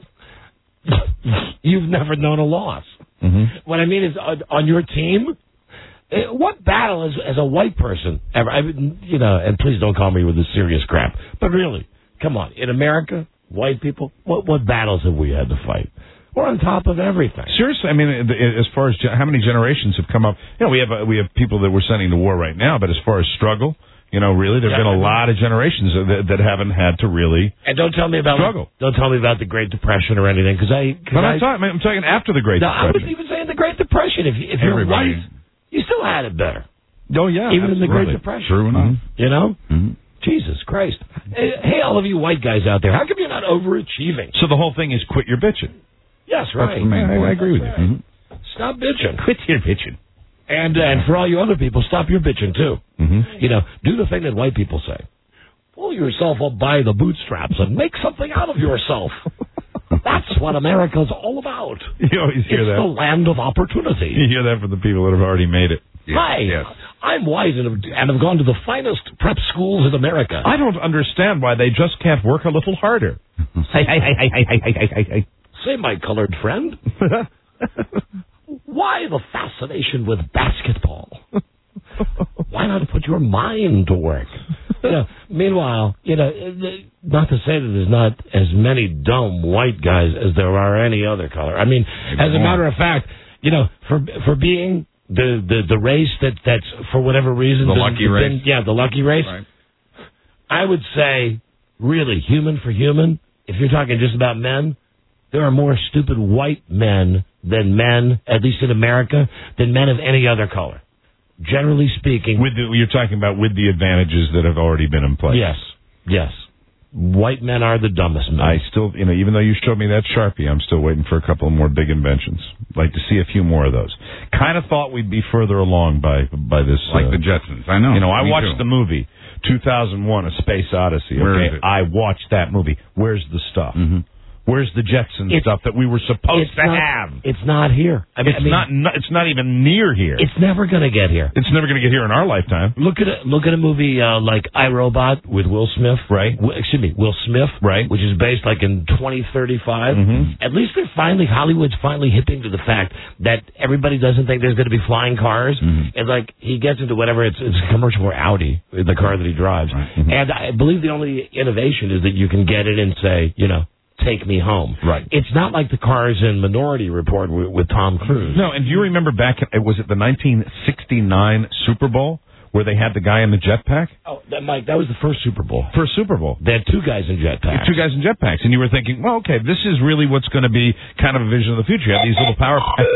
you've never known a loss. Mhm. What I mean is, on, on your team, eh, what battle as as a white person ever? I mean, you know, and please don't call me with this serious crap. But really, come on, in America, white people, what what battles have we had to fight? We're on top of everything. Seriously, I mean, as far as ge- how many generations have come up, you know, we have uh, we have people that we're sending to war right now, but as far as struggle, You know, really, there have Yeah, been a I mean- lot of generations that, that haven't had to really And don't tell me about struggle. Don't tell me about the Great Depression or anything, because I. Cause But I I'm talking, I'm talking after the Great no, I was Depression. even saying the Great Depression. If, you- if you're Everybody. white, you still had it better. Oh yeah, even in the Great absolutely. Depression. True enough. You know? Mhm. Jesus Christ. Hey, hey, all of you white guys out there, how come you're not overachieving? So the whole thing is quit your bitching. Yes, right. the main I, I point. agree with you. Mhm. Stop bitching. Quit your bitching. And and for all you other people, stop your bitching too. Mm-hmm. You know, do the thing that white people say. Pull yourself up by the bootstraps and make something out of yourself. That's what America's all about. You always hear it's that. the land of opportunity. You hear that from the people that have already made it. Hi, yes. I'm white and have, and have gone to the finest prep schools in America. I don't understand why they just can't work a little harder. Hey, hey, hey, hey, hey, hey, hey, hey. Say, my colored friend, why the fascination with basketball? Why not put your mind to work? You know, meanwhile, you know, not to say that there's not as many dumb white guys as there are any other color. I mean, as a matter of fact, you know, for for being the the, the race that that's for whatever reason The been- lucky been- race. yeah, the lucky race. Right. I would say, really, human for human. If you're talking just about men, there are more stupid white men than men, at least in America, than men of any other color. Generally speaking. With the, you're talking about with the advantages that have already been in place. Yes, yes. White men are the dumbest men. I still, you know, even though you showed me that Sharpie, I'm still waiting for a couple of more big inventions. Like to see a few more of those. Kind of thought we'd be further along by by this. Like uh, the Jetsons. I know. You know, I Me watched too. the movie two thousand one: A Space Odyssey. Where okay, is it? I watched that movie. Where's the stuff? Mm-hmm. Where's the Jetson It's- stuff that we were supposed it's to not, have? It's not here. I mean, It's I mean, not, not. It's not even near here. It's never going to get here. It's never going to get here in our lifetime. Look at a, look at a movie uh, like iRobot with Will Smith, right? W- excuse me, Will Smith, right? Which is based like in twenty thirty-five. Mm-hmm. At least they're finally Hollywood's finally hipping to the fact that everybody doesn't think there's going to be flying cars, Mm-hmm. and like he gets into whatever it's, it's a commercial for Audi, the car that he drives, Right. Mm-hmm. and I believe the only innovation is that you can get it and say, you know, take me home. Right. It's not like the cars in Minority Report with, with Tom Cruise. No, and do you remember back? In, was it the nineteen sixty-nine Super Bowl where they had the guy in the jetpack? Oh, that, Mike, that was the first Super Bowl. First Super Bowl. They had two guys in jetpacks. Two guys in jetpacks, and you were thinking, well, okay, this is really what's going to be kind of a vision of the future. You have these little power.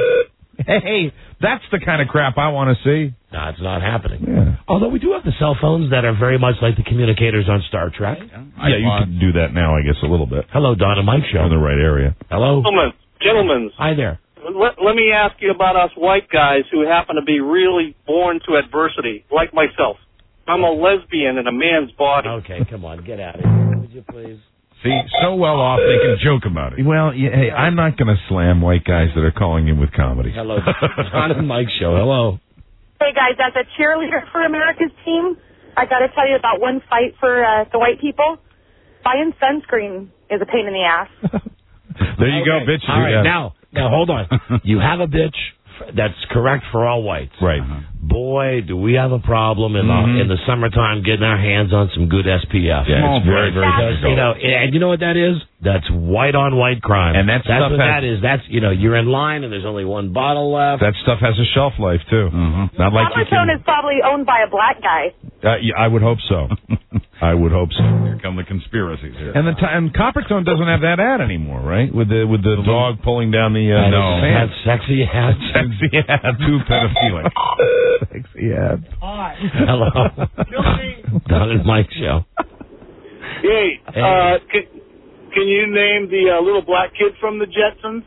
Hey, that's the kind of crap I want to see. No, it's not happening. Yeah. Although we do have the cell phones that are very much like the communicators on Star Trek. Yeah, you can do that now, I guess, a little bit. Hello, Don and Mike show. In the right area. Hello. Gentlemen, gentlemen, Hi there. let, let me ask you about us white guys who happen to be really born to adversity, like myself. I'm a lesbian in a man's body. Okay, come on, get out of here. Would you please? See, so well off they can joke about it. Well, yeah, hey, I'm not going to slam white guys that are calling in with comedy. Hello, Don and Mike show. Hello. Hey guys, as a cheerleader for America's team, I got to tell you about one fight for uh, the white people. Buying sunscreen is a pain in the ass. There you go, bitch. All right, Yeah. now, now hold on. You have a bitch that's correct for all whites. Right. Boy, do we have a problem in Mhm. the in the summertime getting our hands on some good S P F. Yeah, Small it's very, very Because, difficult. you know, and you know what that is? That's white on white crime. And that that's stuff what has- that is. That's, you know, you're in line and there's only one bottle left. That stuff has a shelf life, too. Mm-hmm. Not like you Coppertone can... is probably owned by a black guy. Uh, yeah, I would hope so. I would hope so. Here come the conspiracies here. And the t- and Coppertone doesn't have that ad anymore, right? With the with the dog pulling down the uh, no. pants. That's sexy ad. Sexy ad. Too pedophilic. Sexy ad. Hello. Don and Mike show. Hey, Hey. uh, can, can you name the uh, little black kid from the Jetsons?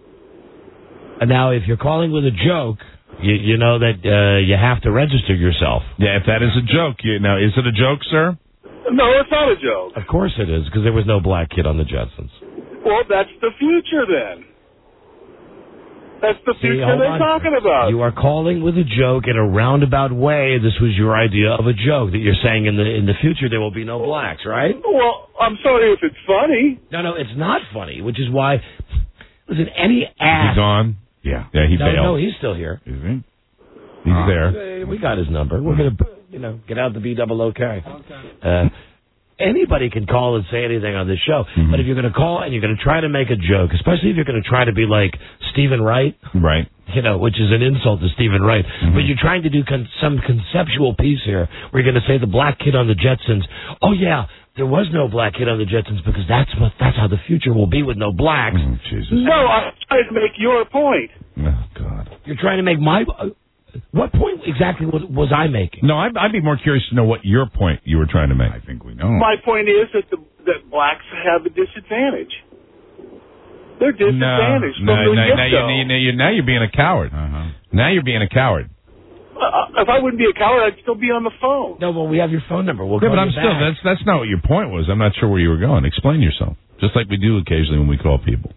And now, if you're calling with a joke, you, you know that uh, you have to register yourself. Yeah, if that is a joke. You, now, is it a joke, sir? No, it's not a joke. Of course it is, because there was no black kid on the Jetsons. Well, that's the future then. That's the See, future hold they're on. talking about. You are calling with a joke in a roundabout way. This was your idea of a joke that you're saying in the in the future there will be no blacks, right? Well, I'm sorry if it's funny. No, no, it's not funny. Which is why, listen, any ass. He's gone. Yeah. Yeah, he no, bailed. no, he's still here. Is he? He's Ah. there. Uh, We got his number. We're gonna, you know, get out the B double O K. Uh, anybody can call and say anything on this show. Mm-hmm. But if you're going to call and you're going to try to make a joke, especially if you're going to try to be like Stephen Wright, right? You know, which is an insult to Stephen Wright. Mm-hmm. But you're trying to do con- some conceptual piece here where you're going to say the black kid on the Jetsons. Oh yeah, there was no black kid on the Jetsons because that's what that's how the future will be with no blacks. Oh, Jesus. No, I'm trying to make your point. Oh God. You're trying to make my. Uh, what point exactly was, was I making? No, I'd, I'd be more curious to know what your point you were trying to make. I think we know. My point is that the that blacks have a disadvantage. They're disadvantaged no, from no, the no, get-go. now, you, now, you, now you're being a coward. Uh-huh. Now you're being a coward. Uh, if I wouldn't be a coward, I'd still be on the phone. No, well, we have your phone number. We'll yeah, call but I'm you still. back. That's that's not what your point was. I'm not sure where you were going. Explain yourself, just like we do occasionally when we call people.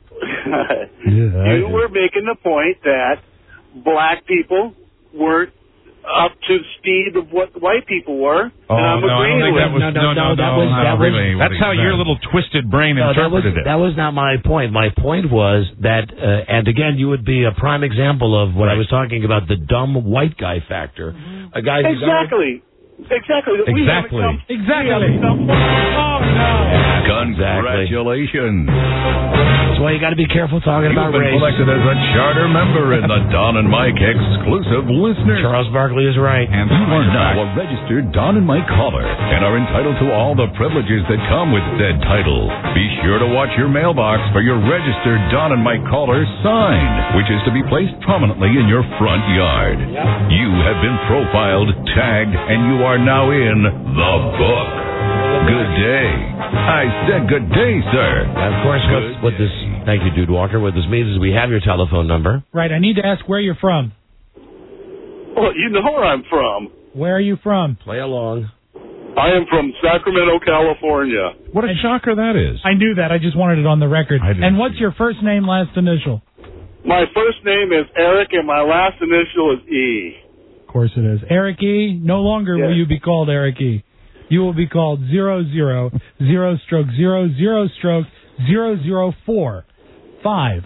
yeah, you were making the point that black people weren't up to the speed of what white people were. Oh, and I'm no, I don't think that was, no, no, no, no, that was, that was, really That's how your little twisted brain no, interpreted that was, it. That was not my point. My point was that, uh, and again, you would be a prime example of what right. I was talking about, the dumb white guy factor. Mm-hmm. A guy who's Exactly. Exactly. Exactly. We haven't come, exactly. We haven't come, oh, no. Congratulations. That's why you got to be careful talking You've about been race. selected as a charter member in the Don and Mike exclusive listeners. Charles Barkley is right. And you are now a registered Don and Mike caller and are entitled to all the privileges that come with said title. Be sure to watch your mailbox for your registered Don and Mike caller sign, which is to be placed prominently in your front yard. Yep. You have been profiled, tagged, and you are now in the book. Good day. I said good day, sir. Of course, what, what this, thank you, Dude Walker. What this means is we have your telephone number. Right, I need to ask where you're from. Well, you know where I'm from. Where are you from? Play along. I am from Sacramento, California. What a shocker that is. I knew that. I just wanted it on the record. And what's your first name, last initial? My first name is Eric, and my last initial is E. Of course it is. Eric E. No longer yes. will you be called Eric E. You will be called zero zero zero stroke zero zero stroke zero zero four five.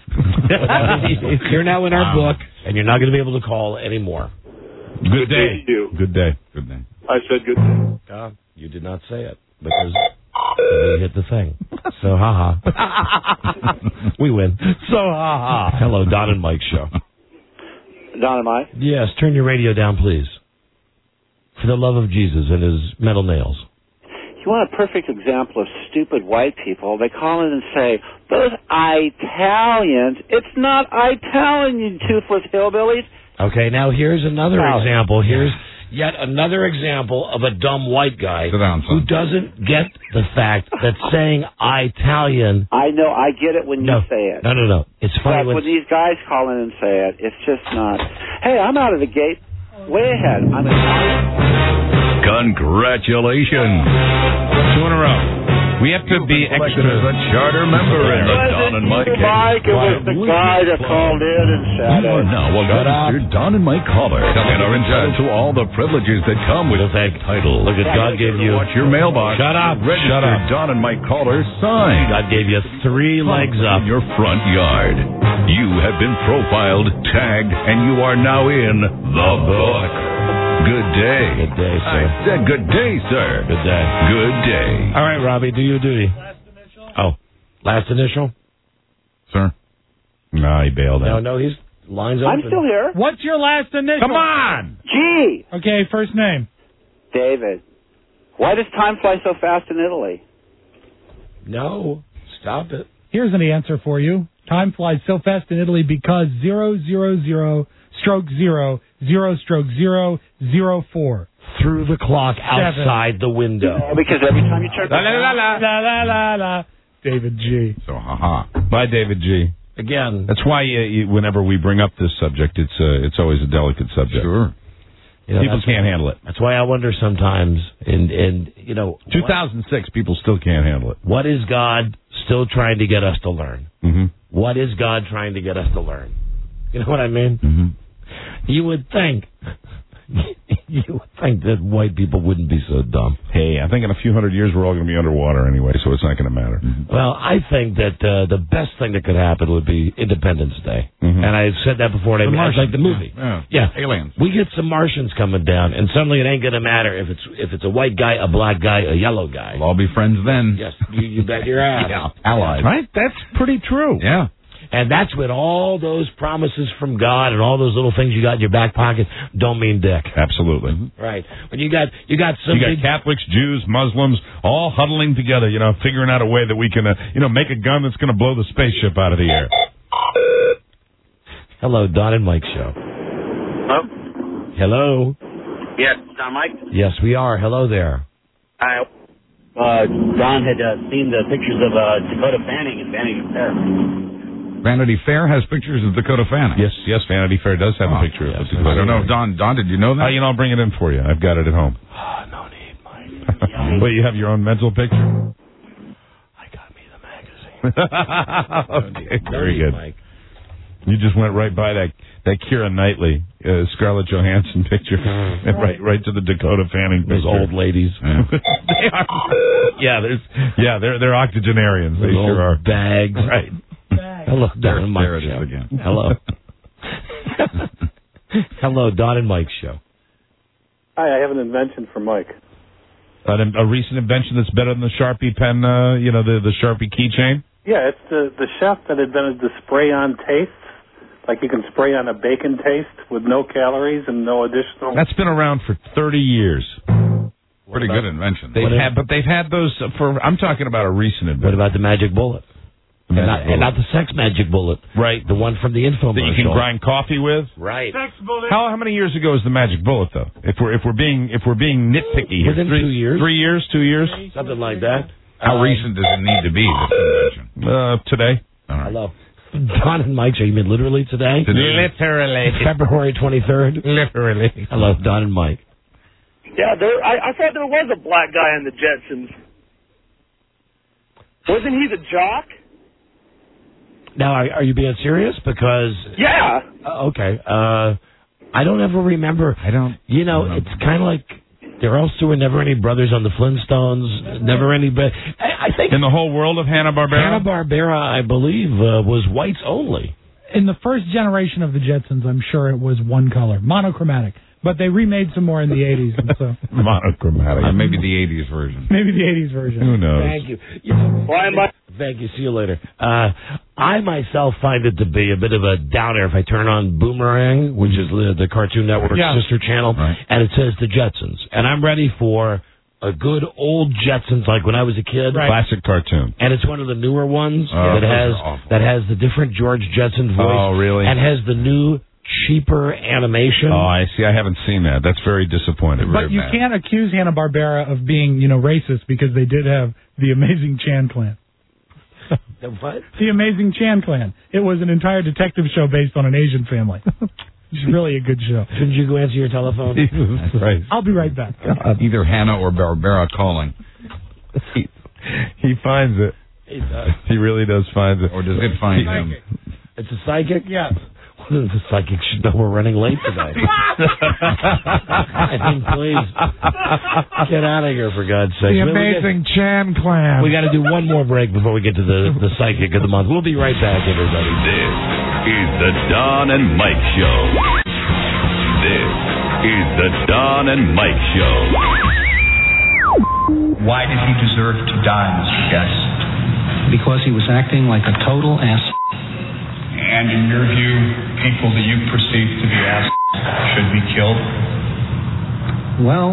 You're now in our wow. book, and you're not going to be able to call anymore. Good, good day. day to you. Good day. Good day. I said good day. Uh, you did not say it because we hit the thing. So ha ha. We win. So ha ha. Hello, Don and Mike show. Don and Mike? Yes, turn your radio down, please. For the love of Jesus and his metal nails. You want a perfect example of stupid white people? They call in and say, those Italians. It's not Italian, you toothless hillbillies. Okay, now here's another oh. example. Here's yet another example of a dumb white guy down, who doesn't get the fact that saying Italian... I know, I get it when no, you say it. No, no, no. It's funny when... when these guys call in and say it, it's just not... Hey, I'm out of the gate. Way ahead. I'm in... Congratulations. Two in a row. We have to be extra. As a charter member in the Don and Mike. Mike, it was the guy that called in and said You are now a registered Don and Mike caller and are entitled to all the privileges that come with that title. Look at God gave you. Watch your mailbox. Shut up. Registered Shut up. Don and Mike caller sign. God gave you three legs up in your front yard. You have been profiled, tagged, and you are now in the book. Good day. Good day, sir. I said good day, sir. Good day. Good day. All right, Robbie, do your duty. Last initial? Oh, last initial? Sir? No, he bailed no, out. No, no, he's lines open. I'm still here. What's your last initial? Come on! G. Okay, first name. David. Why does time fly so fast in Italy? No, stop it. Here's an answer for you. Time flies so fast in Italy because zero zero zero stroke zero zero stroke zero zero four. Through the clock outside Seven. the window. Yeah, because every time you turn... La la la la la la la la. David G. So haha. Bye, David G. Again. That's why uh, you, whenever we bring up this subject, it's uh, it's always a delicate subject. Sure. You know, people can't why, handle it. That's why I wonder sometimes, and, and you know... two thousand six, what, people still can't handle it. What is God still trying to get us to learn? Mm-hmm. What is God trying to get us to learn? You know what I mean? Mm-hmm. You would think You would think that white people wouldn't be so dumb. Hey, I think in a few hundred years we're all going to be underwater anyway, so it's not going to matter. Mm-hmm. Well, I think that uh, the best thing that could happen would be Independence Day. Mm-hmm. And I've said that before, and I mean, like the movie. Yeah. yeah. yeah. Aliens. We get some Martians coming down, and suddenly it ain't going to matter if it's if it's a white guy, a black guy, a yellow guy. We'll all be friends then. Yes, you, you bet your ass. Yeah, allies. Right? That's pretty true. Yeah. And that's when all those promises from God and all those little things you got in your back pocket don't mean dick. Absolutely. Mm-hmm. Right. When you got you got some you got big... Catholics, Jews, Muslims, all huddling together, you know, figuring out a way that we can, uh, you know, make a gun that's going to blow the spaceship out of the air. Hello, Don and Mike show. Hello? Hello. Yes, Don Mike? Yes, we are. Hello there. Hi. Uh, Don had uh, seen the pictures of uh, Dakota Fanning and Vanity Fair. Vanity Fair has pictures of Dakota Fanning. Yes, yes, Vanity Fair does have oh, a picture yes, of Dakota. I don't know if Don, Don, did you know that? Uh, you know, I'll bring it in for you. I've got it at home. Oh, no need, Mike. Wait, you have your own mental picture? I got me the magazine. Okay, very no good. Need, Mike. You just went right by that that Keira Knightley, uh, Scarlett Johansson picture, and right right to the Dakota Fanning Those picture. old ladies. Yeah. They are. Yeah, there's yeah, they're they're octogenarians. They Those sure old are. Bags. Right. Hello, Don There, and Mike there it show. is again. Hello. Hello, Don and Mike show. Hi, I have an invention for Mike. An, a recent invention that's better than the Sharpie pen, uh, you know, the the Sharpie keychain. Yeah, it's the the chef that invented the spray-on tastes. Like you can spray on a bacon taste with no calories and no additional. That's been around for thirty years. Pretty good invention. They've had, but they've had those for. I'm talking about a recent invention. What about the magic bullet? The and, magic not, bullet. and not the sex magic bullet. Right. The one from the infomercial. That you can grind coffee with. Right. Sex bullet. How how many years ago is the magic bullet though? If we're if we're being if we're being nitpicky here, Within three, two years. Three years, two years, something like that. How um, recent does it need to be, this invention? Uh, today. All right. Hello. Don and Mike show. You mean literally today? Today. Literally. February twenty-third. Literally. Hello, Don and Mike. Yeah, there. I, I thought there was a black guy in the Jetsons. Wasn't he the jock? Now, are, are you being serious? Because Yeah. uh, okay, uh, I don't ever remember. I don't. You know, I don't it's kind of like there also were never any brothers on the Flintstones. Never any. But I, I think In the whole world of Hanna-Barbera? Hanna-Barbera, I believe, uh, was whites only. In the first generation of the Jetsons, I'm sure it was one color, monochromatic. But they remade some more in the eighties, and so Monochromatic. Uh, maybe the eighties version. maybe the eighties version. Who knows? Thank you. you know, Why am I? Thank you. See you later. Uh, I myself find it to be a bit of a downer if I turn on Boomerang, which is the, the Cartoon Network's Yeah. sister channel, Right. and it says the Jetsons, and I'm ready for a good old Jetsons like when I was a kid. Right. Classic cartoon. And it's one of the newer ones Oh, that those has are awful. that has the different George Jetson voice. Oh, really? And has the new cheaper animation. Oh, I see. I haven't seen that. That's very disappointing. But you can't accuse Hanna-Barbera of being, you know, racist because they did have the Amazing Chan Clan. The what? The Amazing Chan Clan. It was an entire detective show based on an Asian family. It's really a good show. Shouldn't you go answer your telephone? Jesus Christ. I'll be right back. Either Hannah or Barbera calling. He, he finds it. He does. He really does find it. Or does it find him? It's a psychic? Yes. Well, the psychic should know we're running late today. I mean, please. Get out of here, for God's sake. The Amazing Chan Clan. We got to do one more break before we get to the, the psychic of the month. We'll be right back, everybody. This is the Don and Mike Show. This is the Don and Mike Show. Why did he deserve to die, Mister Guest? Because he was acting like a total ass. And in your view, people that you perceive to be ass should be killed? Well,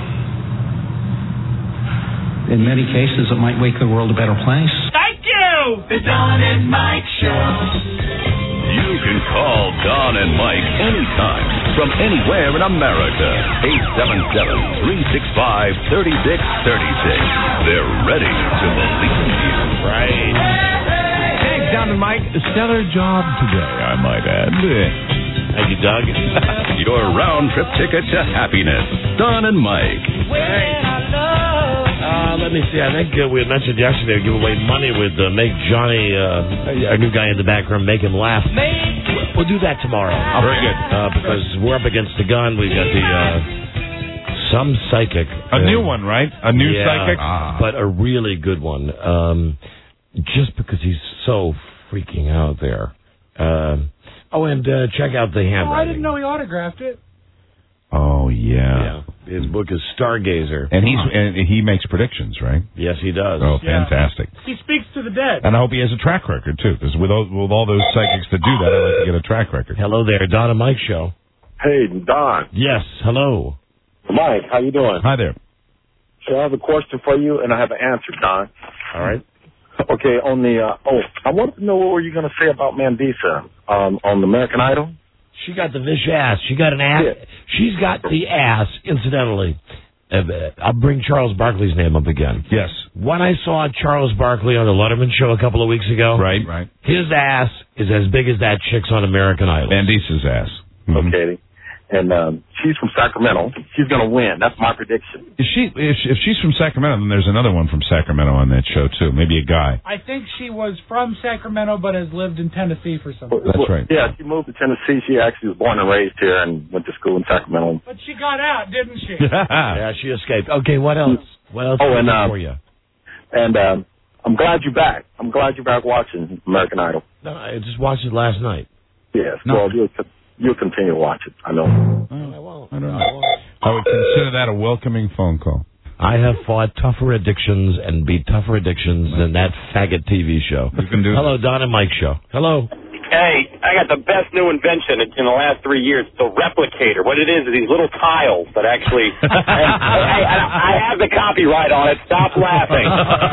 in many cases, it might make the world a better place. Thank you. The Don and Mike Show. You can call Don and Mike anytime from anywhere in America. eight seven seven, three six five, three six three six. They're ready to believe you. Right. Hey, Don and Mike, a stellar job today, I might add. Thank you, Doug. Your round trip ticket to happiness. Don and Mike. Uh, let me see. I think uh, we had mentioned yesterday give away money with uh, Make Johnny, uh, our new guy in the back room, make him laugh. We'll do that tomorrow. Very good. Uh, because we're up against the gun. We've got the uh, some psychic. A uh, new one, right? A new yeah, psychic? Ah. But a really good one. Um, just because he's so freaking out there. Um, oh, and uh, check out the handwriting. Oh, I didn't know he autographed it. Oh, yeah. Yeah. His book is Stargazer. And he's and he makes predictions, right? Yes, he does. Oh, Yeah. fantastic. He speaks to the dead. And I hope he has a track record, too, because with, all- with all those psychics that do that, I'd like to get a track record. Hello there, Don and Mike Show. Hey, Don. Yes, hello. Mike, how you doing? Hi there. So I have a question for you, and I have an answer, Don. All right. Okay, on the, uh, oh, I wanted to know what were you going to say about Mandisa um, on the American Idol? She got the Vish ass. She got an ass. Yeah. She's got the ass, incidentally. Uh, I'll bring Charles Barkley's name up again. Yes. When I saw Charles Barkley on the Letterman show a couple of weeks ago, Right, right. his ass is as big as that chick's on American Idol. Bandisa's ass. Mhm. Okay. And um, she's from Sacramento. She's going to win. That's my prediction. Is she, if, if she's from Sacramento, then there's another one from Sacramento on that show, too. Maybe a guy. I think she was from Sacramento but has lived in Tennessee for some time. That's right. Yeah, she moved to Tennessee. She actually was born and raised here and went to school in Sacramento. But she got out, didn't she? Yeah, she escaped. Okay, what else? What else Oh, can I and, do uh, for you? And um, I'm glad you're back. I'm glad you're back watching American Idol. No, I just watched it last night. Yes. No. Well, you'll, you'll continue to watch it. I know. I won't. I don't know. I would consider that a welcoming phone call. I have fought tougher addictions and beat tougher addictions than that faggot T V show. You can do Hello, Don and Mike Show. Hello. Hey, I got the best new invention in, in the last three years. The replicator. What it is is these little tiles that actually. hey, hey, I, I have the copyright on it. Stop laughing.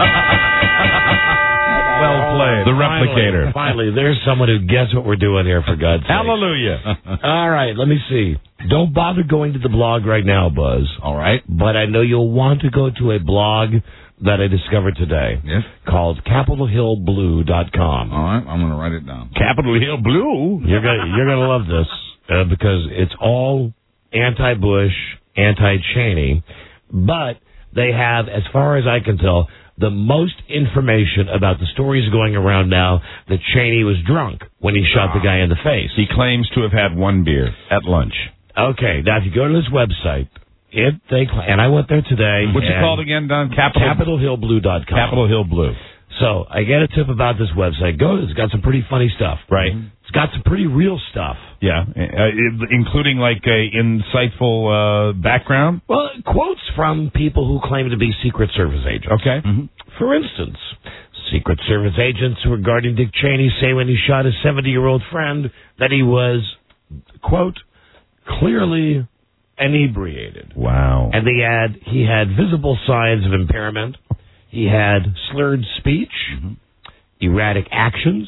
Well played. The replicator. Finally, finally, there's someone who gets what we're doing here, for God's sake. Hallelujah. All right, let me see. Don't bother going to the blog right now, Buzz. All right. But I know you'll want to go to a blog that I discovered today. Yes. Called capitol hill blue dot com. All right. I'm going to write it down. Capitol Hill Blue. You're gonna you're gonna love this uh, because it's all anti-Bush, anti-Cheney, but they have, as far as I can tell, the most information about the stories going around now that Cheney was drunk when he shot the guy in the face. He claims to have had one beer at lunch. Okay, now if you go to this website, it they cl- and I went there today. What's it and called again, Don? Capitol, capitol hill blue dot com. Capitol Hill Blue. So I get a tip about this website. Go, it's got some pretty funny stuff. Right. It's got some pretty real stuff. Yeah, uh, including like a insightful uh, background. Well, quotes from people who claim to be Secret Service agents. Okay. Mm-hmm. For instance, Secret Service agents regarding Dick Cheney say when he shot his seventy-year-old friend that he was, quote, clearly inebriated. Wow. And they add he had visible signs of impairment. He had slurred speech, mm-hmm. erratic actions,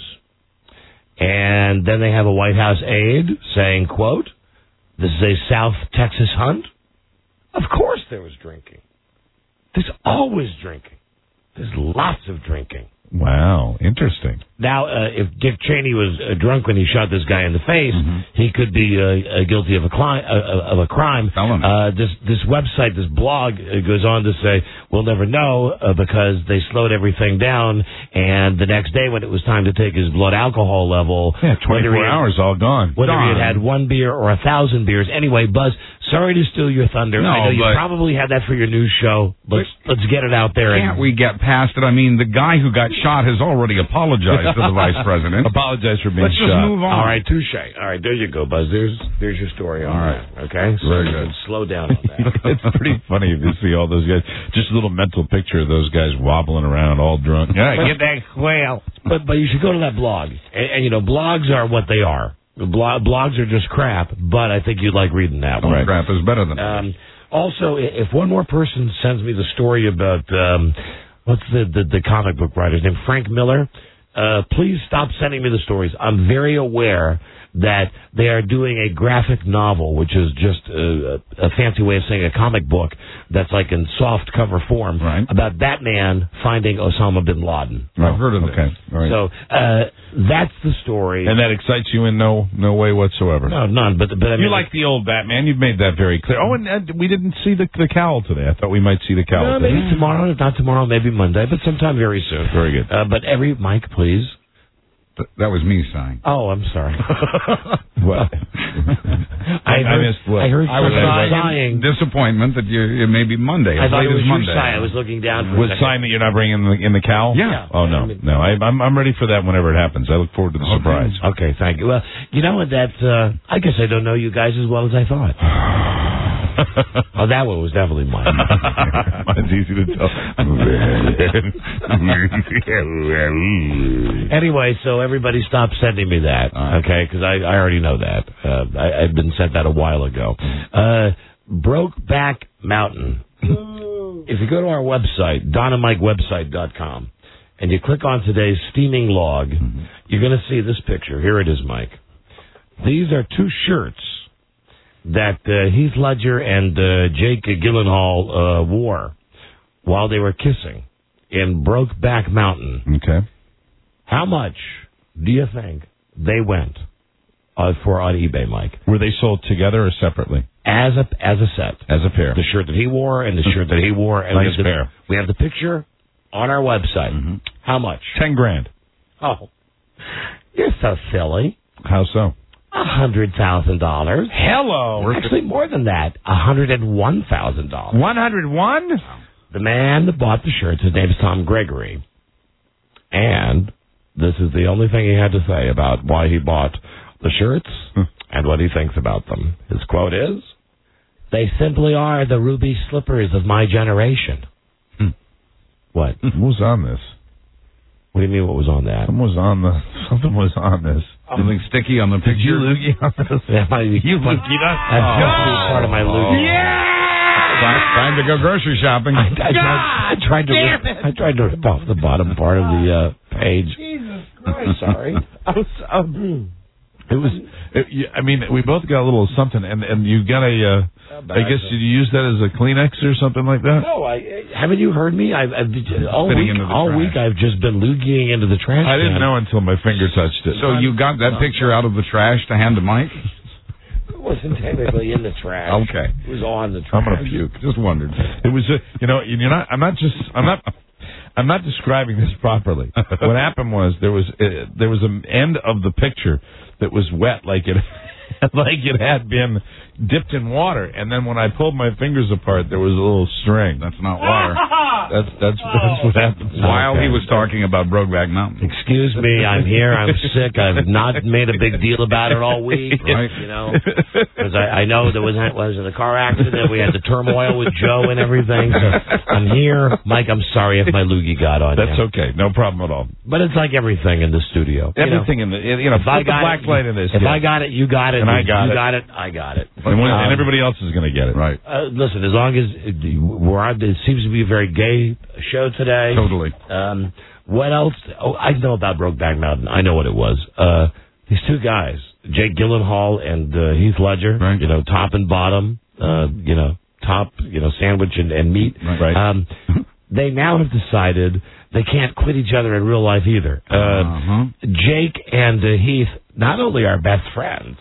and then they have a White House aide saying, quote, this is a South Texas hunt. Of course there was drinking. There's always drinking. There's lots of drinking. Wow, interesting. Now, uh, if Dick Cheney was uh, drunk when he shot this guy in the face, mm-hmm. he could be uh, uh, guilty of a, cli- uh, of a crime. Uh, this this website, this blog, uh, goes on to say, we'll never know uh, because they slowed everything down, and the next day when it was time to take his blood alcohol level... Yeah, twenty-four had, hours all gone. Whether gone. he had had one beer or a thousand beers. Anyway, Buzz, sorry to steal your thunder. No, I know you but probably had that for your news show. Let's, let's get it out there. Can't and, we get past it? I mean, the guy who got shot has already apologized to the vice president. Apologize for being Let's shot. just move on. All right, touche. All right, there you go, Buzz. There's there's your story. All right, okay. So very good. Slow down on that. It's pretty funny if you see all those guys. Just a little mental picture of those guys wobbling around all drunk. Yeah, but, get that quail. But but you should go to that blog, and, and you know blogs are what they are. Blog, blogs are just crap, but I think you'd like reading that one. Right. Crap is better than um, also, if one more person sends me the story about um, what's the, the the comic book writer's name, Frank Miller. Uh, please stop sending me the stories. I'm very aware that they are doing a graphic novel, which is just a, a fancy way of saying a comic book that's like in soft cover form, right. about that man finding Osama bin Laden. I've heard of it. Okay. All right. So uh, that's the story. And that excites you in no no way whatsoever. No, none. But but I mean, you like the old Batman. You've made that very clear. Oh, and uh, we didn't see the the cowl today. I thought we might see the cowl. No, today. maybe tomorrow. If not tomorrow, maybe Monday. But sometime very soon. Very good. Uh, but every Mike, please. That was me sighing. Oh, I'm sorry. What? I I, I heard, missed what? I heard I was somebody sighing. sighing. Disappointment that you, it may be Monday. I As thought late it was as your Monday. sigh. I was looking down. For Was a second. sign that you're not bringing in the, in the cow? Yeah. Oh no, no. I, I'm I'm ready for that whenever it happens. I look forward to the Okay. surprise. Okay, thank you. Well, you know what? That uh, I guess I don't know you guys as well as I thought. Oh, that one was definitely mine. It's easy to tell. Anyway, so everybody stop sending me that, okay? Because I, I already know that. Uh, I, I'd been sent that a while ago. Uh, Brokeback Mountain. If you go to our website, don and mike website dot com, and you click on today's steaming log, mm-hmm. you're going to see this picture. Here it is, Mike. These are two shirts that uh, Heath Ledger and uh, Jake Gyllenhaal uh, wore while they were kissing in Brokeback Mountain. Okay. How much do you think they went uh, for on eBay, Mike? Were they sold together or separately? As a as a set. As a pair. The shirt that he wore and the shirt that he wore. And nice we have the, pair. We have the picture on our website. Mm-hmm. How much? Ten grand. Oh, you're so silly. How so? A hundred thousand dollars. Hello. Actually, more than that. A hundred and one thousand dollars. One hundred one. The man that bought the shirts, his name is Tom Gregory, and this is the only thing he had to say about why he bought the shirts and what he thinks about them. His quote is, "They simply are the ruby slippers of my generation." Hmm. What? What was on this? What do you mean? What was on that? Something was on the. Something was on this. Something sticky on the picture. Did you loogie on this? Yeah, my, you loogied us. That's Oh. part of my loogie. Yeah. Time to go grocery shopping. I, I, tried, I tried to. Rip, I tried to rip off the bottom part of the uh, page. Jesus I'm sorry. I was. Um, It was. It, you- I mean, we both got a little something, and and you got a. Uh, I guess did you use that as a Kleenex or something like that? No, I haven't. You heard me? I've, I've all Spitting week. into the All trash. week, I've just been loogieing into the trash. I didn't can. know until my finger touched it. So you got that picture out of the trash to hand to Mike? It wasn't technically in the trash. Okay. It was on the trash. I'm gonna puke. Just wondered. It was. A, you know. You're not. I'm not just. I'm not. I'm not describing this properly. What happened was there was uh, there was an end of the picture that was wet, like it like it had been dipped in water, and then when I pulled my fingers apart, there was a little string. That's not water. That's that's that's what happened. While he was talking about Brokeback Mountain. Excuse me, I'm here. I'm sick. I've not made a big deal about it all week. Right. You know, because I, I know there was was a car accident. We had the turmoil with Joe and everything. So I'm here, Mike. I'm sorry if my loogie got on That's you. okay. No problem at all. But it's like everything in the studio. You know, Everything in the you know. if I Put the got black it, light in this. If yeah. I got it, you got it. And I If got you it. got it. I got it. and, when, Um, and everybody else is going to get it. Right. Uh, listen, as long as uh, we're on, it seems to be a very gay show today. Totally. Um, what else? Oh, I know about Brokeback Mountain. I know what it was. Uh, these two guys, Jake Gyllenhaal and uh, Heath Ledger. Right. You know, top and bottom. Uh, you know, top. You know, sandwich and, and meat. Right. Um, they now have decided they can't quit each other in real life either. Uh, Uh-huh. Jake and uh, Heath not only are best friends,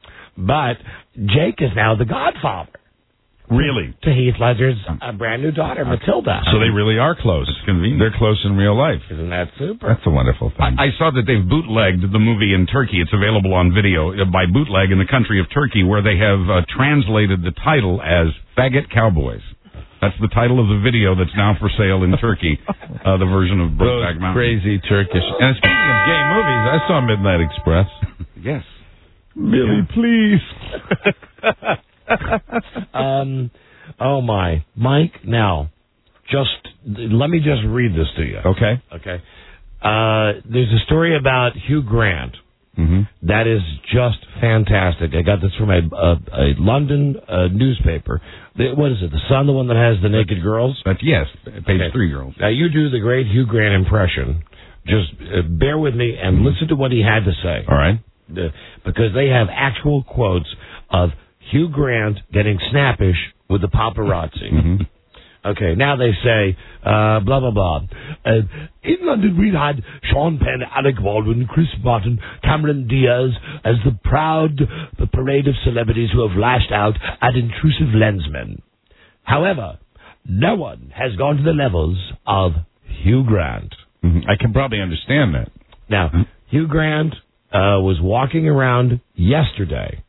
but Jake is now the godfather Really? to Heath Ledger's uh, brand new daughter, Matilda. So they really are close. It's convenient. They're close in real life. Isn't that super? That's a wonderful thing. I, I saw that they've bootlegged the movie in Turkey. It's available on video uh, by bootleg in the country of Turkey, where they have uh, translated the title as Faggot Cowboys. That's the title of the video that's now for sale in Turkey, uh, the version of Brokeback Those Mountain. crazy Turkish. And speaking of gay movies, I saw Midnight Express. Yes. Billy, please. um, oh my, Mike. Now, just let me just read this to you. Okay. Okay. Uh, there's a story about Hugh Grant Mm-hmm. that is just fantastic. I got this from a a, a London uh, newspaper. The, what is it? The Sun, the one that has the naked girls. That's yes, page Okay. three girls. Now you do the great Hugh Grant impression. Just uh, bear with me and listen to what he had to say. All right. The, because they have actual quotes of Hugh Grant getting snappish with the paparazzi. Mm-hmm. Okay, now they say, uh, blah, blah, blah. Uh, in London, we had Sean Penn, Alec Baldwin, Chris Martin, Cameron Diaz as the proud the parade of celebrities who have lashed out at intrusive lensmen. However, no one has gone to the levels of Hugh Grant. Mm-hmm. I can probably understand that. Now, Hugh Grant uh, was walking around yesterday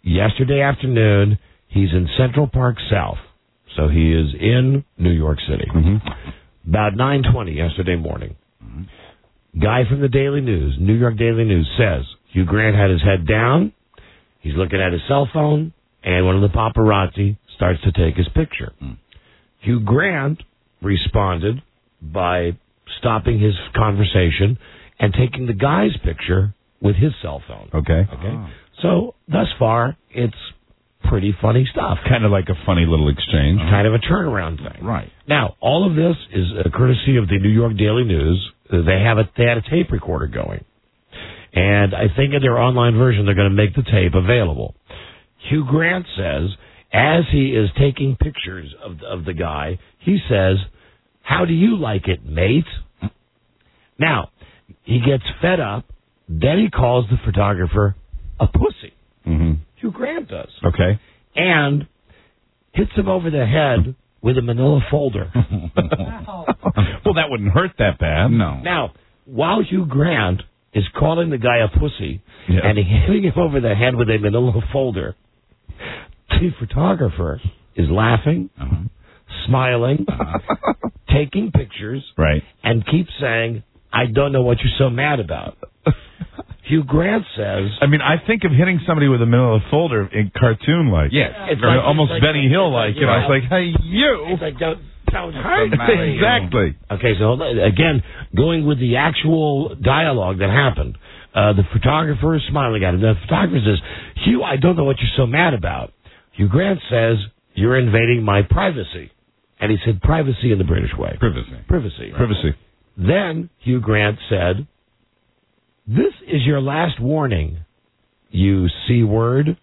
yesterday afternoon, he's in Central Park South. So he is in New York City. Mm-hmm. About nine twenty yesterday morning. Mm-hmm. Guy from the Daily News, New York Daily News, says Hugh Grant had his head down. He's looking at his cell phone, and one of the paparazzi starts to take his picture. Mm. Hugh Grant responded by stopping his conversation and taking the guy's picture with his cell phone. Okay. Okay. Oh. So, thus far, it's pretty funny stuff. Kind of like a funny little exchange. Kind of a turnaround thing. Right. Now, all of this is a courtesy of the New York Daily News. They have a, they had a tape recorder going. And I think in their online version, they're going to make the tape available. Hugh Grant says, as he is taking pictures of, of the guy, he says, "How do you like it, mate?" Now, he gets fed up. Then he calls the photographer a pussy. Mm-hmm. Hugh Grant does. Okay. And hits him over the head with a manila folder. Well, that wouldn't hurt that bad. No. Now, while Hugh Grant is calling the guy a pussy yeah. and hitting him over the head with a manila folder, the photographer is laughing, uh-huh. smiling, uh-huh. taking pictures, right, and keeps saying, "I don't know what you're so mad about." Hugh Grant says... I mean, I think of hitting somebody with a manila folder in cartoon-like. Yes. It's like, almost it's like, Benny Hill-like. You know, it's like, hey, you... It's like, don't, don't hurt me. Exactly. Okay, so again, going with the actual dialogue that happened, uh, the photographer is smiling at him. The photographer says, "Hugh, I don't know what you're so mad about." Hugh Grant says, "You're invading my privacy." And he said privacy in the British way. Privacy. Privacy. Right. Privacy. Then Hugh Grant said, "This is your last warning, you C-word."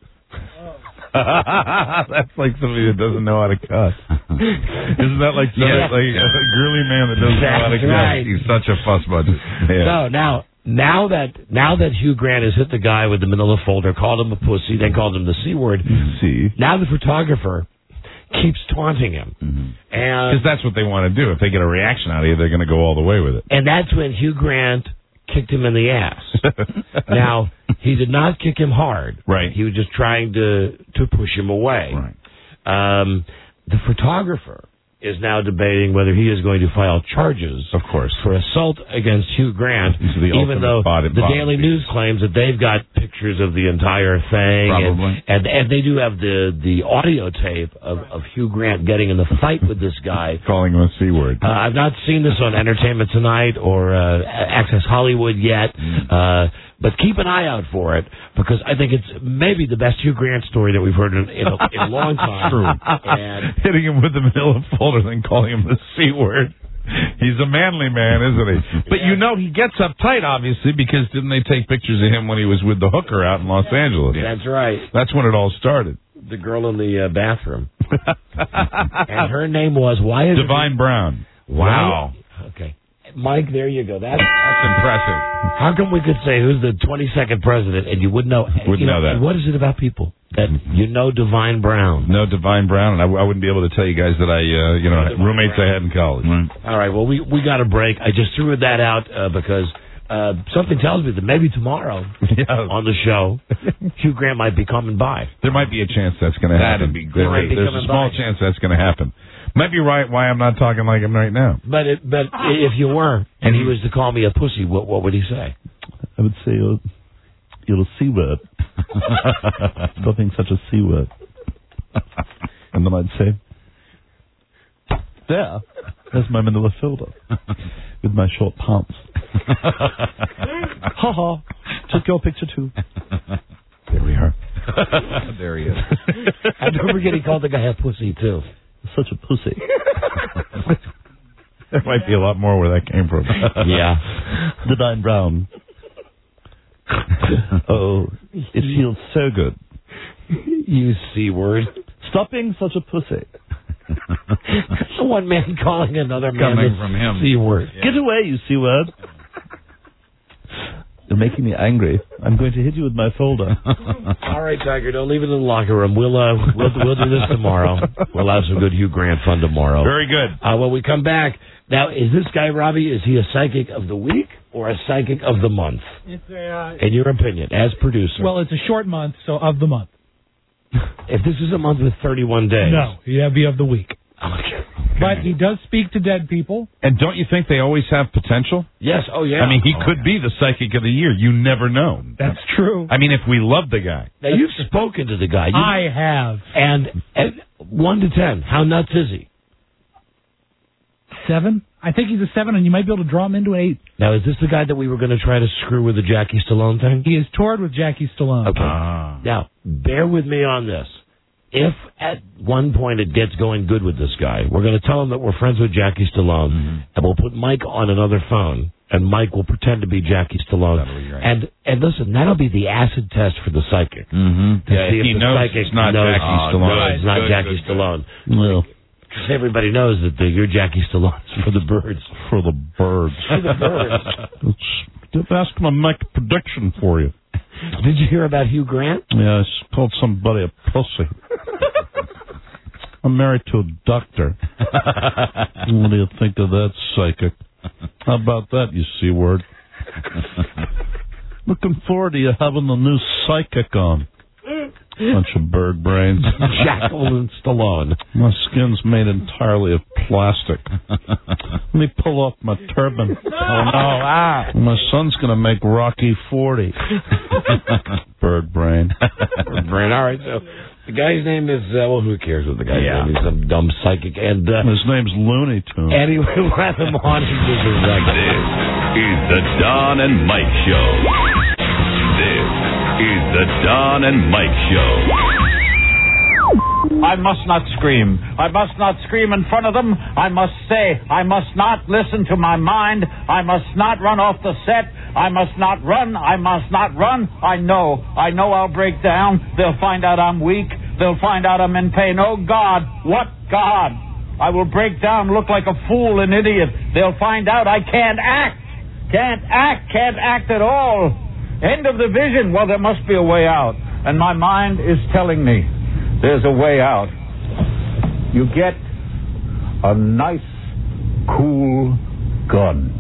That's like somebody that doesn't know how to cuss. Isn't that like, yeah. like a girly man that doesn't That's know how to cuss? right. He's such a fussbud. Yeah. So now, now that now that Hugh Grant has hit the guy with the manila folder, called him a pussy, then called him the C-word, C. now the photographer keeps taunting him. Mm-hmm. And because that's what they want to do. If they get a reaction out of you, they're going to go all the way with it. And that's when Hugh Grant kicked him in the ass. Now, he did not kick him hard. Right. He was just trying to, to push him away. Right. Um, the photographer is now debating whether he is going to file charges, of course, for assault against Hugh Grant, even though the Daily News claims that they've got pictures of the entire thing, Probably. and, and and they do have the the audio tape of, of Hugh Grant getting in the fight with this guy, calling him a C word. Uh, I've not seen this on Entertainment Tonight or uh, Access Hollywood yet. Mm. Uh, But keep an eye out for it, because I think it's maybe the best Hugh Grant story that we've heard in, in, a, in a long time. True. And hitting him with the manila folder, then calling him the C word. He's a manly man, isn't he? But yeah. You know he gets uptight, obviously, because didn't they take pictures of him when he was with the hooker out in Los Angeles? That's right. That's when it all started. The girl in the uh, bathroom. And her name was, why is Divine it, Brown. Wow. Okay. Mike, there you go. That's, That's impressive. How come we could say who's the twenty-second president and you wouldn't know? Wouldn't you know, know that. What is it about people that you know Divine Brown? No Divine Brown, and I, I wouldn't be able to tell you guys that I, uh, you know, Divine roommates Brown. I had in college. Right. All right. Well, we we got a break. I just threw that out uh, because uh, something tells me that maybe tomorrow yeah. on the show, Hugh Grant might be coming by. There might be a chance that's going to happen. That'd be great. There, there's a small by. chance that's going to happen. Might be right why I'm not talking like him right now. But it, but if you were, and he was to call me a pussy, what what would he say? I would say you're, you're a C word. Stop being such a C word. And then I'd say, there, there's my manila folder with my short pants. Ha ha, took your picture too. There we are. There he is. And don't forget he called the guy a pussy too. Such a pussy. There might be a lot more where that came from. Yeah. Divine Brown. Oh, it feels so good. You C-word. Stop being such a pussy. One man calling another man Coming a from him. C-word. Yeah. Get away, you C-word. You're making me angry. I'm going to hit you with my folder. All right, Tiger, don't leave it in the locker room. We'll uh, we'll we'll do this tomorrow. We'll have some good Hugh Grant fun tomorrow. Very good. Uh, when we come back, now is this guy Robbie? Is he a psychic of the week or a psychic of the month? It's a, uh, in your opinion, as producer. Well, it's a short month, so of the month. If this is a month with thirty-one days. No, he'd be of the week. Okay. But he does speak to dead people. And don't you think they always have potential? Yes. Oh, yeah. I mean, he oh, could yeah. be the psychic of the year. You never know. That's true. I mean, if we love the guy. Now, you've spoken to the guy. You, I have. And, and one to ten, how nuts is he? Seven? I think he's a seven, and you might be able to draw him into an eight. Now, is this the guy that we were going to try to screw with the Jackie Stallone thing? He has toured with Jackie Stallone. Okay. Ah. Now, bear with me on this. If at one point it gets going good with this guy, we're going to tell him that we're friends with Jackie Stallone, mm-hmm. and we'll put Mike on another phone, and Mike will pretend to be Jackie Stallone. Right. And and listen, that'll be the acid test for the psychic. Mm-hmm. To Yeah, see if he the knows psychic it's not knows, Jackie oh, Stallone. No, it's not Good, Jackie good, Stallone. Well, because everybody knows that the, you're Jackie Stallone for the birds. For the birds. For the birds. Let's ask him to make a prediction for you. Did you hear about Hugh Grant? Yeah, I called somebody a pussy. I'm married to a doctor. What do you think of that, psychic? How about that, you C-word? Looking forward to you having the new psychic on. Bunch of bird brains. Jacqueline Stallone. My skin's made entirely of plastic. Let me pull off my turban. Oh, no. Ah. My son's going to make Rocky forty. Bird brain. Bird brain. All right, so the guy's name is, uh, well, who cares what the guy's Yeah. name is? Some dumb psychic. And uh, His name's Looney Tunes. anyway, we'll have him on. This is the Don and Mike Show. This is the Don and Mike Show. I must not scream. I must not scream in front of them. I must say, I must not listen to my mind. I must not run off the set. I must not run. I must not run. I know. I know I'll break down. They'll find out I'm weak. They'll find out I'm in pain. Oh, God. What God? I will break down, look like a fool, an idiot. They'll find out I can't act. Can't act. Can't act at all. End of the vision. Well, there must be a way out. And my mind is telling me there's a way out. You get a nice, cool gun.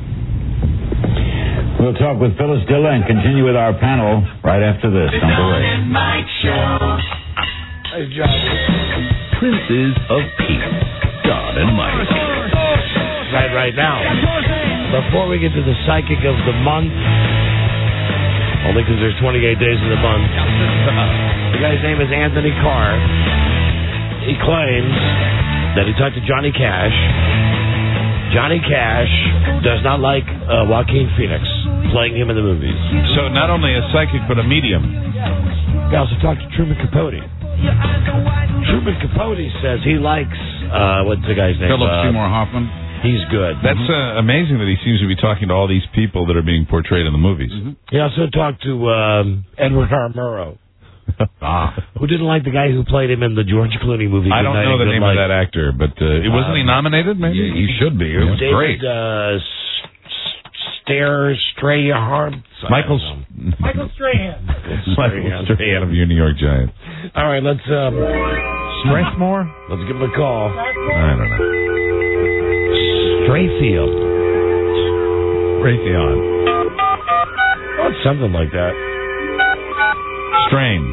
We'll talk with Phyllis Diller and continue with our panel right after this. The Don't go Don away. and Mike Show. Nice job. Princes of Peace. Don and Mike. Right, right now. Before we get to the psychic of the month, only because there's twenty-eight days in the month, the guy's name is Anthony Carr. He claims that he talked to Johnny Cash. Johnny Cash does not like uh, Joaquin Phoenix playing him in the movies. So not only a psychic, but a medium. He also talked to Truman Capote. Truman Capote says he likes, uh, what's the guy's name? Philip Uh, Seymour Hoffman. He's good. That's uh, amazing that he seems to be talking to all these people that are being portrayed in the movies. Mm-hmm. He also talked to um, Edward R. Murrow. Ah. Who didn't like the guy who played him in the George Clooney movie? I don't Good Night know and the Good name Life. of that actor, but uh, it wasn't Um, he nominated? Maybe Yeah, he should be. It was David, great. Uh, S- Stare, Strahan. Michael Michael Strahan. Michael Strahan of your New York Giants. All right, let's um, Strathmore? let's give him a call. I don't know. Strayfield. Raytheon. Oh, it's something like that. Strain.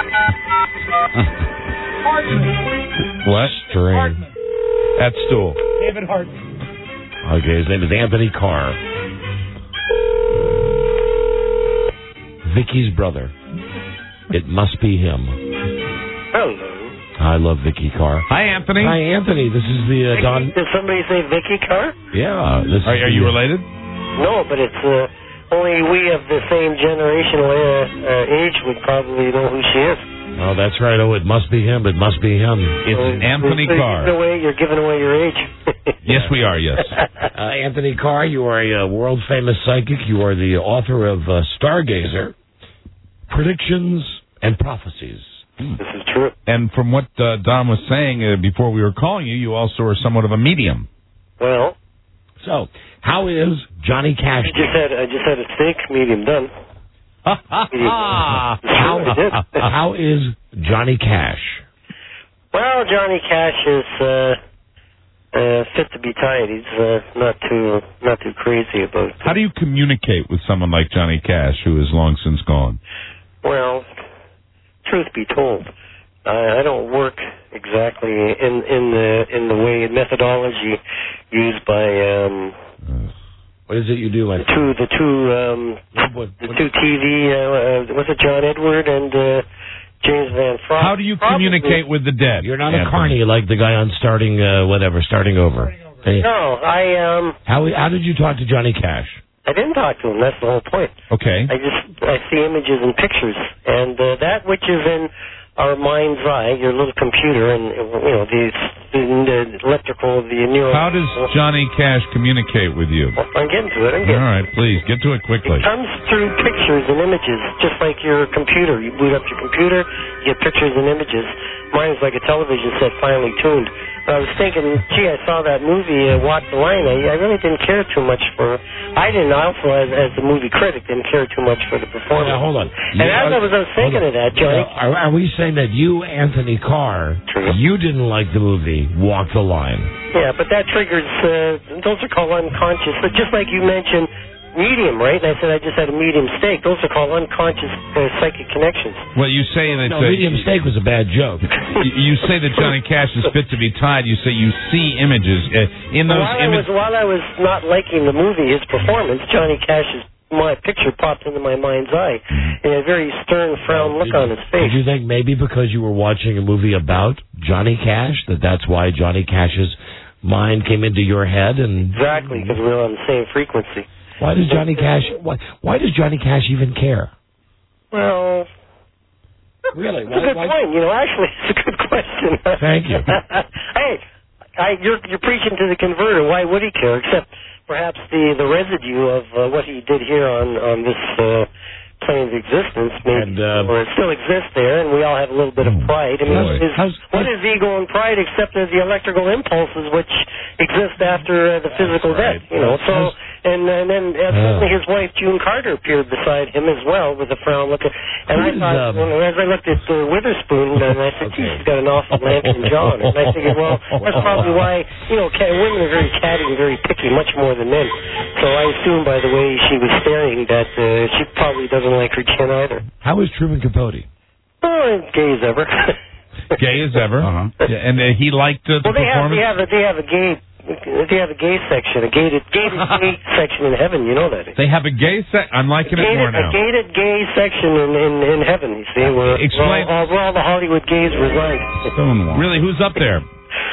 Hartman. What? Strain. Hartman. At stool. David Hartman. Okay, his name is Anthony Carr. Vicky's brother. It must be him. Hello. I love Vicky Carr. Hi, Anthony. Hi, Anthony. This is the uh, Don. Did somebody say Vicky Carr? Yeah. This Are, is are the, you related? No, but it's uh, only we of the same generational uh, uh, age would probably know who she is. Oh, that's right. Oh, it must be him. It must be him. It's Uh, Anthony you're Carr. Giving away, you're giving away your age. Yes, we are, yes. Uh, Anthony Carr, you are a uh, world-famous psychic. You are the author of uh, Stargazer, Predictions and Prophecies. This is true. And from what uh, Don was saying uh, before we were calling you, you also are somewhat of a medium. Well, So, how is Johnny Cash? I just had I just had a steak medium done. Medium. how, I did. how is Johnny Cash? Well, Johnny Cash is uh, uh, fit to be tied. He's uh, not too not too crazy about. How do you communicate with someone like Johnny Cash, who is long since gone? Well, truth be told, I, I don't work exactly in in the in the way methodology used by um, what is it you do? Like the two the two um, what, the two T V uh, uh, was it John Edward and uh, James Van Frost? How do you Probably. communicate with the dead? You're not Anthony. a carny like the guy on starting uh, whatever, starting over. Hey, No, I um how how did you talk to Johnny Cash? I didn't talk to him. That's the whole point. Okay. I just I see images and pictures, and uh, that which is in our mind's eye, your little computer, and you know the, the electrical, the neural. How does Johnny Cash communicate with you? I'm getting to it. I'm getting. All right, please get to it quickly. It comes through pictures and images, just like your computer. You boot up your computer, you get pictures and images. Mine is like a television set finely tuned. But I was thinking, gee, I saw that movie, uh, Walk the Line. I, I really didn't care too much for. I didn't also, as, as the movie critic, didn't care too much for the performance. Now, hold on. And You as are- I was, I was thinking of that, Johnny. Are, are we saying that you, Anthony Carr, you didn't like the movie Walk the Line? Yeah, but that triggers, uh, those are called unconscious. But just like you mentioned, medium, right? And I said I just had a medium steak. Those are called unconscious uh, psychic connections. Well, you say that No, uh, medium steak was a bad joke. you, you say that Johnny Cash is fit to be tied. You say you see images uh, in those while images. I was while I was not liking the movie, his performance, Johnny Cash's my picture popped into my mind's eye, and a very stern frown look on his face. Did you think maybe because you were watching a movie about Johnny Cash that that's why Johnny Cash's mind came into your head? And Exactly, because we were on the same frequency. why does Johnny Cash? Why, why does Johnny Cash even care? Well, really, it's a good point. You know, actually, it's a good question. Thank you. Hey, I, you're you're preaching to the converter. Why would he care? Except perhaps the the residue of uh, what he did here on on this uh, plane of existence, maybe, And, uh, or it still exists there, and we all have a little bit of pride. I mean, boy. is, How's- what is ego and pride except as the electrical impulses which exist after uh, the physical right. death? You know, so. How's- And, and then uh, suddenly his wife June Carter appeared beside him as well with a frown look. And I Who is, thought, um, you know, as I looked at uh, Witherspoon, and I said, Okay. "Gee, she's got an awful lantern jaw." And I figured, well, that's probably why you know cat, women are very catty and very picky, much more than men. So I assume by the way she was staring that uh, she probably doesn't like her chin either. How is Truman Capote? Oh, gay as ever. Gay as ever. Uh-huh. Yeah, and uh, he liked uh, the Well, they have performance. they have a they have a gay. They have a gay section, a gated gated gay section in heaven. You know that. They have a gay set. I'm liking it more Gated, now. a gated gay section in, in, in heaven, you see, where, Explain- where, all, where all the Hollywood gays reside. Really, who's up there?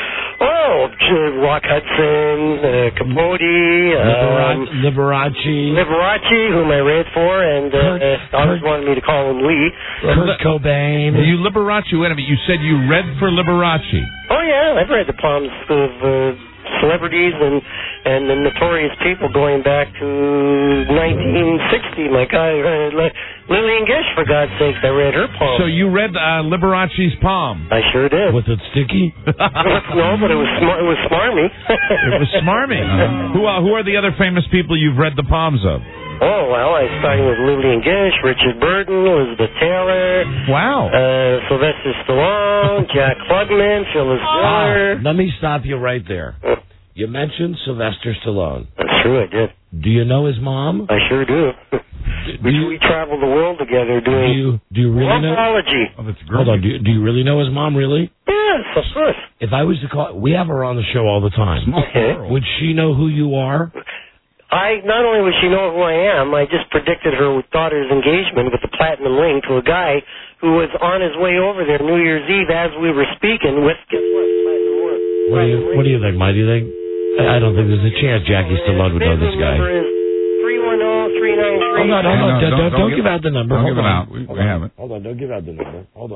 Oh, J- Rock Hudson, uh, Capote, um, Liberace, Liberace, whom I read for, and uh, Kurt- uh, always wanted me to call him Lee. Kurt Cobain. You Liberace. Wait a minute. You said you read for Liberace. Oh, yeah, I've read the poems of uh, celebrities and, and the notorious people going back to nineteen sixty. My God, uh, Li- Lillian Gish, for God's sakes, I read her poem. So you read uh, Liberace's poem. I sure did. Was it sticky? No, but it was smar- it was smarmy. It was smarmy. Who are, who are the other famous people you've read the poems of? Oh, well, I started with Lillian Gish, Richard Burton, Elizabeth Taylor. Wow. Uh, Sylvester Stallone, Jack Klugman, Phyllis Diller. Let me stop you right there. You mentioned Sylvester Stallone. That's true, I did. Do you know his mom? I sure do. we, we travel the world together Do doing you do you really know? Morphology. Oh, that's Hold on. Do you, do you really know his mom? Really? Yes, of course. If I was to call, we have her on the show all the time. Okay. Would she know who you are? I not only would she know who I am, I just predicted her daughter's engagement with the platinum ring to a guy who was on his way over there New Year's Eve as we were speaking with guess what? Platinum ring. What do you What do you think, Mike? Do you think? I I don't think there's a chance Jackie Stallone would know this guy. Number is three one zero, three nine three. Hold on, hold on. No, Don't, don't- don't, don't don't give- give out the number. don't Hold give it on. out. We- Hold we on. have it. Hold on. Don't give out the number. Hold on.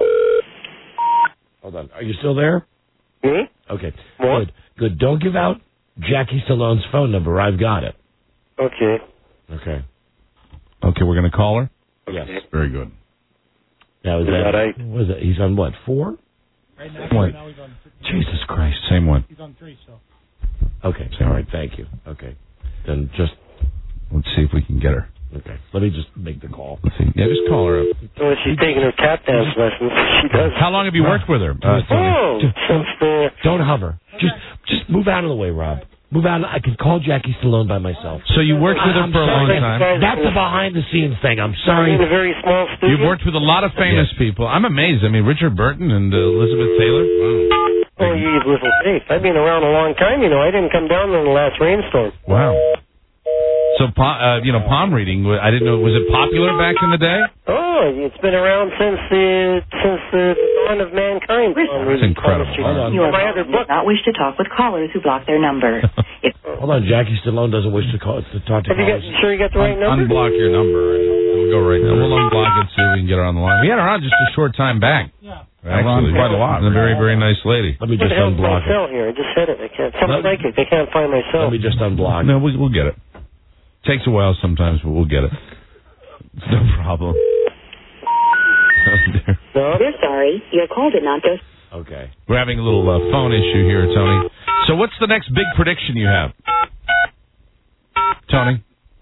Hold on. Are you still there? Me? Okay. What? Good. Good. Don't give out Jackie Stallone's phone number. I've got it. Okay. Okay. Okay, we're going to call her? Yes. Very good. Now, is Is that, that right? what is it? He's on what, four? Right now, What? right now he's on Jesus Christ. Same one. he's on three, so. Okay. All right. Thank you. Okay. Then just, Let's see if we can get her. okay. Let me just make the call. Let's see. Yeah, just call her up. Well, she's taking her tap dance lessons. She does. How long have you worked with her? Uh, Oh, since the Don't hover. Just, just move out of the way, Rob. move out. I can call Jackie Stallone by myself. So you worked with her I'm for a long sorry. time. That's a behind-the-scenes thing. I'm sorry. In a very small studio. You've worked with a lot of famous people. I'm amazed. I mean, Richard Burton and uh, Elizabeth Taylor. Wow. Oh, you little thief. I've been around a long time, you know. I didn't come down in the last rainstorm. Wow. So, pa- uh, you know, palm reading, I didn't know, was it popular back in the day? Oh, it's been around since the since the dawn of mankind. That's incredible. You are my other book. Not wish to talk with callers who block their number. If Hold on, Jackie Stallone doesn't wish to call to talk to Have you got, callers. you sure you got the right number? Unblock your number. And we'll go right now. We'll unblock it, see if we can get her on the line. We had her on just a short time back. Yeah. Actually, quite a lot. A very, very nice lady. Let me What just the hell's my unblock it. cell here? I just hit it. I can't. Something Let- like it. They can't find my cell. Let me just unblock. No, we, we'll get it. Takes a while sometimes, but we'll get it. It's no problem. No? We're sorry. Your call did not go. Okay. We're having a little uh, phone issue here, Tony. So what's the next big prediction you have? Tony?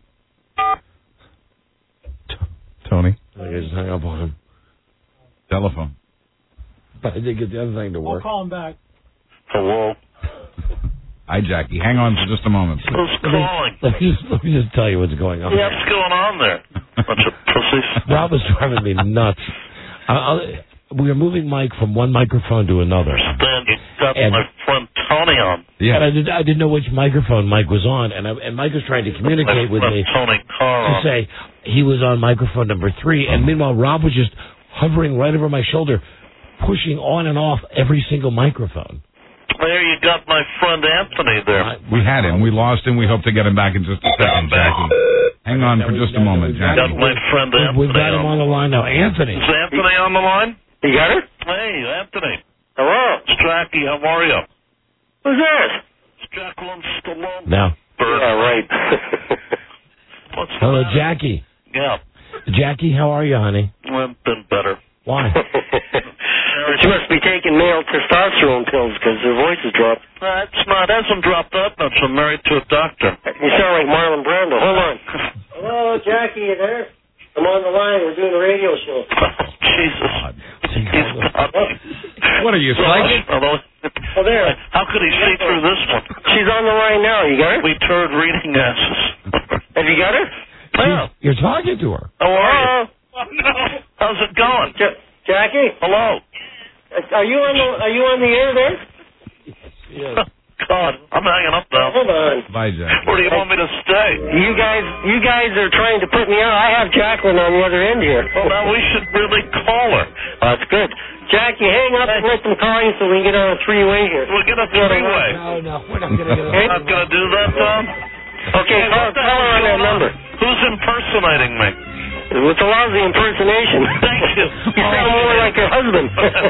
T- Tony? I just hung up on him. Telephone. But I didn't get the other thing to I'll work. call him back. Hello? Hi, Jackie. Hang on for just a moment. Who's calling? Let me, just, let me just tell you what's going on. What's going on there? Bunch of pussies. Rob is driving me nuts. I, I'll, we are moving Mike from one microphone to another. Then you got And- my friend Tony on. Yeah. And I, did, I didn't know which microphone Mike was on, and, I, and Mike was trying to communicate my with friend me Tony Carr to on. say he was on microphone number three, and meanwhile Rob was just hovering right over my shoulder, pushing on and off every single microphone. There you got my friend Anthony there. We had him. We lost him. We hope to get him back in just a second, Jackie. Hang on for just a moment, Got Jackie. my friend Anthony. We've got him on the line now. Anthony. Is Anthony on the line? You got it? Hey, Anthony. Hello? It's Jackie. How are you? Who's this? It's Jacqueline Stallone. Now. Yeah, right. What's the Hello, matter? Jackie. Yeah. Jackie, how are you, honey? I've been better. Why? She must be taking male testosterone pills because her voice has dropped. Uh, it's not. It hasn't dropped that much. I'm married to a doctor. You sound like Marlon Brando. Hold on. Hello, Jackie, you there? I'm on the line. We're doing a radio show. Jesus. What are you, psychic? Hello. Oh, there. How could he see through this one? She's on the line now. You got her? We turd reading asses. Have you got her? Yeah. You're talking to her. How are you? Oh, no. How's it going? Ja- Jackie? Hello. Are you on the Are you on the air there? Yes. God, I'm hanging up now. Hold on. Bye, Jackie. Where do you want me to stay? You guys, you guys are trying to put me out. I have Jacqueline on the other end here. Well, now we should really call her. That's good. Jackie, hang up and let them call you so we can get on a three-way here. We'll get a three-way. No, no, we're not going to get We're not going to do that, Tom? Okay, Hey, call, what the call her on hell's that going number. Who's impersonating me? It's a lousy impersonation. Thank you. You sound more like your husband.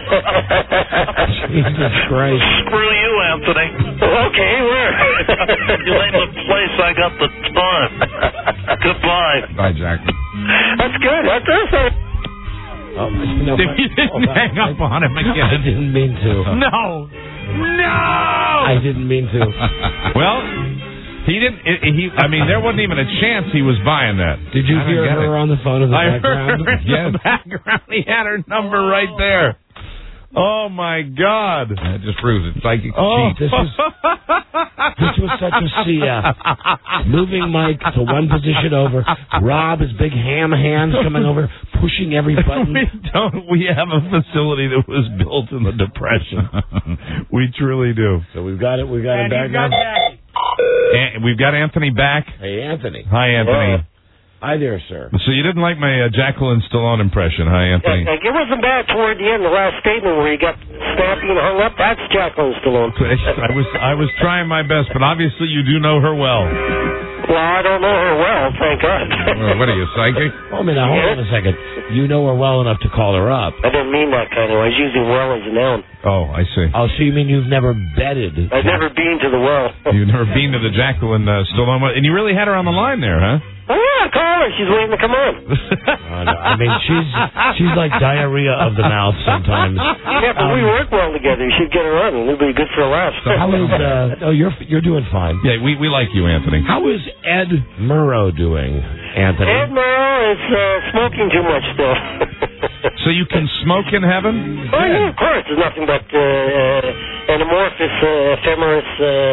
Jesus Christ. Screw you, Anthony. Okay, where? You ain't the place I got the time. Goodbye. Bye, Jackie. That's good. That's awesome. Oh, no, You didn't hang up on him I again. didn't mean to. No. No. I didn't mean to. Well, he didn't. He. I mean, there wasn't even a chance he was buying that. Did you I don't hear get her it. on the phone in the I background? heard in the background. He had her number right there. Oh my God! That just proves it's psychic Oh, cheat. This was this was such a C F. Moving Mike to one position over. Rob, his big ham hands coming over, pushing every button. We don't. We have a facility that was built in the Depression. We truly do. So we've got it. We've got it back now. And we've got Anthony back. Hey, Anthony. Hi, Anthony. Hi there, sir. So you didn't like my uh, Jacqueline Stallone impression, huh, Anthony? Yeah, it wasn't bad toward the end, the last statement where you got snappy and hung up. That's Jacqueline Stallone. I was I was trying my best, but obviously you do know her well. Well, I don't know her well, thank God. Well, what are you, psychic? Oh, a minute, hold on a second. You know her well enough to call her up. I didn't mean that kind of way. I was using well as a noun. Oh, I see. Oh, so you mean you've never betted? I've never been to the well. You've never been to the Jacqueline uh, Stallone, and you really had her on the line there, huh? Oh, yeah, call her. She's waiting to come on. Uh, no, I mean, she's she's like diarrhea of the mouth sometimes. Yeah, but Um, we work well together. You should get her on. It'll be good for a laugh. How is? Uh, oh, you're you're doing fine. Yeah, we we like you, Anthony. How is Ed Murrow doing, Anthony? Ed Murrow is uh, smoking too much still. So you can smoke in heaven? Oh, yeah, of course. There's nothing but uh, uh, an amorphous, uh, ephemeris uh,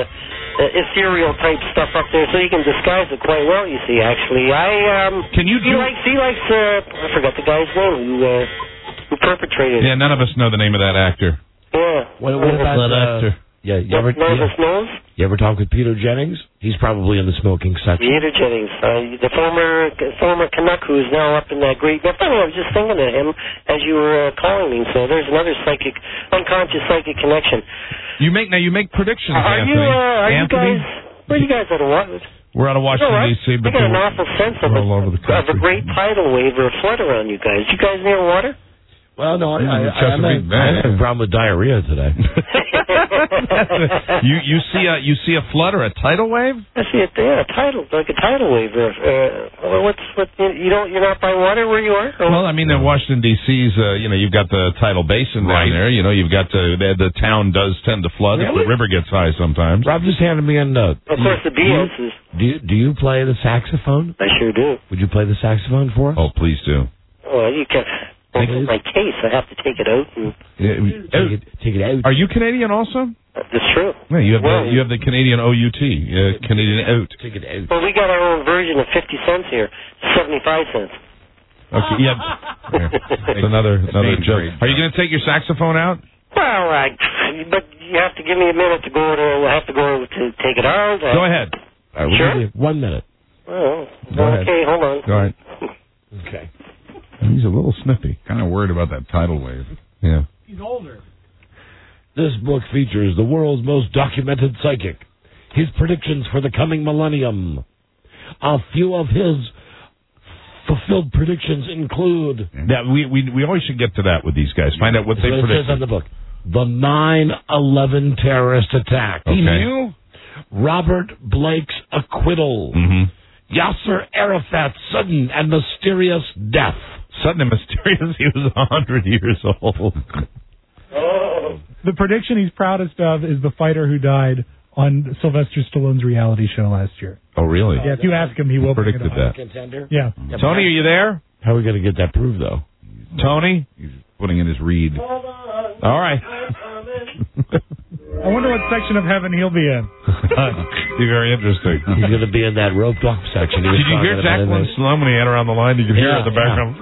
uh, ethereal type stuff up there, so you can disguise it quite well. You see, actually, I um. Can you he do? likes he likes uh, I forgot the guy's name who uh, who perpetrated. Yeah, none of us know the name of that actor. Yeah. What, what about that uh, actor? Yeah, you ever, None of us you, knows. you ever talk with Peter Jennings? He's probably in the smoking section. Peter Jennings, uh, the former former Canuck who is now up in that great. Now, funny, I was just thinking of him as you were uh, calling me. So there's another psychic, unconscious psychic connection. You make now. You make predictions, Are Anthony. you? Uh, are Anthony? you guys? Where are you guys out of what? We're out of Washington right. D C, but I got an we're- awful sense of we're a, all over the of a country. great tidal wave or a flood around you guys. You guys near water? Well, no, I, I, I, I, Chesapeake Bay. I have a problem with diarrhea today. you you see a you see a flood or a tidal wave? I see it there, a tidal, like a tidal wave. Or, uh, well, what's what? You don't, you're not by water where you are. Or Well, I mean, in Washington D C's, uh, you know, you've got the tidal basin Right. down there. You know, you've got the the, the town does tend to flood if Really? the river gets high sometimes. Rob just handed me a note. Of course, the B S is. Do you, do you play the saxophone? I sure do. Would you play the saxophone for us? Oh, please do. Well, you can. Well, in my case, I have to take it out. And, Take it, take it out. Are you Canadian also? that's true. Yeah, you have Well, the you have the Canadian O U T, uh, Canadian out. Take it out. Well, we got our own version of fifty cents here, seventy-five cents. Okay, yeah. That's another another joke. Are you going to take your saxophone out? Well, I, but you have to give me a minute to go to. I have to go to take it out. Go ahead. All right, we'll Sure. give you one minute. Well, Go ahead. okay, hold on. All right. Okay. He's a little snippy. Kind of worried about that tidal wave. Yeah. He's older. This book features the world's most documented psychic. His predictions for the coming millennium. A few of his fulfilled predictions include... That we, we we always should get to that with these guys. Find out what That's they what it says predicted. on the book. The nine eleven terrorist attack. Okay. He knew Robert Blake's acquittal. Mm-hmm. Yasser Arafat's sudden and mysterious death. Sudden and mysterious. He was a hundred years old. The prediction he's proudest of is the fighter who died on Sylvester Stallone's reality show last year. Oh, really? Yeah, if you ask him, he will bring it predicted up. that. Contender? Yeah. Tony, are you there? How are we going to get that proved, though? Tony? He's putting in his reed. All right. I wonder what section of heaven he'll be in. Be very interesting. He's going to be in that roped off section. He was Did you hear talking about Jacqueline it. Sloan when he had her on the line? You could hear her Yeah, in the background.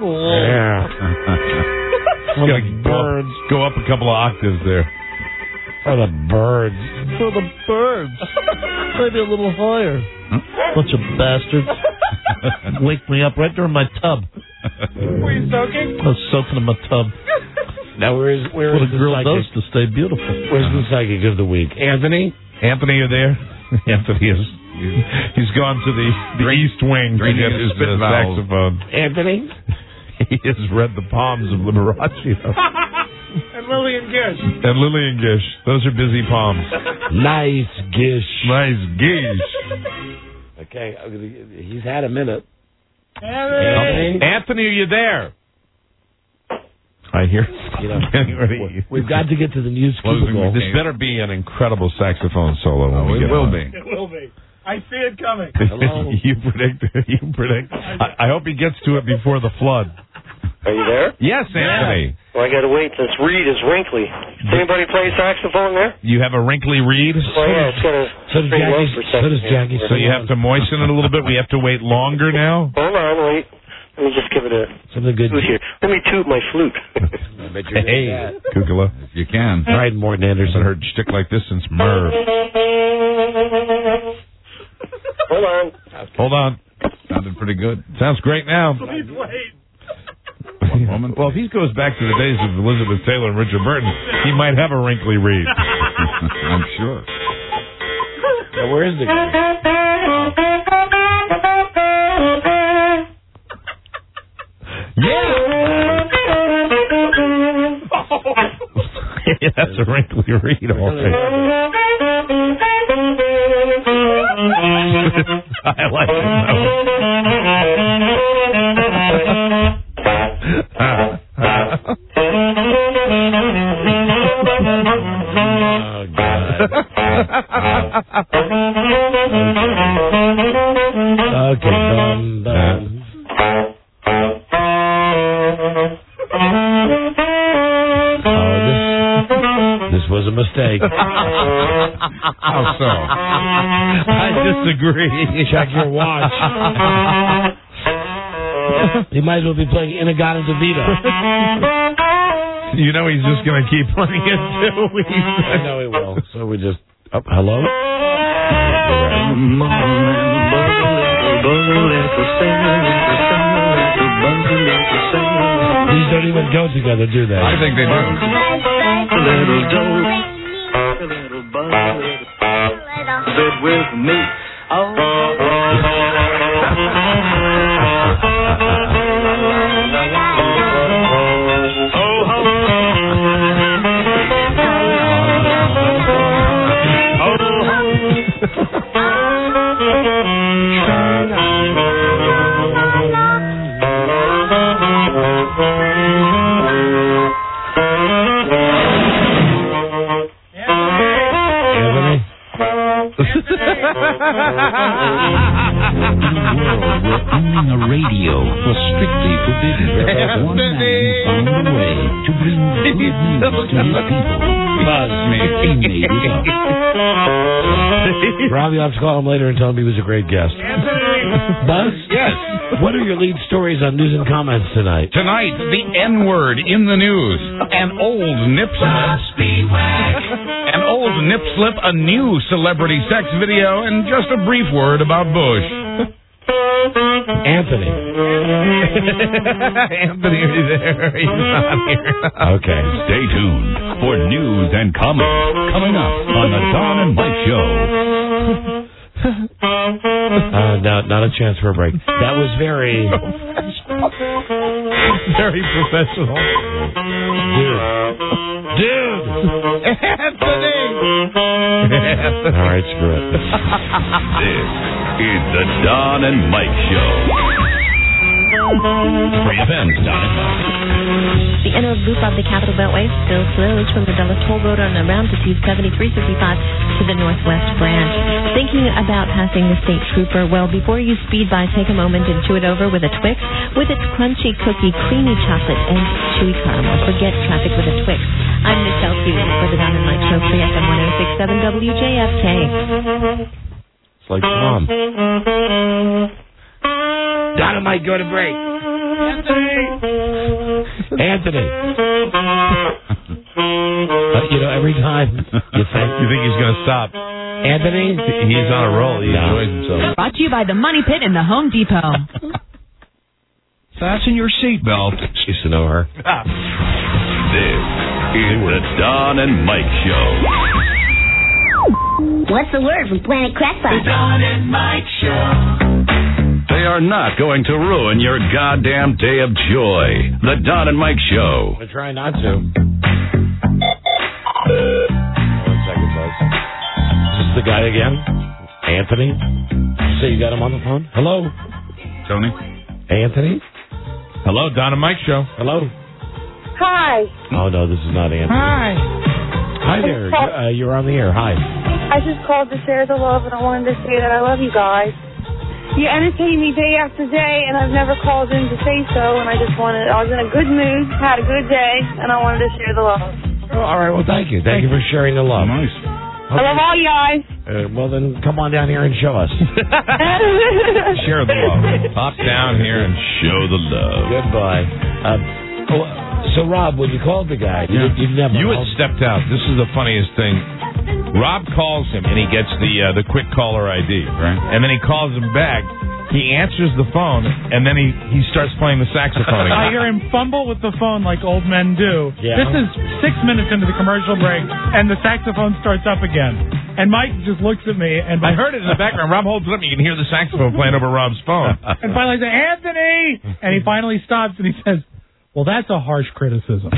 Yeah. Gotta go up, go up a couple of octaves there. For the birds. For the birds. Maybe a little higher. Bunch of bastards. Wake me up right there in my tub. Were you soaking? I was soaking in my tub. Now, where is, where What is a the girl psychic? does to stay beautiful. Where's the psychic of the week? Anthony? Anthony, you there? Anthony is. He's gone to the, the East Wing to draining get his his spit uh, valve. Anthony? saxophone. He has read the palms of Liberace. And Lillian Gish. And Lillian Gish. Those are busy palms. Nice gish. Nice gish. Okay, I'm gonna- he's had a minute. Anthony. Anthony, are you there? I hear. You know, we've got to get to the news cubicle. This better be an incredible saxophone solo when Oh, we it get will on. be. It will be. I see it coming. you predict. You predict. I, I hope he gets to it before the flood. Are you there? Yes, Anthony. Well, I got to wait. This reed is wrinkly. Does anybody play saxophone there? You have a wrinkly reed. Well, yeah, it's got a So does pretty low Jackie. for So does second Jackie. here. So you have to moisten it a little bit. We have to wait longer now. Hold on, wait. Let me just give it a Something good. toot here. Let me toot my flute. I bet you're Hey, good at that. Kukula, if you can. All right, Morton Anderson. I've heard shtick like this since Merv. Hold on. Hold on. Sounded pretty good. Sounds great now. Please wait. One moment. Well, if he goes back to the days of Elizabeth Taylor and Richard Burton, he might have a wrinkly reed. I'm sure. Now, where is the guy? Yeah, that's a wrinkly reed. All right. I like Oh, God. Okay, done, done. Oh, this, this was a mistake. How so? I disagree. Check your watch. He might as well be playing Inagata DeVito. You know he's just going to keep playing it two weeks. I know he will. So we just... Oh, hello? These don't even go together, do they? I think they do. Sit with me. Owning a radio was strictly forbidden. There was one man who found a way to bring good news to his people. Buzz me. He made it up. Rob, you'll have to call him later and tell him he was a great guest. Buzz? Yes. What are your lead stories on news and comments tonight? Tonight, the N-word in the news. An old nip slip. An old nip slip, a new celebrity sex video, and just a brief word about Bush. Anthony. Anthony, are you there? He's not here. Okay. Stay tuned for news and comments coming up on the Don and Mike Show. Uh, no, not a chance for a break. That was very... Very professional. Dude. Dude! Anthony! All right, screw it. This is the Don and Mike Show. Free events, Don and Mike. The inner loop of the Capital Beltway still closed from the Dulles Toll Road on around to two seventy-three fifty-five to the Northwest Branch. Thinking about passing the state trooper? Well, before you speed by, take a moment and chew it over with a Twix. With its crunchy cookie, creamy chocolate, and chewy caramel. Forget traffic with a Twix. I'm Michelle Hughes for the Don and Mike Show, Free F M one oh six point seven W J F K. It's like Tom. Don and Mike, go to break. Anthony. Uh, you know, every time you think you think he's going to stop. Anthony, he's on a roll. He no. enjoys himself. Brought to you by the Money Pit and the Home Depot. Fasten your seatbelt. Used to know her. This is the Don and Mike Show. What's the word from Planet Crackpot? The Don and Mike Show. They are not going to ruin your goddamn day of joy. The Don and Mike Show. I'm trying not to. One second, Buzz. Is this the guy again? Anthony? So you got him on the phone? Hello? Tony? Anthony? Hello, Don and Mike Show. Hello? Hi. Oh, no, this is not Anthony. Hi. Hi there. You're, uh, you're on the air. Hi. I just called to share the love, and I wanted to say that I love you guys. You entertain me day after day, and I've never called in to say so, and I just wanted, I was in a good mood, had a good day, and I wanted to share the love. Oh, all right, well, thank you. Thank you for sharing the love. Nice. Okay. I love all you guys. Uh, well, then come on down here and show us. Share the love. Pop down here and show the love. Goodbye. Uh, so, Rob, when you called the guy, yeah. you, you've never... You had stepped out. This is the funniest thing. Rob calls him, and he gets the uh, the quick caller I D. Right. And then he calls him back. He answers the phone, and then he, he starts playing the saxophone again. I hear him fumble with the phone like old men do. Yeah. This is six minutes into the commercial break, and the saxophone starts up again. And Mike just looks at me, and I heard it in the background. Rob holds it up, and you can hear the saxophone playing over Rob's phone. And finally I say, Anthony! And he finally stops, and he says, well, that's a harsh criticism.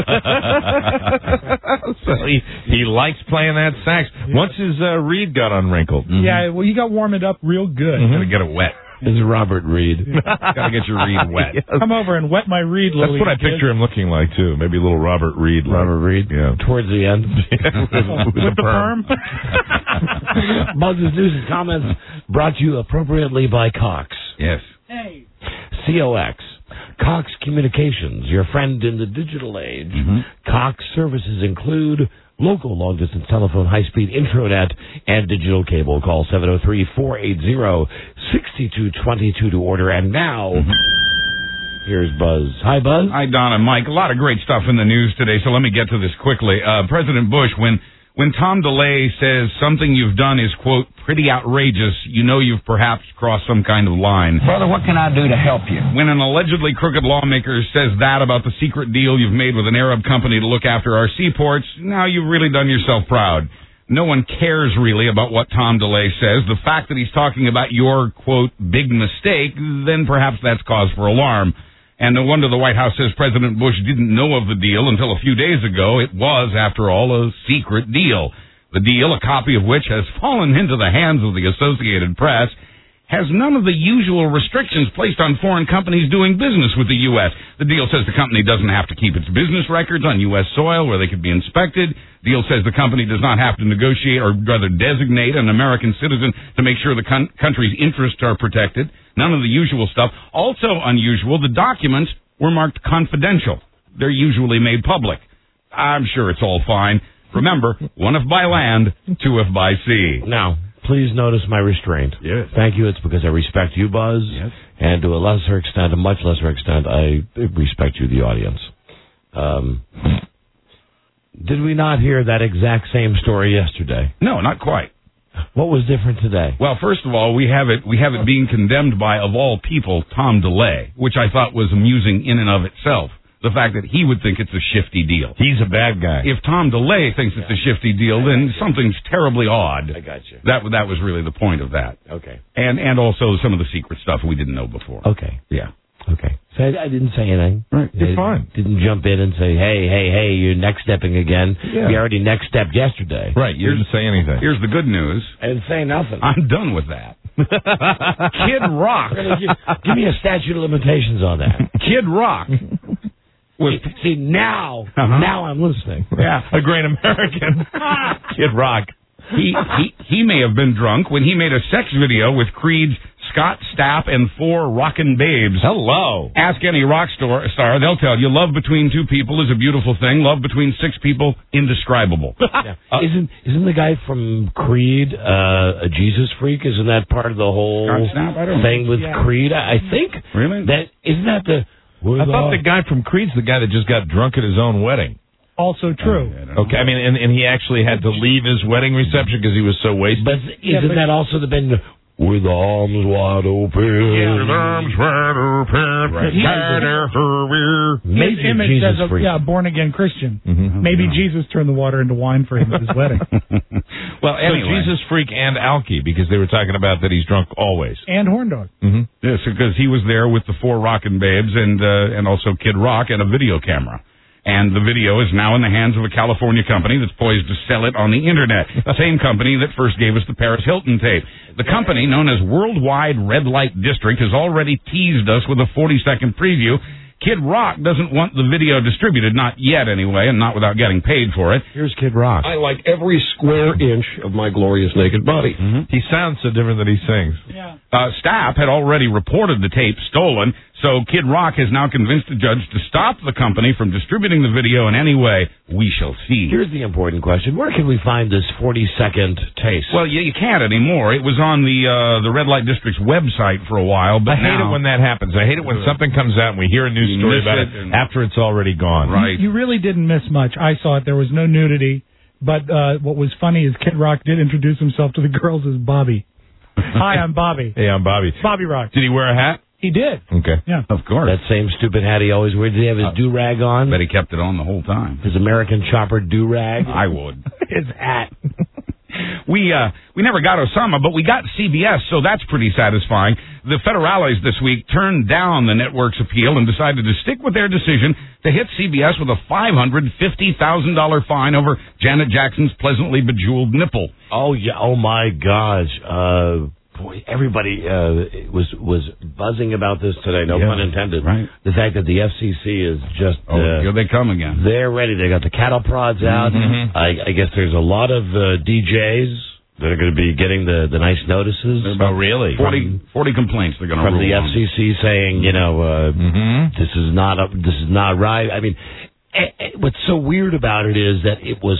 So he, he likes playing that sax. Yeah. Once his uh, reed got unwrinkled. Mm-hmm. Yeah, well, you got warm it up real good. Mm-hmm. Gotta get it wet. This is Robert Reed. Gotta get your reed wet. Yes. Come over and wet my reed, That's Louie, what I kid. picture him looking like, too. Maybe a little Robert Reed. Robert Reed? Yeah. Towards the end. with, with, with the perm. perm? Buzz's News and Comments brought to you appropriately by Cox. Yes. Hey. C O X. Cox Communications, your friend in the digital age. Mm-hmm. Cox services include local long-distance telephone, high-speed intranet, and digital cable. Call seven oh three, four eight zero, six two two two to order. And now, here's Buzz. Hi, Buzz. Hi, Don and Mike. A lot of great stuff in the news today, so let me get to this quickly. Uh, President Bush, when when Tom DeLay says something you've done is, quote, pretty outrageous, you know you've perhaps crossed some kind of line. Brother, what can I do to help you? When an allegedly crooked lawmaker says that about the secret deal you've made with an Arab company to look after our seaports, now you've really done yourself proud. No one cares really about what Tom DeLay says. The fact that he's talking about your, quote, big mistake, then perhaps that's cause for alarm. And no wonder the White House says President Bush didn't know of the deal until a few days ago. It was, after all, a secret deal. The deal, a copy of which has fallen into the hands of the Associated Press, has none of the usual restrictions placed on foreign companies doing business with the U S. The deal says the company doesn't have to keep its business records on U S soil where they could be inspected. The deal says the company does not have to negotiate or rather designate an American citizen to make sure the con- country's interests are protected. None of the usual stuff. Also unusual, the documents were marked confidential. They're usually made public. I'm sure it's all fine. Remember, one if by land, two if by sea. Now, please notice my restraint. Yes. Thank you. It's because I respect you, Buzz. Yes. And to a lesser extent, a much lesser extent, I respect you, the audience. Um, did we not hear that exact same story yesterday? No, not quite. What was different today? Well, first of all, we have it we have it being condemned by, of all people, Tom DeLay, which I thought was amusing in and of itself. The fact that he would think it's a shifty deal. He's a bad guy. If Tom DeLay thinks it's a shifty deal, then something's terribly odd. I got you. That that was really the point of that. Okay. And and also some of the secret stuff we didn't know before. Okay. Yeah. Okay. So I, I didn't say anything. Right. You're I fine. Didn't jump in and say, hey, hey, hey, you're next stepping again. Yeah. You already next stepped yesterday. Right. You didn't say anything. Here's the good news. I didn't say nothing. I'm done with that. Kid Rock. give, give me a statute of limitations on that. Kid Rock. Was, see, now, uh-huh. now I'm listening. Yeah. A great American. Kid Rock. He, he he may have been drunk when he made a sex video with Creed's Scott Stapp and four rockin' babes. Hello. Ask any rock star, star, they'll tell you love between two people is a beautiful thing. Love between six people, indescribable. Yeah. Uh, isn't isn't the guy from Creed uh, a Jesus freak? Isn't that part of the whole Scott Stapp? I don't thing know. with Yeah. Creed? I think. Really? That isn't that the. I thought the guy from Creed's the guy that just got drunk at his own wedding. Also true. I Okay, I mean, and, and he actually had to leave his wedding reception because he was so wasted. But isn't yeah, but that also the been with arms wide open? Yeah, with arms wide open. Right. His image Jesus as a freak. yeah, born again Christian. Mm-hmm. Maybe Jesus turned the water into wine for him at his wedding. Well, So anyway. Jesus freak and Alki, because they were talking about that he's drunk always. And horn dog. Mm-hmm. Yes, because he was there with the four rockin' babes and uh, and also Kid Rock and a video camera. And the video is now in the hands of a California company that's poised to sell it on the Internet. The same company that first gave us the Paris Hilton tape. The company, known as Worldwide Red Light District, has already teased us with a forty-second preview. Kid Rock doesn't want the video distributed, not yet anyway, and not without getting paid for it. Here's Kid Rock. I like every square inch of my glorious naked body. Mm-hmm. He sounds so different than he sings. Yeah. Uh, Stapp had already reported the tape stolen, so Kid Rock has now convinced the judge to stop the company from distributing the video in any way. We shall see. Here's the important question: where can we find this forty-second taste? Well, you, you can't anymore. It was on the uh, the Red Light District's website for a while, but I hate now, it when that happens. I hate it when something comes out and we hear a news You story miss about it it, and- after it's already gone. Right. You really didn't miss much. I saw it. There was no nudity. But uh, what was funny is Kid Rock did introduce himself to the girls as Bobby. Hi, I'm Bobby. Hey, I'm Bobby. Bobby Rock. Did he wear a hat? He did. Okay. Yeah. Of course. That same stupid hat he always wears. Did he have his Uh, do-rag on? Bet he kept it on the whole time. His American Chopper do-rag? I would. His hat. We uh we never got Osama, but we got C B S, so that's pretty satisfying. The federales this week turned down the network's appeal and decided to stick with their decision to hit C B S with a five hundred fifty thousand dollars fine over Janet Jackson's pleasantly bejeweled nipple. Oh, yeah. Oh, my gosh. Uh, boy, everybody uh, was was buzzing about this today, no Yeah, pun intended. right. The fact that the F C C is just... Oh, uh, here they come again. They're ready. They got the cattle prods out. Mhm. I, I guess there's a lot of uh, D Js that are going to be getting the, the nice notices. Oh, really? forty, forty complaints they're going to From rule the on. F C C saying, you know, uh, Mm-hmm. this is not up, this is not right. I mean, eh, eh, what's so weird about it is that it was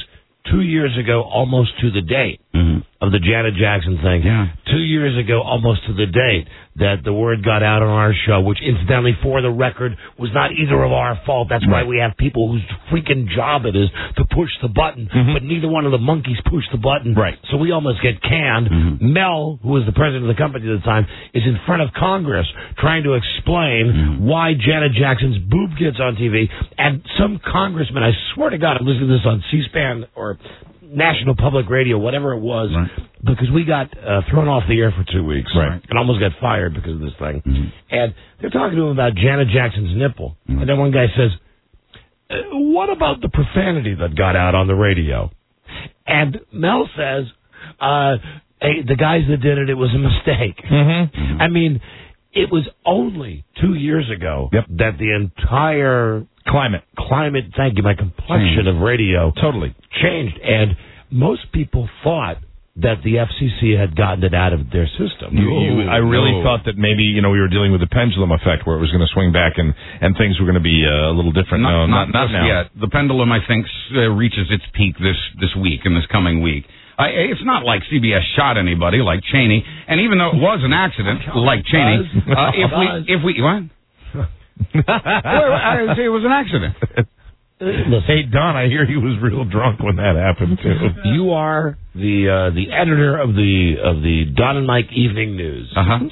two years ago, almost to the date mm-hmm. of the Janet Jackson thing. Yeah. Two years ago, almost to the date that the word got out on our show, which incidentally, for the record, was not either of our fault. That's right. why we have people whose freaking job it is to push the button, mm-hmm. but neither one of the monkeys pushed the button. Right. So we almost get canned. Mm-hmm. Mel, who was the president of the company at the time, is in front of Congress trying to explain mm-hmm. why Janet Jackson's boob gets on T V, and some congressman, I swear to God, I'm listening to this on C-SPAN or National Public Radio, whatever it was, right. because we got uh, thrown off the air for two weeks right. and almost got fired because of this thing. Mm-hmm. And they're talking to him about Janet Jackson's nipple. Mm-hmm. And then one guy says, uh, what about the profanity that got out on the radio? And Mel says, uh, hey, the guys that did it, it was a mistake. Mm-hmm. I mean, it was only two years ago yep. that the entire climate, climate, thank you, my complexion Change. of radio totally changed. And most people thought that the F C C had gotten it out of their system. You, you, I really no. thought that maybe, you know, we were dealing with the pendulum effect where it was going to swing back and, and things were going to be uh, a little different. Not, no, not, not, not now. yet. The pendulum, I think, uh, reaches its peak this, this week, in this coming week. Uh, it's not like C B S shot anybody like Cheney, and even though it was an accident like Cheney, uh, if we if we what? well, I say it was an accident. Hey Don, I hear he was real drunk when that happened too. You are the uh, the editor of the of the Don and Mike Evening News. Uh huh.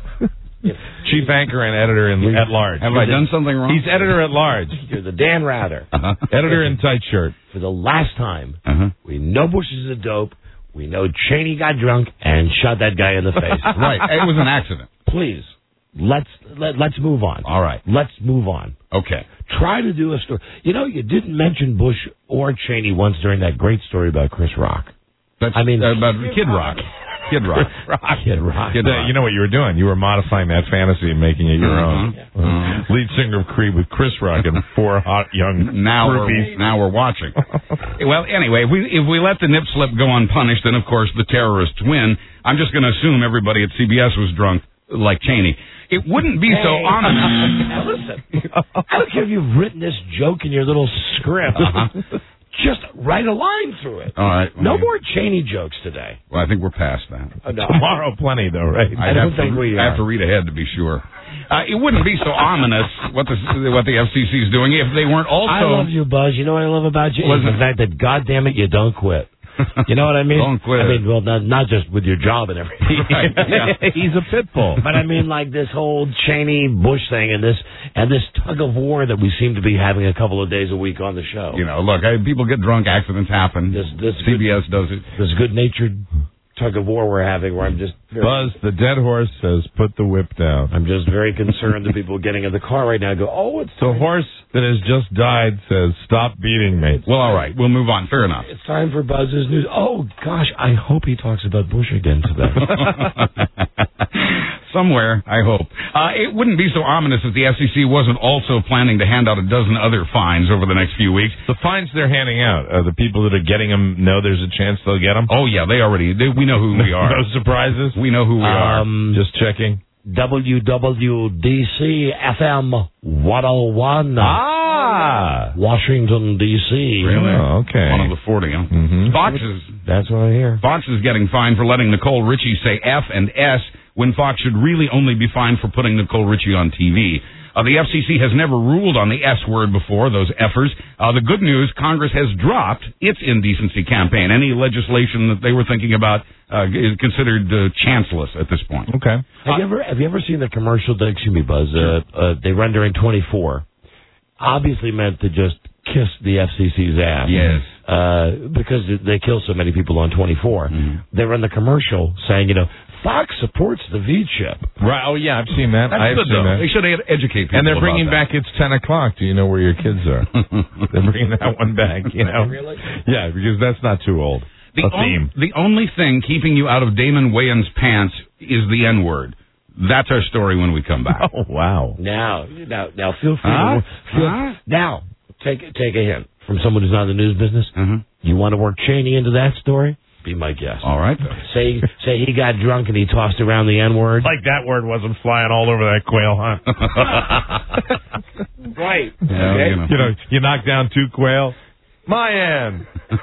Chief anchor and editor in, at large. Have I done something wrong? He's editor at large. You're the Dan Rather. Uh-huh. Editor in tight shirt. For the last time, uh-huh. we know Bush is a dope. We know Cheney got drunk and shot that guy in the face. Right. It was an accident. Please, let's let, let's move on. All right. Let's move on. Okay. Try to do a story. You know, you didn't mention Bush or Cheney once during that great story about Chris Rock. That's, I mean, uh, about Kid Rock. Kid Rock. Rock. Kid Rock. Kid Rock. You know what you were doing? You were modifying that fantasy and making it your mm-hmm. own. Mm-hmm. Lead singer of Creed with Chris Rock and four hot young now groupies. we're now we're watching. Well, anyway, if we if we let the nip slip go unpunished, then of course the terrorists win. I'm just going to assume everybody at C B S was drunk like Cheney. It wouldn't be hey. so ominous. Now listen, I don't care if you've written this joke in your little script. Uh-huh. Just write a line through it. All right. No well, more Cheney jokes today. Well, I think we're past that. Uh, no. Tomorrow, plenty, though, right? I, I don't think to, we I are. have to read ahead to be sure. Uh, it wouldn't be so ominous what the what the F C C is doing if they weren't also... I love you, Buzz. You know what I love about you? Is the fact that, goddamn it, you don't quit. You know what I mean? Don't quit. I mean, well, not, not just with your job and everything. Right. Yeah. He's a pit bull. But I mean, like this whole Cheney Bush thing and this and this tug of war that we seem to be having a couple of days a week on the show. You know, look, I, people get drunk, accidents happen. This, this C B S good, does it. This good-natured tug of war we're having where I'm just... Very, Buzz, the dead horse says, put the whip down. I'm just very concerned that people getting in the car right now go, oh, it's... The horse that has just died says, stop beating me. Well, all right. We'll move on. Fair enough. It's time for Buzz's news. Oh, gosh, I hope he talks about Bush again today. Somewhere, I hope. Uh, it wouldn't be so ominous if the F C C wasn't also planning to hand out a dozen other fines over the next few weeks. The fines they're handing out, are the people that are getting them know there's a chance they'll get them? Oh, yeah, they already, they, we know who we are. No surprises? We know who we um, are. Just checking. W W D C F M one oh one. Ah! Washington, D C Really? Oh, okay. One of the forty, huh? Mm-hmm. Fox is... That's what I hear. Fox is getting fined for letting Nicole Richie say F and S when Fox should really only be fined for putting Nicole Richie on T V. Uh, the F C C has never ruled on the S word before, those effers. Uh, the good news, Congress has dropped its indecency campaign. Any legislation that they were thinking about uh, is considered uh, chanceless at this point. Okay. Have you ever have you ever seen the commercial, excuse me, Buzz, uh, uh, they run during twenty-four? Obviously meant to just kiss the F C C's ass. Yes. Uh, because they kill so many people on twenty-four. Mm-hmm. They run the commercial saying, you know, Fox supports the V-chip. Right. Oh, yeah, I've seen that. That's I've good, seen though. that. They should educate people. And they're about bringing that. back It's ten o'clock. Do you know where your kids are? They're bringing that one back, you know? Really? Yeah, because that's not too old. The, a on, theme. the only thing keeping you out of Damon Wayans' pants is the N-word. That's our story when we come back. Oh, wow. Now, now, now, feel free huh? to... Feel, huh? Now, take, take a hint from someone who's not in the news business. Mm-hmm. You want to work Cheney into that story? Be my guest. All right. Say say he got drunk and he tossed around the N-word. Like that word wasn't flying all over that quail, huh? Right. Yeah, Okay. you know. You know, you knock down two quail. Mayan.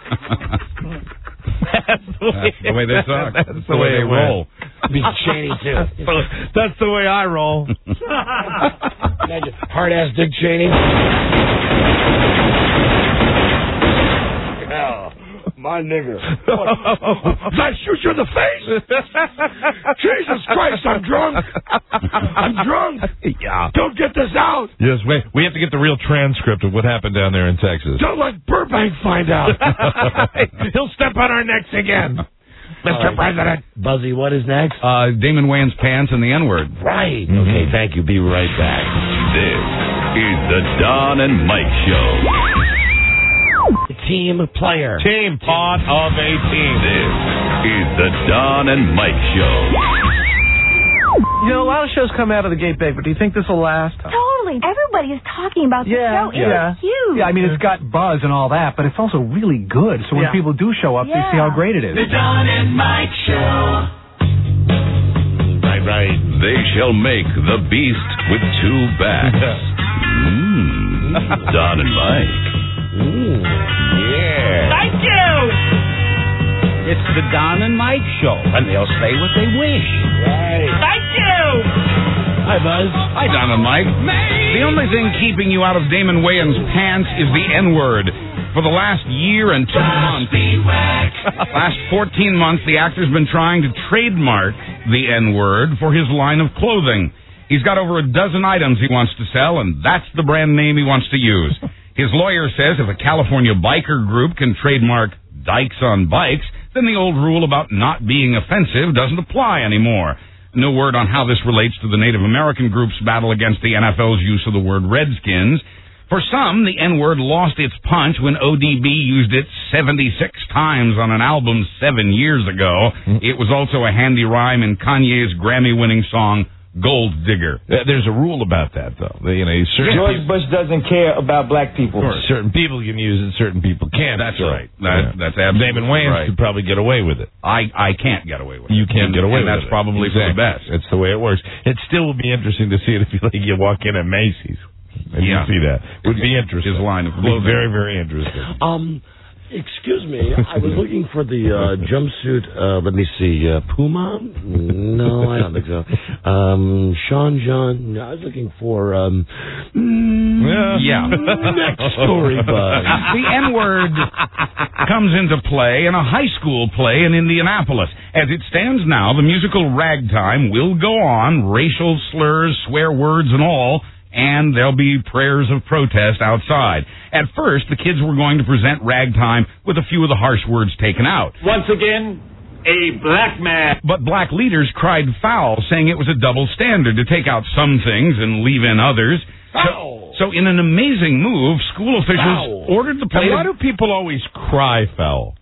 That's the way, That's the way they talk. That's, That's the, the way, way they they roll. Be Cheney, too. That's the way I roll. Hard-ass Dick Cheney. Hell, my nigger. Did I shoot you in the face? Jesus Christ, I'm drunk. I'm drunk. Yeah. Don't get this out. Yes, wait. We have to get the real transcript of what happened down there in Texas. Don't let Burbank find out. He'll step on our necks again. Mister Right. President. Buzzy, what is next? Uh, Damon Wayans' pants and the N-word. Right. Mm-hmm. Okay, thank you. Be right back. This is the Don and Mike Show. Team player. Team part of a team. This is the Don and Mike Show. You know, a lot of shows come out of the gate big, but do you think this will last? Totally. Everybody is talking about the Yeah, show. It yeah. is huge. Yeah, I mean, it's got buzz and all that, but it's also really good. So when Yeah. people do show up, Yeah. they see how great it is. The Don and Mike Show. Right, right. They shall make the beast with two backs. Mmm. Don and Mike. Ooh, yeah. Thank you. It's the Don and Mike Show, and they'll say what they wish. Right. Thank you. Hi, Buzz. Hi, Don and Mike. The only thing keeping you out of Damon Wayans' pants is the N-word. For the last year and two months, last fourteen months, the actor's been trying to trademark the N-word for his line of clothing. He's got over a dozen items he wants to sell, and that's the brand name he wants to use. His lawyer says if a California biker group can trademark Dykes on Bikes, then the old rule about not being offensive doesn't apply anymore. No word on how this relates to the Native American group's battle against the N F L's use of the word Redskins. For some, the N-word lost its punch when O D B used it seventy-six times on an album seven years ago. It was also a handy rhyme in Kanye's Grammy-winning song, Gold Digger. There's a rule about that, though. You know, certain George people, Bush doesn't care about black people. certain people can use it, certain people can't. That's so, right. That, yeah. That's absolutely Damon Wayans right. could probably get away with it. I, I can't get away with it. You can't And- get away and with that's it. probably for the best. It's the way it works. It still would be interesting to see it if you, like, you walk in at Macy's and Yeah. you see that. It would be interesting. His line of It would be clothing. very, very interesting. Um, excuse me. I was looking for the uh, jumpsuit. Uh, let me see. Uh, Puma? No, I don't think so. Um, Sean John? No, I was looking for. Um, mm, Yeah. Next story, Buzz. The N-word comes into play in a high school play in Indianapolis. As it stands now, the musical Ragtime will go on, racial slurs, swear words, and all, and there'll be prayers of protest outside. At first, the kids were going to present Ragtime with a few of the harsh words taken out. Once again, a black man. But black leaders cried foul, saying it was a double standard to take out some things and leave in others. So, so in an amazing move, school officials Foul. ordered the play And why to... do people always cry foul?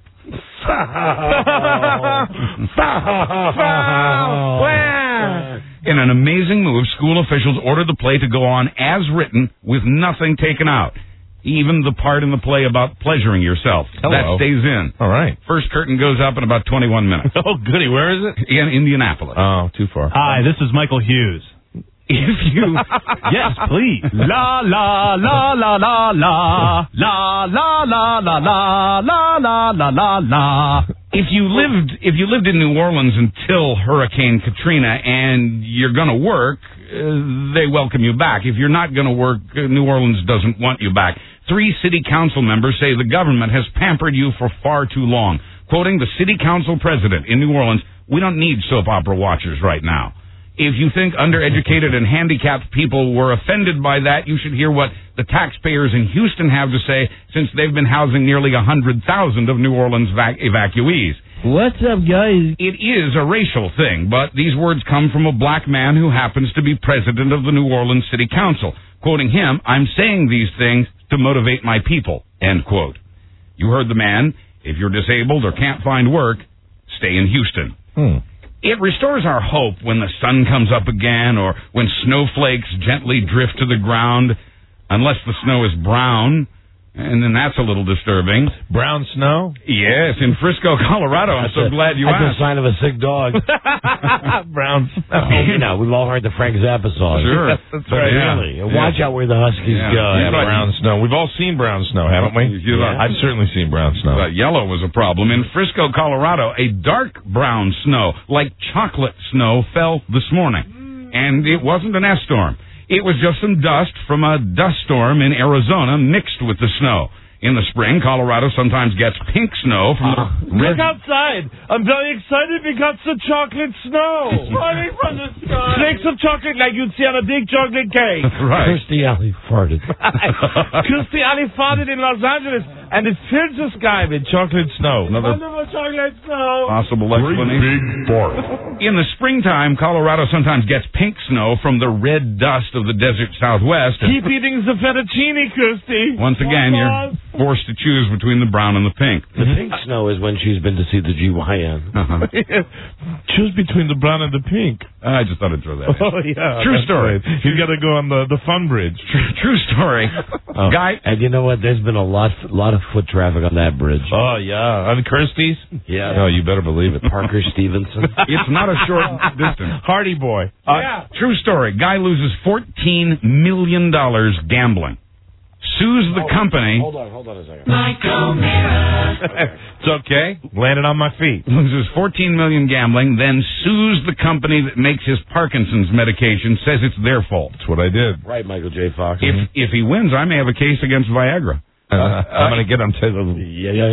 In an amazing move, school officials ordered the play to go on as written with nothing taken out. Even the part in the play about pleasuring yourself. Hello. That stays in. All right. First curtain goes up in about twenty-one minutes. Oh, goody. Where is it? In Indianapolis. Oh, too far. Hi, this is Michael Hughes. If you... Yes, please. La la la la la la la la la la la la la la la la. If you lived if you lived in New Orleans until Hurricane Katrina and you're going to work, uh, they welcome you back. If you're not going to work, uh, New Orleans doesn't want you back. Three city council members say the government has pampered you for far too long. Quoting the city council president in New Orleans, "We don't need soap opera watchers right now." If you think undereducated and handicapped people were offended by that, you should hear what the taxpayers in Houston have to say, since they've been housing nearly one hundred thousand of New Orleans vac- evacuees. What's up, guys? It is a racial thing, but these words come from a black man who happens to be president of the New Orleans City Council. Quoting him, "I'm saying these things to motivate my people," end quote. You heard the man. If you're disabled or can't find work, stay in Houston. Hmm. It restores our hope when the sun comes up again or when snowflakes gently drift to the ground. Unless the snow is brown, And then that's a little disturbing. Brown snow? Yes, in Frisco, Colorado. I'm That's so a, glad you that's asked. a sign of a sick dog. Brown snow. Oh, you know, we've all heard the Frank Zappa song. Sure. That's But right. really, Yeah. watch out where the Huskies Yeah. go. Yeah, brown snow. We've all seen brown snow, haven't we? You thought- I've certainly seen brown snow. But yellow was a problem. In Frisco, Colorado, a dark brown snow, like chocolate snow, fell this morning. And it wasn't an S storm. It was just some dust from a dust storm in Arizona mixed with the snow. In the spring, Colorado sometimes gets pink snow from the red... Look outside. I'm very excited because the chocolate snow. It's falling from the sky. Flakes of chocolate like you'd see on a big chocolate cake. Right. Kirstie Alley farted. Kirstie Alley farted in Los Angeles, and it fills the sky with chocolate snow. Another Wonderful chocolate snow. possible explanation. In the springtime, Colorado sometimes gets pink snow from the red dust of the desert Southwest. And Keep eating the fettuccine, Kirstie. once again, you're forced to choose between the brown and the pink. The pink snow is when she's been to see the G Y N. Uh-huh. Choose between the brown and the pink. I just thought I'd throw that in. Oh, yeah. True that's story. right. You got to go on the, the fun bridge. True, true story. Oh, Guy, and you know what? There's been a lot, lot of foot traffic on that bridge. Oh, yeah. On Kirstie's? Yeah. Oh, you better believe it. Parker Stevenson. it's not a short distance. Hardy boy. Uh, yeah. True story. Guy loses fourteen million dollars gambling. Sues the company. Hold on, hold on a second. Mike O'Meara. It's okay. Landed on my feet. Loses fourteen million dollars gambling, then sues the company that makes his Parkinson's medication, says it's their fault. That's what I did. Right, Michael J. Fox. If if he wins, I may have a case against Viagra. Uh, I'm going to get him to the... Yeah, yeah,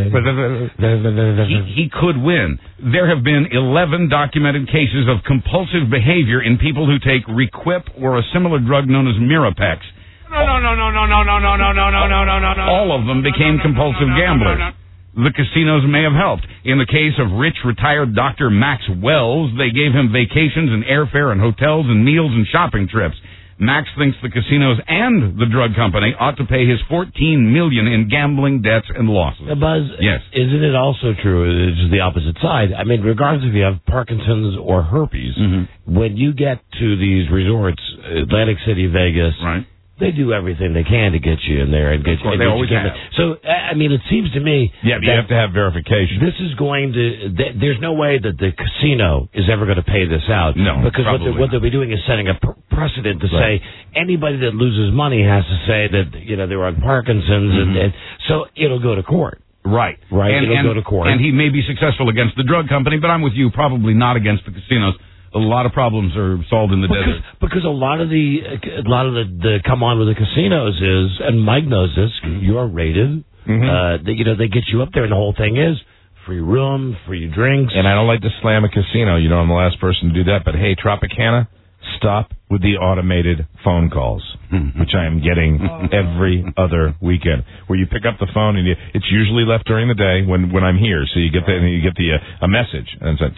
yeah. He, he could win. There have been eleven documented cases of compulsive behavior in people who take Requip or a similar drug known as Mirapex. No, no, no, no, no, no, no, no, no, no, no, no, no, no. All of them became compulsive gamblers. The casinos may have helped. In the case of rich retired Doctor Max Wells, they gave him vacations and airfare and hotels and meals and shopping trips. Max thinks the casinos and the drug company ought to pay his fourteen million dollars in gambling debts and losses. Uh, Buzz, yes. Isn't it also true, it's just the opposite side? I mean, regardless if you have Parkinson's or herpes, mm-hmm. when you get to these resorts, Atlantic City, Vegas, right. they do everything they can to get you in there and get you. They get always you have. So, I mean, it seems to me. Yeah, but you have to have verification. This is going to. Th- there's no way that the casino is ever going to pay this out. No, because what, probably what they'll be doing is setting a pr- precedent to right. say anybody that loses money has to say that you know they're on Parkinson's, mm-hmm. and, and so it'll go to court. Right, right. And, it'll and, go to court, and he may be successful against the drug company, but I'm with you. Probably not against the casinos. A lot of problems are solved in the because, desert. Because a lot of the a lot of the, the come on with the casinos is, and Mike knows this. You're rated. Mm-hmm. Uh, they, you know they get you up there, and the whole thing is free room, free drinks. And I don't like to slam a casino. You know, I'm the last person to do that. But hey, Tropicana, stop with the automated phone calls, which I am getting every other weekend. Where you pick up the phone and you, it's usually left during the day when when I'm here. So you get the you get the uh, a message and it's like.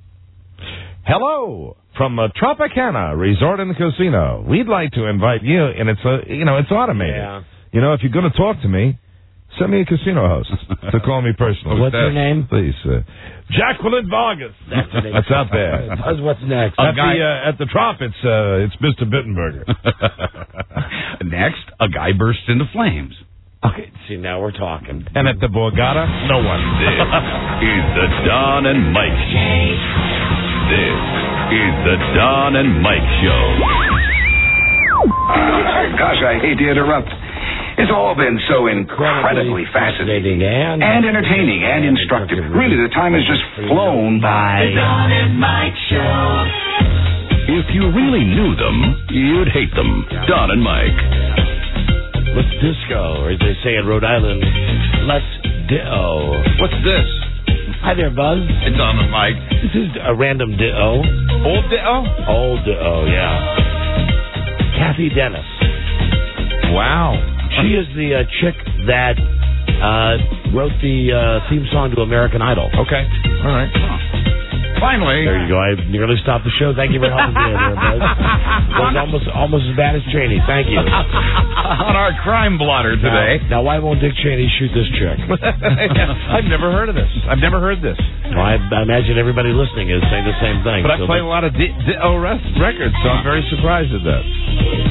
Hello from uh, Tropicana Resort and Casino. We'd like to invite you, and it's a you know it's automated. Yeah. You know, if you're going to talk to me, send me a casino host to call me personally. What's your name? Please, uh, Jacqueline Vargas. That's, That's out there. Buzz, what's next? At the uh, at the Trop, it's uh, it's Mister Bittenberger. Next, a guy bursts into flames. Okay, see now we're talking. And at the Borgata, no one. This is the Don and Mike Show. This is the Don and Mike Show. Uh, gosh, I hate to interrupt. It's all been so incredibly fascinating and, and entertaining and instructive. Really, the time has just flown by. The Don and Mike Show. If you really knew them, you'd hate them. Don and Mike. Let's disco, or as they say in Rhode Island, let's ditto. What's this? Hi there, Buzz. It's Don and Mike. This is a random ditto. Old ditto? Old ditto, yeah. Kathy Dennis. Wow. She is the uh, chick that uh, wrote the uh, theme song to American Idol. Okay. All right. Finally. There you go. I nearly stopped the show. Thank you for helping me there, Buzz. It was almost, almost as bad as Cheney. Thank you. On our crime blotter today. Now, now, why won't Dick Cheney shoot this chick? I've never heard of this. I've never heard this. Well, I, I imagine everybody listening is saying the same thing. But so I play a lot of Ditto records, so I'm very surprised at that.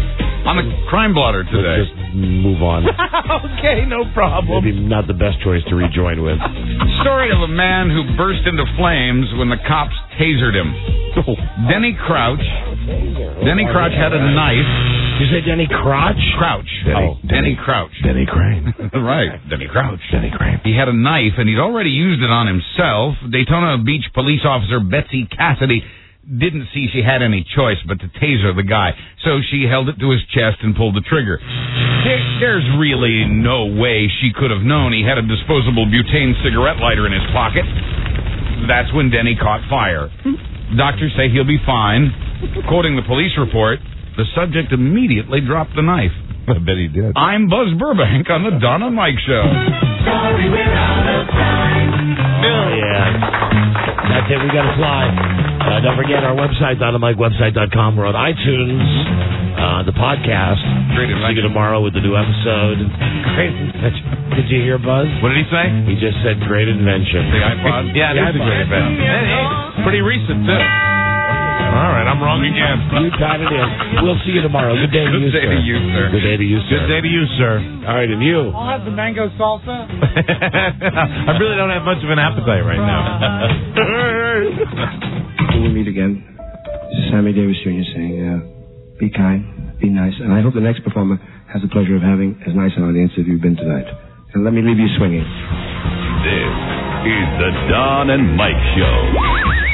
On the crime blotter today. Let's just move on. Okay, no problem. Maybe not the best choice to rejoin with. Story of a man who burst into flames when the cops tasered him. Denny Crouch. Denny Crouch had a knife. You say Denny Crouch? Crouch. Denny, oh, Denny, Denny Crouch. Denny Crane. Right. Denny Crouch. Denny Crane. He had a knife, and he'd already used it on himself. Daytona Beach police officer Betsy Cassidy didn't see she had any choice but to taser the guy, so she held it to his chest and pulled the trigger. There, there's really no way she could have known he had a disposable butane cigarette lighter in his pocket. That's when Denny caught fire. Doctors say he'll be fine. Quoting the police report, the subject immediately dropped the knife. I bet he did. I'm Buzz Burbank on the Don and Mike Show. Sorry, we're out of time. Oh, yeah. That's it. We got to fly. Uh, don't forget our website, don and mike website dot com. We're on iTunes, uh, the podcast. Great See you tomorrow with the new episode. Great invention. Did you hear Buzz? What did he say? He just said great invention. The iPod? Yeah, it is a great invention. It's pretty recent, too. All right, I'm wrong again. You got it in. We'll see you tomorrow. Good day to you, Good day sir. to you, sir. Good day to you, sir. Good day to you, sir. All right, and you. I'll have the mango salsa. I really don't have much of an appetite right now. Till we meet again, this is Sammy Davis Junior saying, uh, be kind, be nice, and I hope the next performer has the pleasure of having as nice an audience as you've been tonight. And let me leave you swinging. This is the Don and Mike Show.